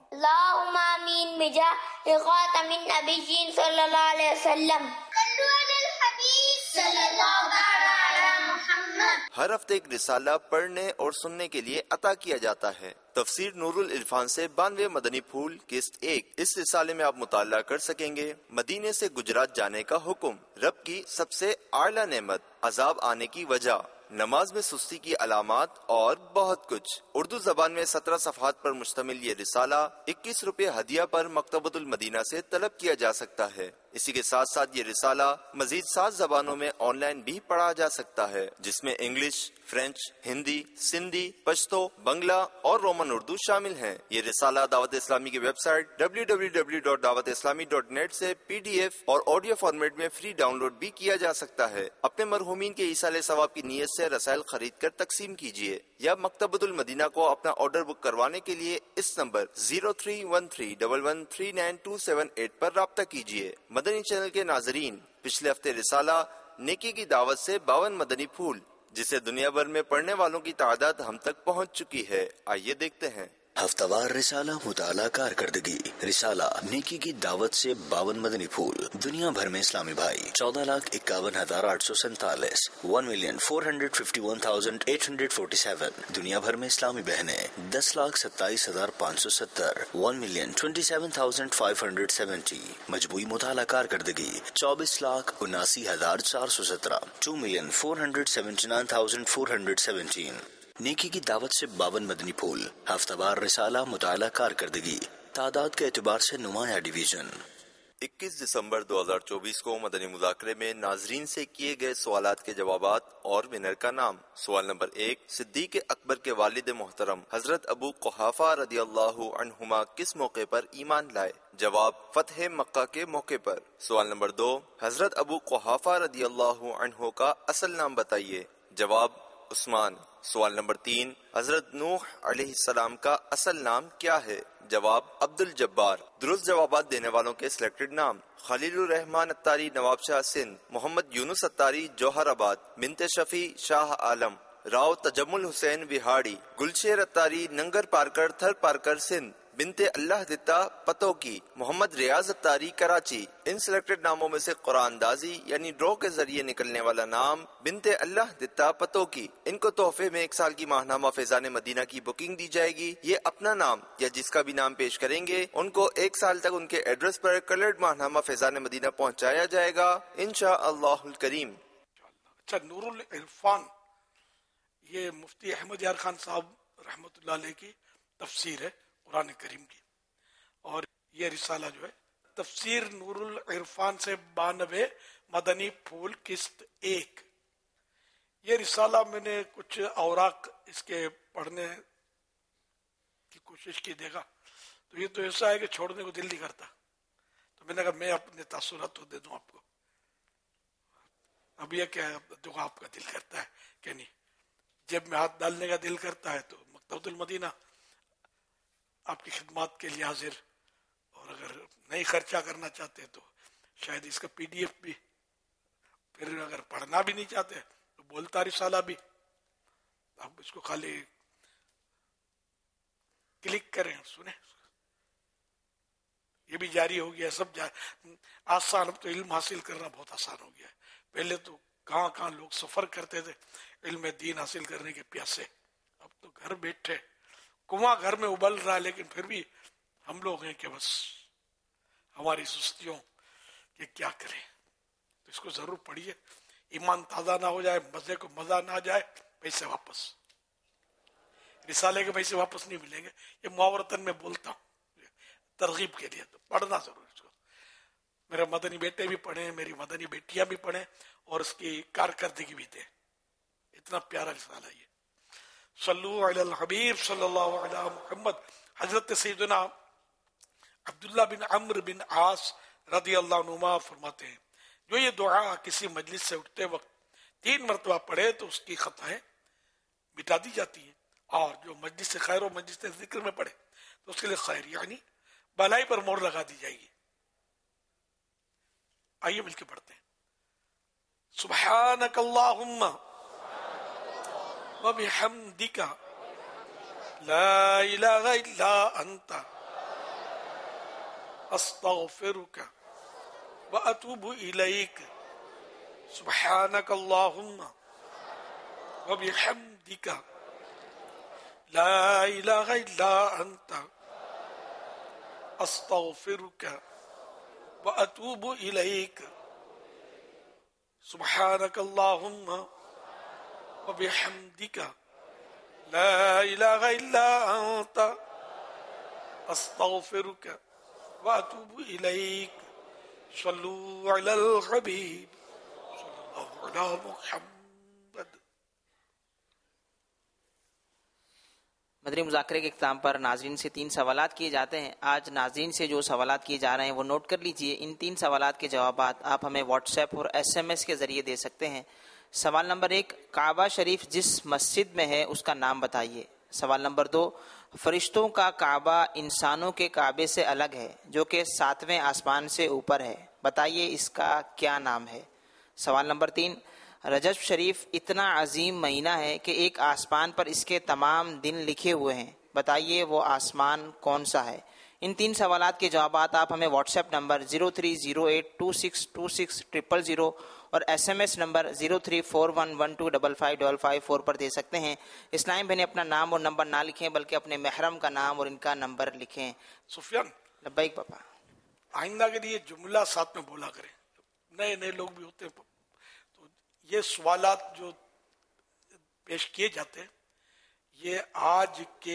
اللہم آمین بجاہ خاتم النبیین صلی اللہ علیہ وسلم۔ صلو علی الحبیب صلی اللہ علیہ محمد۔ ہر ہفتے ایک رسالہ پڑھنے اور سننے کے لیے عطا کیا جاتا ہے۔ تفسیر نور العرفان سے بانوے مدنی پھول قسط ایک، اس رسالے میں آپ مطالعہ کر سکیں گے مدینے سے گجرات جانے کا حکم، رب کی سب سے اعلیٰ نعمت، عذاب آنے کی وجہ، نماز میں سستی کی علامات اور بہت کچھ۔ اردو زبان میں سترہ صفحات پر مشتمل یہ رسالہ اکیس روپے ہدیہ پر مکتبۃ المدینہ سے طلب کیا جا سکتا ہے۔ اسی کے ساتھ ساتھ یہ رسالہ مزید سات زبانوں میں آن لائن بھی پڑھا جا سکتا ہے، جس میں انگلش، فرینچ، ہندی، سندھی، پشتو، بنگلہ اور رومن اردو شامل ہیں۔ یہ رسالہ دعوت اسلامی کی website W W W dot Dawat Islami dot net سے پی ڈی ایف اور آڈیو فارمیٹ میں فری ڈاؤن لوڈ بھی کیا جا سکتا ہے۔ اپنے مرحومین کے ایصال ثواب کی نیت سے رسائل خرید کر تقسیم کیجیے یا مکتبۃ المدینہ کو اپنا آرڈر بک کروانے کے لیے اس number zero three one three double one three nine two seven eight پر رابطہ کیجیے۔ مدنی چینل کے ناظرین، پچھلے ہفتے رسالہ نیکی کی دعوت سے باون مدنی پھول، جسے دنیا بھر میں پڑھنے والوں کی تعداد ہم تک پہنچ چکی ہے، آئیے دیکھتے ہیں۔ ہفتہ وار رسالہ مطالعہ کارکردگی، رسالہ نیکی کی دعوت سے باون مدنی پھول، دنیا بھر میں اسلامی بھائی چودہ لاکھ اکاون ہزار آٹھ سو سینتالیس one million four hundred fifty one thousand eight hundred forty seven, دنیا بھر میں اسلامی بہنیں دس لاکھ ستائیس ہزار پانچ سو ستر one million twenty seven thousand five hundred seventy, مجموعی مطالعہ کارکردگی چوبیس لاکھ اناسی ہزار چار سو سترہ two million four hundred seventy nine thousand four hundred seventeen. نیکی کی دعوت سے باون مدنی پھول، ہفتہ وار رسالہ مطالعہ کارکردگی، تعداد کے اعتبار سے نمایاں ڈویژن۔ اکیس دسمبر دو ہزار چوبیس کو مدنی مذاکرے میں ناظرین سے کیے گئے سوالات کے جوابات اور ونر کا نام۔ سوال نمبر ایک، صدیق اکبر کے والد محترم حضرت ابو قحافہ رضی اللہ عنہما کس موقع پر ایمان لائے؟ جواب، فتح مکہ کے موقع پر۔ سوال نمبر دو، حضرت ابو قحافہ رضی اللہ عنہ کا اصل نام بتائیے۔ جواب، عثمان۔ سوال نمبر تین، حضرت نوح علیہ السلام کا اصل نام کیا ہے؟ جواب، عبد الجبار۔ درست جوابات دینے والوں کے سلیکٹڈ نام: خلیل الرحمان اتاری نواب شاہ سندھ، محمد یونس اتاری جوہر آباد، بنت شفیع شاہ عالم، راؤ تجمل حسین وہاڑی، گلشیر اتاری ننگر پارکر تھر پارکر سندھ، بنت اللہ دتا پتوکی، محمد ریاض اتاری کراچی۔ ان سلیکٹڈ ناموں میں سے قرآن اندازی یعنی ڈرو کے ذریعے نکلنے والا نام بنت اللہ دتا پتوکی، ان کو تحفے میں ایک سال کی ماہنامہ فیضان مدینہ کی بکنگ دی جائے گی۔ یہ اپنا نام یا جس کا بھی نام پیش کریں گے ان کو ایک سال تک ان کے ایڈریس پر کلرڈ ماہنامہ فیضان مدینہ پہنچایا جائے گا انشاء اللہ الکریم۔ اچھا، نور العرفان یہ مفتی احمد یار خان صاحب رحمۃ اللہ علیہ کی تفسیر ہے قرآن کریم کی، اور یہ رسالہ جو ہے تفسیر نور العرفان سے بانوے مدنی پھول قسط ایک، یہ رسالہ میں نے کچھ اوراق اس کے پڑھنے کی کوشش کی، دیکھا تو یہ تو ایسا ہے کہ چھوڑنے کو دل نہیں کرتا، تو میں نے کہا میں اپنے تاثرات تو دے دوں آپ کو۔ اب یہ کیا جو آپ کا دل کرتا ہے کہ نہیں، جیب میں ہاتھ ڈالنے کا دل کرتا ہے تو مکتبۃ المدینہ آپ کی خدمات کے لیے حاضر، اور اگر نہیں خرچہ کرنا چاہتے تو شاید اس کا پی ڈی ایف بھی، پھر اگر پڑھنا بھی نہیں چاہتے تو بولتا رسالہ بھی، آپ اس کو خالی کلک کریں سنیں، یہ بھی جاری ہو گیا، سب جاری آسان، اب تو علم حاصل کرنا بہت آسان ہو گیا ہے۔ پہلے تو کہاں کہاں لوگ سفر کرتے تھے علم دین حاصل کرنے کے پیاسے، اب تو گھر بیٹھے کنواں گھر میں ابل رہا ہے، لیکن پھر بھی ہم لوگ ہیں کہ بس हमारी सुस्तियों कि क्या करें। तो इसको जरूर पढ़िए, ईमान ताज़ा ना हो जाए, मजे को मजा ना आ जाए, पैसे वापस, रिसाले के पैसे वापस नहीं मिलेंगे। ये मुआवरतन में बोलता हूँ तरगीब के लिए, तो पढ़ना जरूर इसको। मेरे मदनी बेटे भी पढ़े, मेरी मदनी बेटियां भी पढ़े और उसकी कारकर्दगी भी दे। इतना प्यारा रिसाला ये। सल्लु अलल हबीब सल्लल्लाहु अलैहि मुहम्मद। हजरत सैयदना अब्दुल्लाह बिन अम्र बिन आस रदी अल्लाह नुमा फरमाते हैं, जो ये दुआ किसी मजलिस से उठते वक्त तीन मरतबा पढ़े तो उसकी खताएं मिटा दी जाती हैं, और जो मजलिस से खैर और मजलिस से जिक्र में पढ़े तो उसके लिए खैर यानी भलाई पर मोहर लगा दी जाएगी। आइए मिलकर पढ़ते हैं। सुब्हानक अल्लाहुम्मा व बिहम्दिका ला इलाहा इल्ला अंता अस्तगफिरुका व अतूबु इलैक। सुब्हानक अल्लाहुम्मा व बिहम्दिका ला इलाहा इल्ला अंता अस्तगफिरुका व अतूबु इलैक। सुब्हानक अल्लाहुम्मा व बिहम्दिका ला इलाहा इल्ला अंता अस्तगफिरुका व अतूबु इलैक। सल्लु अलल हबीब सल्लल्लाहु अलैहि मुहम्मद। मदनी मुज़ाकरे के इख्तिताम पर नाज़रीन से तीन सवालात किए जाते हैं। आज नाज़रीन से जो सवालात किए जा रहे हैं वो नोट कर लीजिए। इन तीन सवालात के जवाबात आप हमें व्हाट्सएप और एसएमएस के ज़रिए दे सकते हैं। सवाल नंबर एक, काबा शरीफ जिस मस्जिद में है उसका नाम बताइए। सवाल नंबर दो, फरिश्तों का काबा इंसानों के काबे से अलग है जो कि सातवें आसमान से ऊपर है, बताइए इसका क्या नाम है। सवाल नंबर तीन, रजब शरीफ इतना अजीम महीना है कि एक आसमान पर इसके तमाम दिन लिखे हुए हैं, बताइए वो आसमान कौन सा है। इन तीन सवालात के जवाबात आप हमें WhatsApp number zero three zero eight two six two six triple zero और SMS number zero three four one one two double five double five four पर दे सकते हैं। इस्लाम बहने अपना नाम और नंबर ना लिखें बल्कि अपने महरम का नाम और इनका नंबर लिखें। सुफियान लब्बैक पापा। आइंदा के लिए जुमला साथ में बोला करें, नए नए लोग भी होते हैं, तो ये सवालात जो पेश किए जाते हैं ये आज के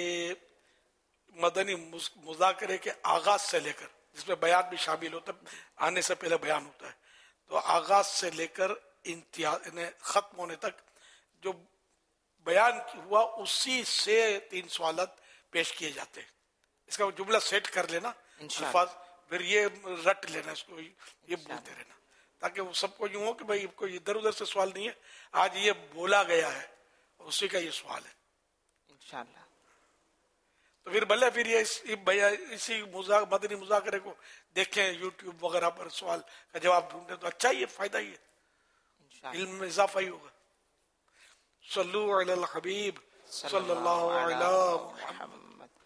मदनी मुज़ाकरे के आगाज से लेकर, जिसमें बयान भी शामिल होता है, आने से पहले बयान होता है, तो आगाज से लेकर इंतहा खत्म होने तक जो बयान हुआ उसी से तीन सवालात पेश किए जाते हैं। इसका जुमला सेट कर लेना, अल्फाज फिर ये रट लेना, इसको ये बोलते रहना, ताकि वो सबको यूं हो कि भाई कोई इधर उधर से सवाल नहीं है, आज ये बोला गया है उसी का ये सवाल है इंशाअल्लाह। तो फिर भले फिर ये इस, इसी मुजा, मदनी मुज़ाकरे को देखें यूट्यूब वगैरह पर, सवाल का जवाब ढूंढे तो अच्छा ही है, फायदा ही है, इल्म में इजाफा ही होगा। सल्लु अलल हबीब सल्लल्लाहु अलैहि मुहम्मद।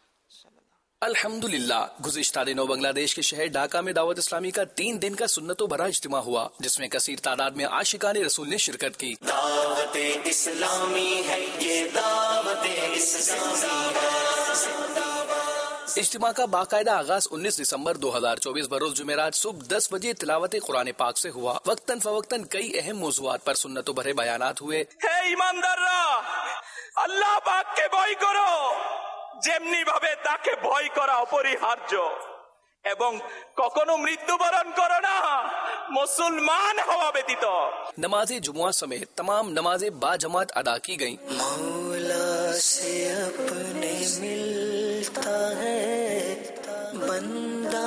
अल्हम्दुलिल्लाह, गुज़िश्ता दिनों बांग्लादेश के शहर ढाका में दावत इस्लामी का तीन दिन का सुन्नतों भरा इज्तिमा हुआ, जिसमें कसीर तादाद में आशिकाने रसूल ने शिरकत की। दावत इस्लामी है ये, दावत इस्लामी है। इज्तिमा का बाकायदा आगाज उन्नीस दिसंबर दो हजार चौबीस बरोज जुमेरात सुबह दस बजे तिलावत कुरान पाक से हुआ। वक्तन फवक्तन कई अहम मौज़ूआत पर सुन्नतों भरे बयानात हुए। हे ईमानदाररा, अल्लाह पाक के भय करो যেমনি ভাবে তাকে ভয় করা অপরিহার্য, এবং কখনো মৃত্যুবরণ করো না মুসলমান হওয়া ব্যতীত। नमाज जुमुआ समेत तमाम नमाजें बाजमात अदा की गयी। मौला से अपने मिलता है बंदा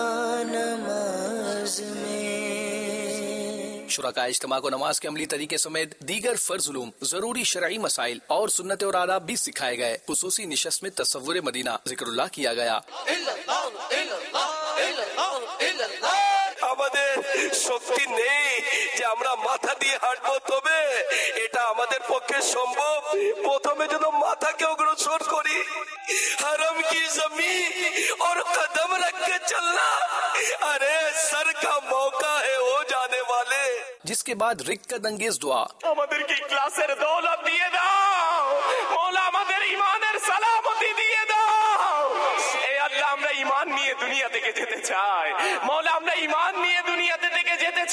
नमाज में। शुरका इज्तिमा को नमाज के अमली तरीके समेत दीगर फर्ज उलूम, जरूरी शरई मसाइल और सुन्नत और आदाब भी सिखाए गए। खुसूसी निशस्त में तसव्वुर मदीना जिक्रुल्लाह किया गया। আমাদের শক্তি নেই যে আমরা মাথা দিয়ে হাঁটবো, তবে এটা আমাদের পক্ষে সম্ভব প্রথমে যেন মাথাকে অগ্রসর করি, हरम की जमीन और कदम रख के चलना, अरे सर का मौका है हो जाने वाले। जिसके बाद रिक्कत अंगेज दुआ, আমাদেরকে ক্লাসের দৌলত দিয়ে দাও মওলা, আমাদের ঈমানের সালামতি দিয়ে দাও। এ আল্লাহ, আমরা ঈমান নিয়ে দুনিয়া থেকে যেতে চাই মওলা, আমরা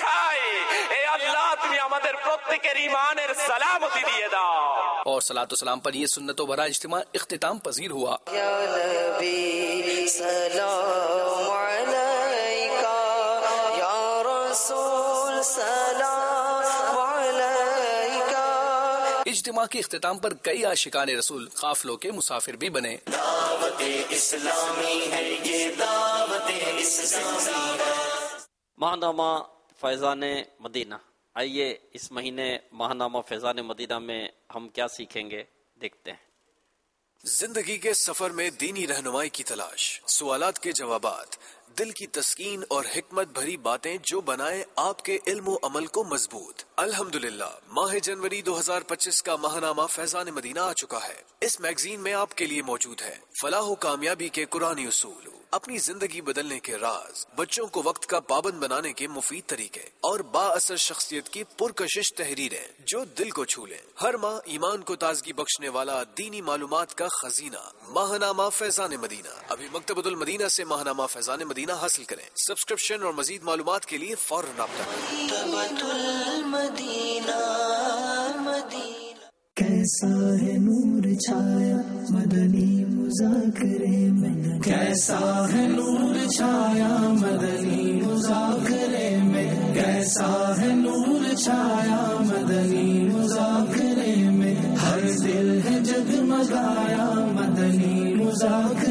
চাই, এ আল্লাহ তুমি আমাদের প্রত্যেকের ঈমানের সালামতি দিয়ে দাও। اور صلاۃ و سلام پر یہ سنت و برا اجتماع اختتام پذیر ہوا۔ یا نبی سلام علیکہ، یا رسول سلام علیکہ۔ اجتماع کے اختتام پر کئی عاشقان رسول قافلوں کے مسافر بھی بنے۔ دعوت اسلامی ہے یہ، دعوت اسلامی ہے۔ ماہنامہ فیضان مدینہ، آئیے اس مہینے ماہنامہ فیضان مدینہ میں ہم کیا سیکھیں گے، دیکھتے ہیں۔ زندگی کے سفر میں دینی رہنمائی کی تلاش، سوالات کے جوابات، دل کی تسکین اور حکمت بھری باتیں جو بنائیں آپ کے علم و عمل کو مضبوط۔ الحمدللہ ماہ جنوری دو ہزار پچیس کا ماہنامہ فیضان مدینہ آ چکا ہے۔ اس میگزین میں آپ کے لیے موجود ہے فلاح و کامیابی کے قرآنی اصول، اپنی زندگی بدلنے کے راز، بچوں کو وقت کا پابند بنانے کے مفید طریقے اور با اثر شخصیت کی پرکشش تحریریں جو دل کو چھو لیں۔ ہر ماہ ایمان کو تازگی بخشنے والا دینی معلومات کا خزینہ ماہنامہ فیضان مدینہ۔ ابھی مکتبۃ المدینہ سے ماہنامہ فیضان مدینہ حاصل کریں۔ سبسکرپشن اور مزید معلومات کے لیے فوراً رابطہ کریں۔ مکتبۃ المدینہ مدینہ۔ کیسا ہے نور چھایا مدنی مذاکرے میں، کیسا ہے نور چھایا مدنی مذاکرے میں، کیسا ہے نور چھایا مدنی مذاکرے میں، ہر دل ہے جگمگایا مدنی مذاکرے